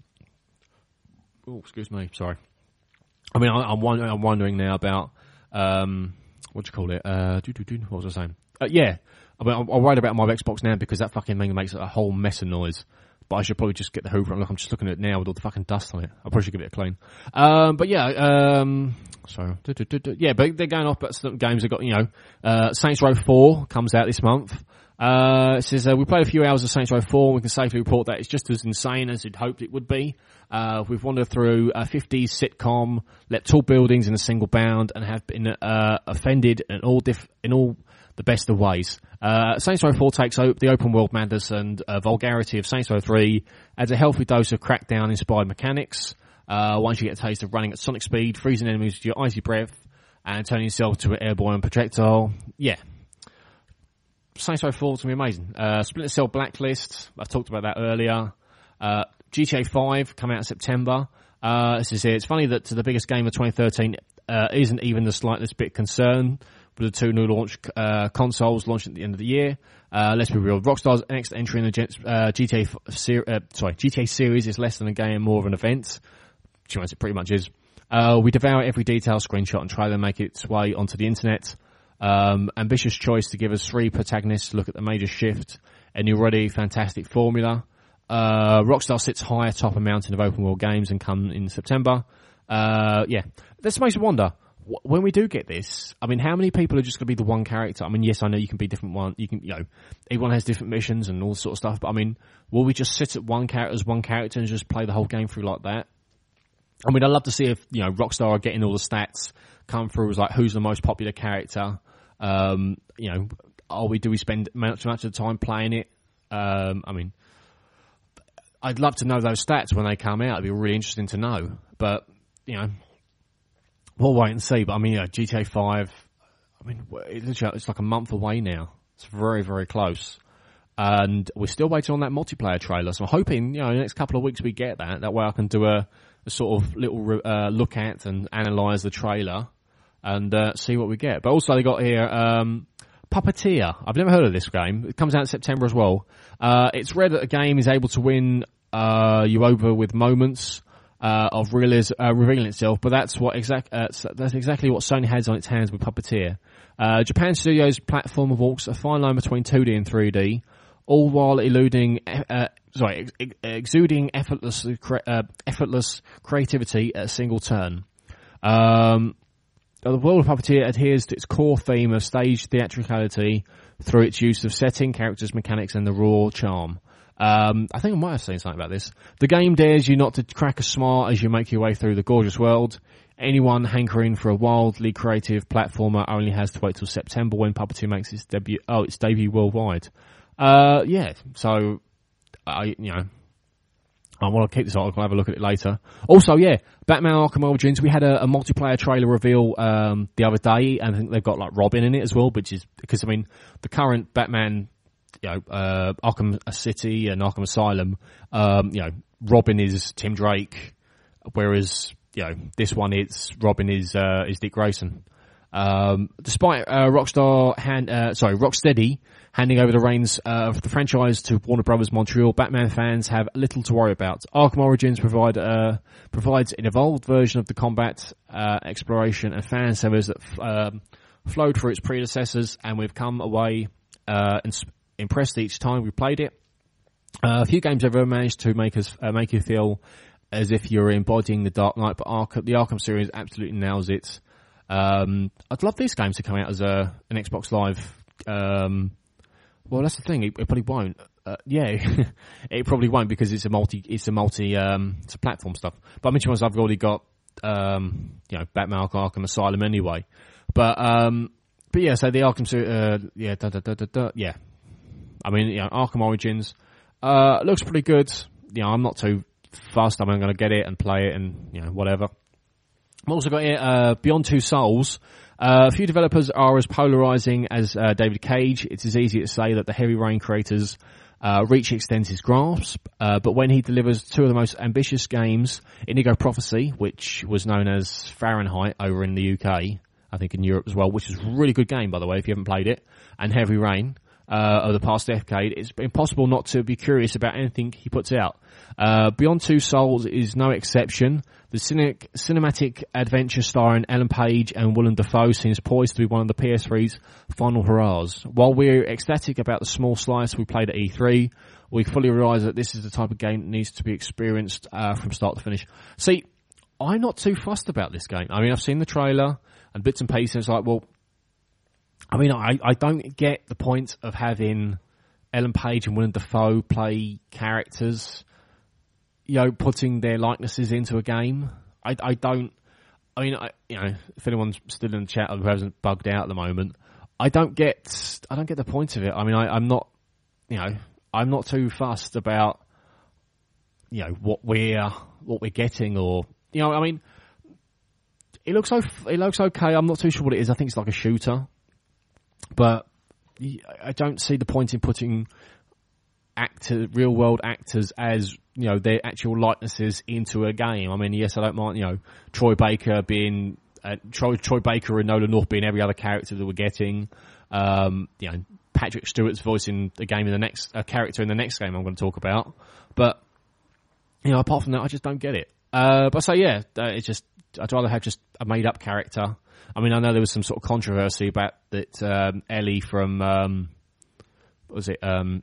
Oh, excuse me, sorry. I mean, I, I'm wondering, I'm wondering now about, um, what do you call it? Uh, doo, doo, doo, what was I saying? Uh, yeah. I mean, I'm, I'm worried about my Xbox now because that fucking thing makes a whole mess of noise. But I should probably just get the Hoover and look, I'm just looking at it now with all the fucking dust on it. I probably should give it a clean. Um, but yeah, um, sorry. Do, do, do, do. Yeah, but they're going off, but some games have got, you know, uh, Saints Row four comes out this month. Uh, it says, uh, we played a few hours of Saints Row four and we can safely report that it's just as insane as we'd hoped it would be. Uh, we've wandered through a fifties sitcom, leapt tall buildings in a single bound and have been, uh, offended in all diff- in all the best of ways. Uh, Saints Row four takes op- the open world madness and uh, vulgarity of Saints Row three, adds a healthy dose of Crackdown inspired mechanics. Uh, once you get a taste of running at sonic speed, freezing enemies with your icy breath, and turning yourself to an airborne projectile. Yeah. Saints Row four is going to be amazing. Uh, Splinter Cell Blacklist, I talked about that earlier. Uh, G T A five come out in September. Uh, this is it. It's funny that the biggest game of twenty thirteen uh, isn't even the slightest bit concerned with the two new launch uh, consoles launched at the end of the year. Uh, let's be real. Rockstar's next entry in the uh, G T A ser- uh, sorry G T A series is less than a game, more of an event. Which it pretty much is. Uh, we devour every detail, screenshot, and trailer, make its way onto the internet. Um, ambitious choice to give us three protagonists to look at the major shift, a new already fantastic formula. Uh, Rockstar sits high atop a mountain of open world games and come in September. Uh, yeah. This makes me wonder, wh- when we do get this, I mean, how many people are just going to be the one character? I mean, yes, I know you can be different one, you can, you know, everyone has different missions and all sort of stuff, but I mean, will we just sit at one character as one character and just play the whole game through like that? I mean, I'd love to see if, you know, Rockstar are getting all the stats come through as like, who's the most popular character? Um, you know, are we, do we spend much, much of the time playing it? Um, I mean, I'd love to know those stats when they come out. It'd be really interesting to know. But, you know, we'll wait and see. But I mean, you know, G T A five, I mean, it's, it's like a month away now. It's very, very close. And we're still waiting on that multiplayer trailer. So I'm hoping, you know, in the next couple of weeks we get that. That way I can do a, a sort of little uh, look at and analyse the trailer and uh, see what we get. But also they got here um, Puppeteer. I've never heard of this game. It comes out in September as well. Uh, it's rare that a game is able to win uh, you over with moments uh, of realis- uh, revealing itself, but that's what exact uh, that's exactly what Sony has on its hands with Puppeteer. Uh, Japan Studios' platform walks a fine line between two D and three D, all while eluding, uh, sorry, ex- ex- exuding effortless, uh, effortless creativity at a single turn. Um, The world of Puppeteer adheres to its core theme of stage theatricality through its use of setting, characters, mechanics, and the raw charm. Um, I think I might have seen something about this. The game dares you not to crack a smile as you make your way through the gorgeous world. Anyone hankering for a wildly creative platformer only has to wait till September when Puppeteer makes its debut. Oh, its debut worldwide. Uh, yeah. So, I you know. I want to keep this article, I'll have a look at it later. Also, yeah, Batman Arkham Origins, we had a, a multiplayer trailer reveal um, the other day, and I think they've got like Robin in it as well, which is, because I mean, the current Batman, you know, uh, Arkham City and Arkham Asylum, um, you know, Robin is Tim Drake, whereas, you know, this one is, Robin is, uh, is Dick Grayson. Um, despite, uh, Rockstar hand, uh, sorry, Rocksteady handing over the reins uh, of the franchise to Warner Brothers Montreal, Batman fans have little to worry about. Arkham Origins provide, uh, provides an evolved version of the combat, uh, exploration and fan service that f- um, flowed through its predecessors, and we've come away uh, ins- impressed each time we played it. Uh, a few games have ever managed to make us uh, make you feel as if you're embodying the Dark Knight, but Arkham, the Arkham series absolutely nails it. Um, I'd love these games to come out as a an Xbox Live. Um, well, that's the thing. It, it probably won't. Uh, yeah, it probably won't because it's a multi. It's a multi. Um, it's a platform stuff. But I mentioned once I've already got um, you know, Batman Arkham Asylum anyway. But um, but yeah. So the Arkham. Uh, yeah. Da, da, da, da, da, yeah. I mean, you know, Arkham Origins uh, looks pretty good. You know, I'm not too fussed. I'm going to get it and play it and you know whatever. I've also got here, uh, Beyond Two Souls. Uh, a few developers are as polarizing as uh, David Cage. It's as easy to say that the Heavy Rain creators uh, reach extends his grasp, uh, but when he delivers two of the most ambitious games, Indigo Prophecy, which was known as Fahrenheit over in the U K, I think in Europe as well, which is a really good game, by the way, if you haven't played it, and Heavy Rain, uh, over the past decade, it's impossible not to be curious about anything he puts out. Uh, Beyond Two Souls is no exception. The cynic, cinematic adventure starring Ellen Page and Willem Dafoe seems poised to be one of the P S three's final hurrahs. While we're ecstatic about the small slice we played at E three, we fully realise that this is the type of game that needs to be experienced uh, from start to finish. See, I'm not too fussed about this game. I mean, I've seen the trailer and bits and pieces. Like, well, I mean, I, I don't get the point of having Ellen Page and Willem Dafoe play characters, you know, putting their likenesses into a game. I, I don't, I mean, I, you know, if anyone's still in the chat who hasn't bugged out at the moment, I don't get, I don't get the point of it. I mean, I, I'm not, you know, I'm not too fussed about, you know, what we're, what we're getting or, you know, I mean, it looks, so, it looks okay. I'm not too sure what it is. I think it's like a shooter, but I don't see the point in putting actor, real world actors as, you know, their actual likenesses into a game. I mean, yes, I don't mind, you know, Troy Baker being, uh, Troy, Troy Baker and Nolan North being every other character that we're getting. Um, you know, Patrick Stewart's voicing a game in the next, a character in the next game I'm going to talk about. But, you know, apart from that, I just don't get it. Uh, but so yeah, uh, it's just, I'd rather have just a made up character. I mean, I know there was some sort of controversy about that, um, Ellie from, um, what was it, um,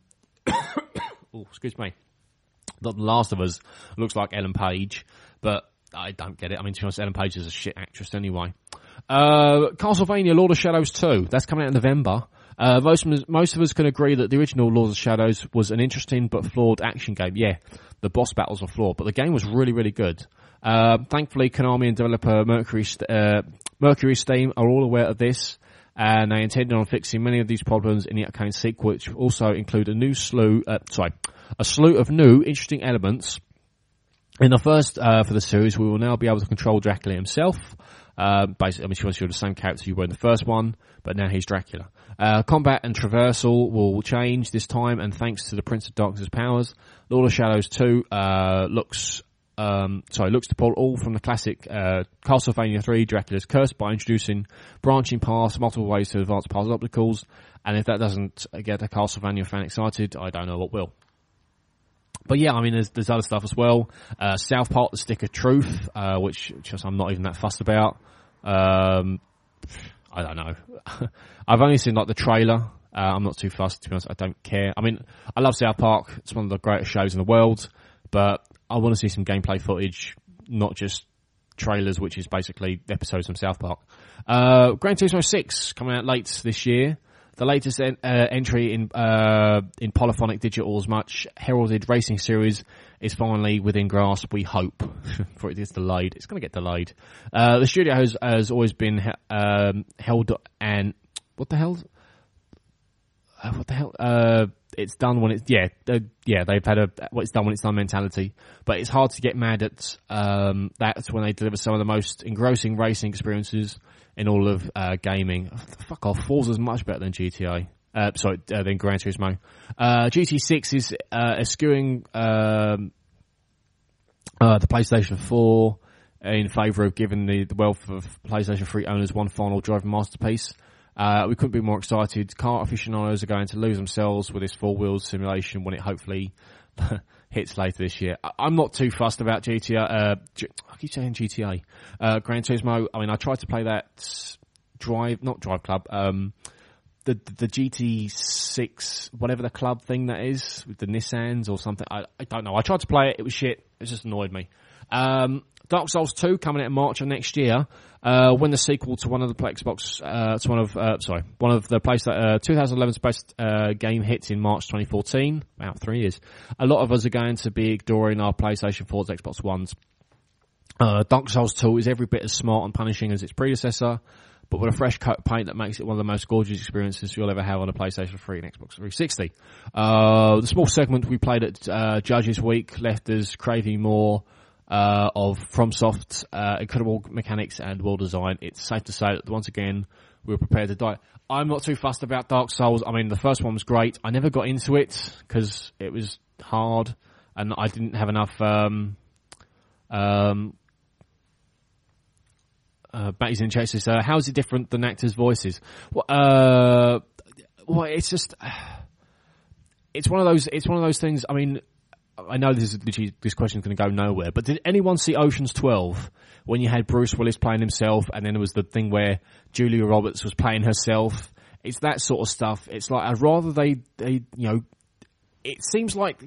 oh, excuse me. The Last of Us looks like Ellen Page, but I don't get it. I mean, to be honest, Ellen Page is a shit actress anyway. Uh, Castlevania Lord of Shadows two, that's coming out in November. Uh, most, most of us can agree that the original Lord of Shadows was an interesting but flawed action game. Yeah, the boss battles are flawed, but the game was really, really good. Uh, thankfully, Konami and developer Mercury, uh, Mercury Steam are all aware of this, and they intended on fixing many of these problems in the upcoming sequel, which also include a new slew, uh, sorry, a slew of new, interesting elements. In the first, uh, for the series, we will now be able to control Dracula himself. Uh, basically, I mean, she was the same character you were in the first one, but now he's Dracula. Uh, combat and traversal will change this time, and thanks to the Prince of Darkness' powers, Lord of Shadows two, uh, looks, um, sorry, looks to pull all from the classic, uh, Castlevania three, Dracula's Curse, by introducing branching paths, multiple ways to advance puzzle obstacles, and if that doesn't get a Castlevania fan excited, I don't know what will. But yeah, I mean, there's, there's other stuff as well. Uh, South Park, The Stick of Truth, uh, which just I'm not even that fussed about. Um, I don't know. I've only seen like the trailer. Uh, I'm not too fussed, to be honest. I don't care. I mean, I love South Park. It's one of the greatest shows in the world. But I want to see some gameplay footage, not just trailers, which is basically episodes from South Park. Uh, Gran Turismo six coming out late this year. The latest en- uh, entry in uh, in Polyphonic Digital's much heralded racing series is finally within grasp, we hope. For it is delayed. It's going to get delayed. Uh, the studio has, has always been he- um, held and... What the hell? Uh, what the hell? Uh, it's done when it's... Yeah, uh, yeah. They've had a... Well, it's done when it's done mentality. But it's hard to get mad at um, that when they deliver some of the most engrossing racing experiences in all of uh, gaming. Fuck off. Forza's much better than G T A. Uh, sorry, uh, than Gran Turismo. Uh, G T six is uh, eschewing um, uh, the PlayStation four in favour of giving the, the wealth of PlayStation three owners one final driving masterpiece. Uh, we couldn't be more excited. Car aficionados are going to lose themselves with this four-wheel simulation when it hopefully hits later this year. I- I'm not too fussed about G T A. Uh, G- I keep saying G T A. Uh, Gran Turismo. I mean, I tried to play that Drive, not Drive Club. Um, the the G T six, whatever the club thing that is, with the Nissans or something. I, I don't know. I tried to play it. It was shit. It just annoyed me. Um, Dark Souls two coming out in March of next year. Uh, when the sequel to one of the Xbox, uh, to one of, uh, sorry, one of the place, uh, twenty eleven's best, uh, game hits in March twenty fourteen. About three years. A lot of us are going to be ignoring our PlayStation fours, Xbox Ones. Uh, Dark Souls two is every bit as smart and punishing as its predecessor, but with a fresh coat of paint that makes it one of the most gorgeous experiences you'll ever have on a PlayStation three and Xbox three sixty. Uh, the small segment we played at, uh, Judges Week left us craving more, Uh, of FromSoft's, uh, incredible mechanics and world design. It's safe to say that once again, we were prepared to die. I'm not too fussed about Dark Souls. I mean, the first one was great. I never got into it because it was hard and I didn't have enough, um, um, uh, Batty's in chat says, uh, how is it different than actors' voices? Well, uh, well, it's just, it's one of those, it's one of those things, I mean, I know this is literally, this question's going to go nowhere, but did anyone see Ocean's twelve when you had Bruce Willis playing himself and then there was the thing where Julia Roberts was playing herself? It's that sort of stuff. It's like, I'd rather they, they, you know, it seems like,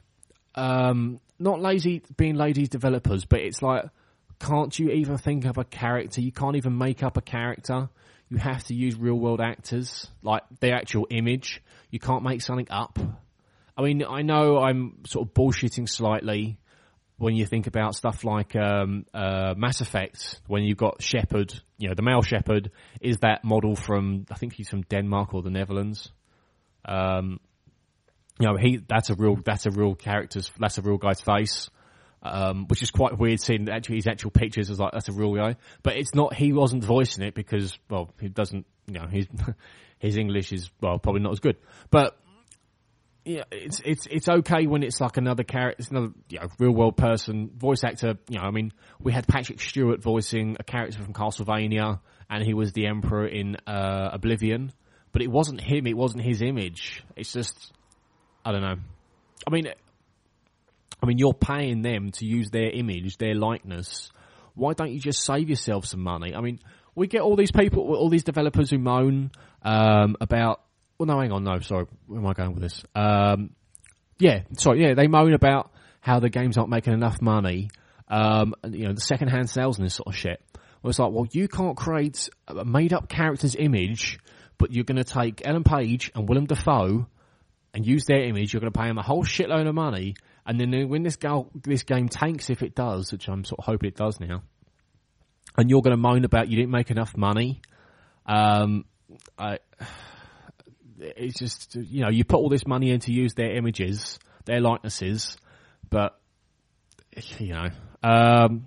um, not lazy, being lazy developers, but it's like, can't you even think of a character? You can't even make up a character. You have to use real world actors, like the actual image. You can't make something up. I mean, I know I'm sort of bullshitting slightly when you think about stuff like um, uh, Mass Effect, when you've got Shepard, you know, the male Shepard is that model from, I think he's from Denmark or the Netherlands. Um, you know, he that's a real that's a real character's that's a real guy's face, um, which is quite weird seeing actually his actual pictures as like that's a real guy. But it's not. He wasn't voicing it because well, he doesn't. You know, his his English is well probably not as good, but. Yeah, it's it's it's okay when it's like another character, it's another you know, real world person, voice actor. You know, I mean, we had Patrick Stewart voicing a character from Castlevania, and he was the Emperor in uh, Oblivion. But it wasn't him; it wasn't his image. It's just, I don't know. I mean, I mean, you're paying them to use their image, their likeness. Why don't you just save yourself some money? I mean, we get all these people, all these developers who moan um, about. Well, no, hang on, no, sorry, where am I going with this? Um, yeah, sorry, yeah, they moan about how the games aren't making enough money, um, and, you know, the second-hand sales and this sort of shit. Well, it's like, well, you can't create a made-up character's image, but you're going to take Ellen Page and Willem Dafoe and use their image, you're going to pay them a whole shitload of money, and then when this, go- this game tanks, if it does, which I'm sort of hoping it does now, and you're going to moan about you didn't make enough money, um, I... It's just, you know, you put all this money in to use their images, their likenesses, but, you know, um,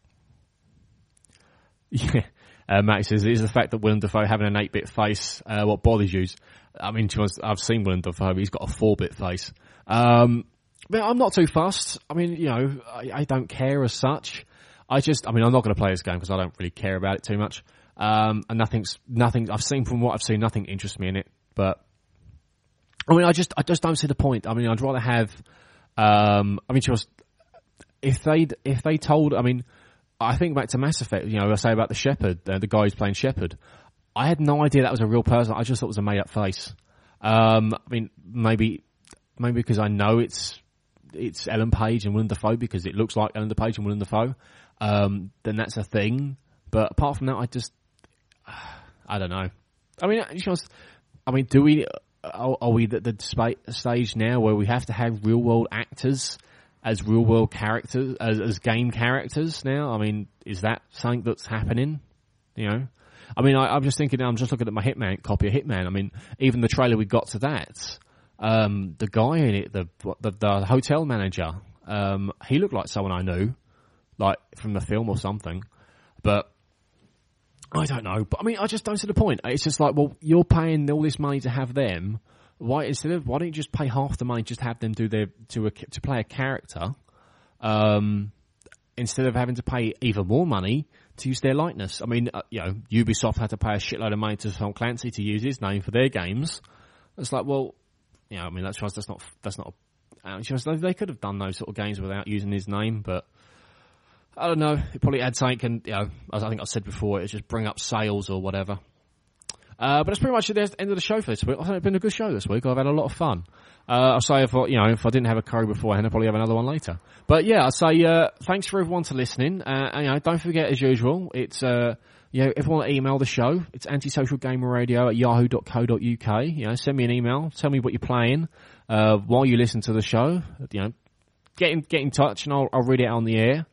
yeah, uh, Matt says, it is the fact that Willem Dafoe having an eight-bit face, uh, what bothers you. I mean, to be honest, I've seen Willem Dafoe, he's got a four-bit face. Um, but I'm not too fussed. I mean, you know, I, I don't care as such. I just, I mean, I'm not going to play this game because I don't really care about it too much. Um, and nothing's, nothing, I've seen from what I've seen, nothing interests me in it. But I mean, I just, I just don't see the point. I mean, I'd rather have, um, I mean, just if they, if they told, I mean, I think back to Mass Effect. You know, I say about the Shepard, uh, the guy who's playing Shepard. I had no idea that was a real person. I just thought it was a made-up face. Um, I mean, maybe, maybe because I know it's, it's Ellen Page and Willem Dafoe because it looks like Ellen Page and Willem Dafoe. Um, then that's a thing. But apart from that, I just, I don't know. I mean, just. I mean, do we, are, are we at the spa- stage now where we have to have real world actors as real world characters, as, as game characters now? I mean, is that something that's happening? You know? I mean, I, I'm just thinking, I'm just looking at my Hitman, copy of Hitman. I mean, even the trailer we got to that, um, the guy in it, the, the, the hotel manager, um, he looked like someone I knew, like from the film or something. But, I don't know, but I mean, I just don't see the point. It's just like, well, you're paying all this money to have them. Why instead of why don't you just pay half the money, just have them do their to a, to play a character, um, instead of having to pay even more money to use their likeness. I mean, uh, you know, Ubisoft had to pay a shitload of money to Tom Clancy to use his name for their games. It's like, well, you know, I mean, that's that's not that's not. A, they could have done those sort of games without using his name, but. I don't know. It probably adds something, and you know, as I think I said before, it just bring up sales or whatever. Uh, but that's pretty much the end of the show for this week. I think it's been a good show this week. I've had a lot of fun. Uh, I'll say if I, you know, if I didn't have a curry beforehand, I'd probably have another one later. But yeah, I'd say, uh, thanks for everyone to listening. Uh, and, you know, don't forget as usual, it's, uh, you know, everyone email the show. It's antisocial gamer radio at yahoo dot co dot uk. You know, send me an email. Tell me what you're playing, uh, while you listen to the show. You know, get in, get in touch and I'll, I'll read it out on the air.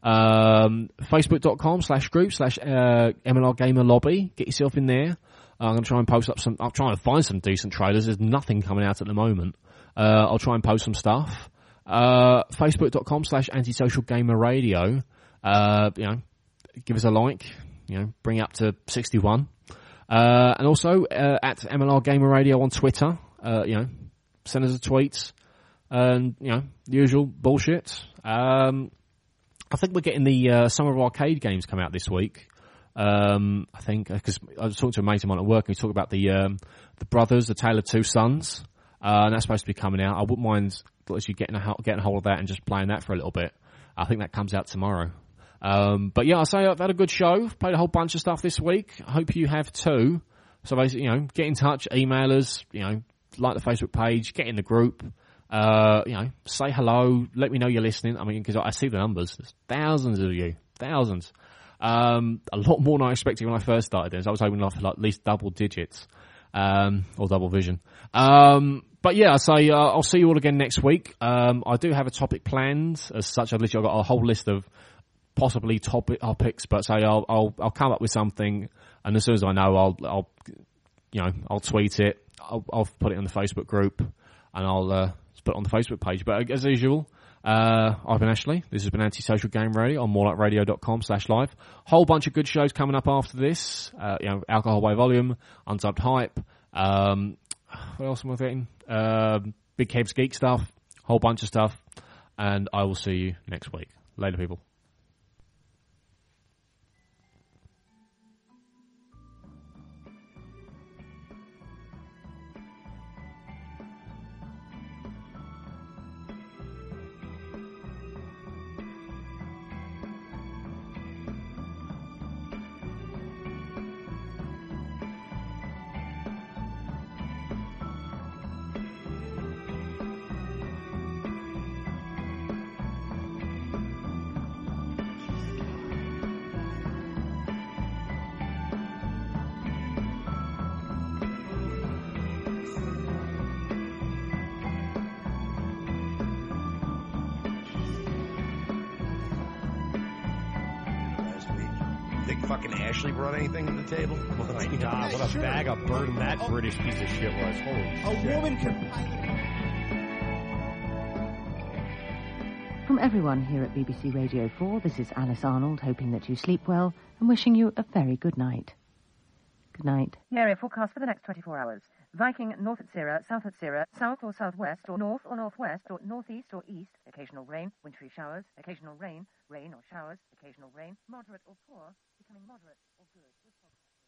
Um, Facebook.com slash group slash, uh, M L R Gamer Lobby. Get yourself in there. I'm going to try and post up some, I'll try and find some decent trailers. There's nothing coming out at the moment. Uh, I'll try and post some stuff. Uh, Facebook.com slash antisocial gamer radio. Uh, you know, give us a like, you know, bring it up to sixty-one. Uh, and also, uh, at M L R Gamer Radio on Twitter, uh, you know, send us a tweet and, you know, the usual bullshit. Um, I think we're getting the, uh, Summer of Arcade games come out this week. Um, I think, because I was talking to a mate of mine at work and he talked about the, um, the Brothers, The Tale of Two Sons, uh, and that's supposed to be coming out. I wouldn't mind actually getting a, getting a hold of that and just playing that for a little bit. I think that comes out tomorrow. Um, but yeah, I'll say I've had a good show, played a whole bunch of stuff this week. I hope you have too. So basically, you know, get in touch, email us, you know, like the Facebook page, get in the group, uh, you know, say hello, let me know you're listening. I mean, because I see the numbers. There's thousands of you. Thousands. Um, a lot more than I expected when I first started this. I was hoping for like at least double digits, um, or double vision. Um, but yeah, I say, uh, I'll see you all again next week. Um, I do have a topic planned as such. I've literally got a whole list of possibly topic topics, but say I'll, I'll, I'll come up with something, and as soon as I know, I'll, I'll, you know, I'll tweet it. I'll, I'll put it on the Facebook group, and I'll, uh, put it on the Facebook page. But as usual, Uh, I've been Ashley. This has been Antisocial Game Radio on morelikeradio.com slash live. Whole bunch of good shows coming up after this. Uh, you know, Alcohol by Volume, Unsubbed Hype. Um, what else am I getting? Um, Big Kev's Geek stuff. Whole bunch of stuff. And I will see you next week. Later, people. Fucking Ashley brought anything to the table? Oh my God, what a sure. bag of burden that oh. British piece of shit was. Holy a shit. A woman can... From everyone here at B B C Radio four, this is Alice Arnold, hoping that you sleep well and wishing you a very good night. Good night. Area forecast for the next twenty-four hours. Viking, north at Sierra, south at Sierra, south or southwest, or north or northwest, or northeast or east, occasional rain, wintry showers, occasional rain, rain or showers, occasional rain, moderate or poor, becoming moderate or good.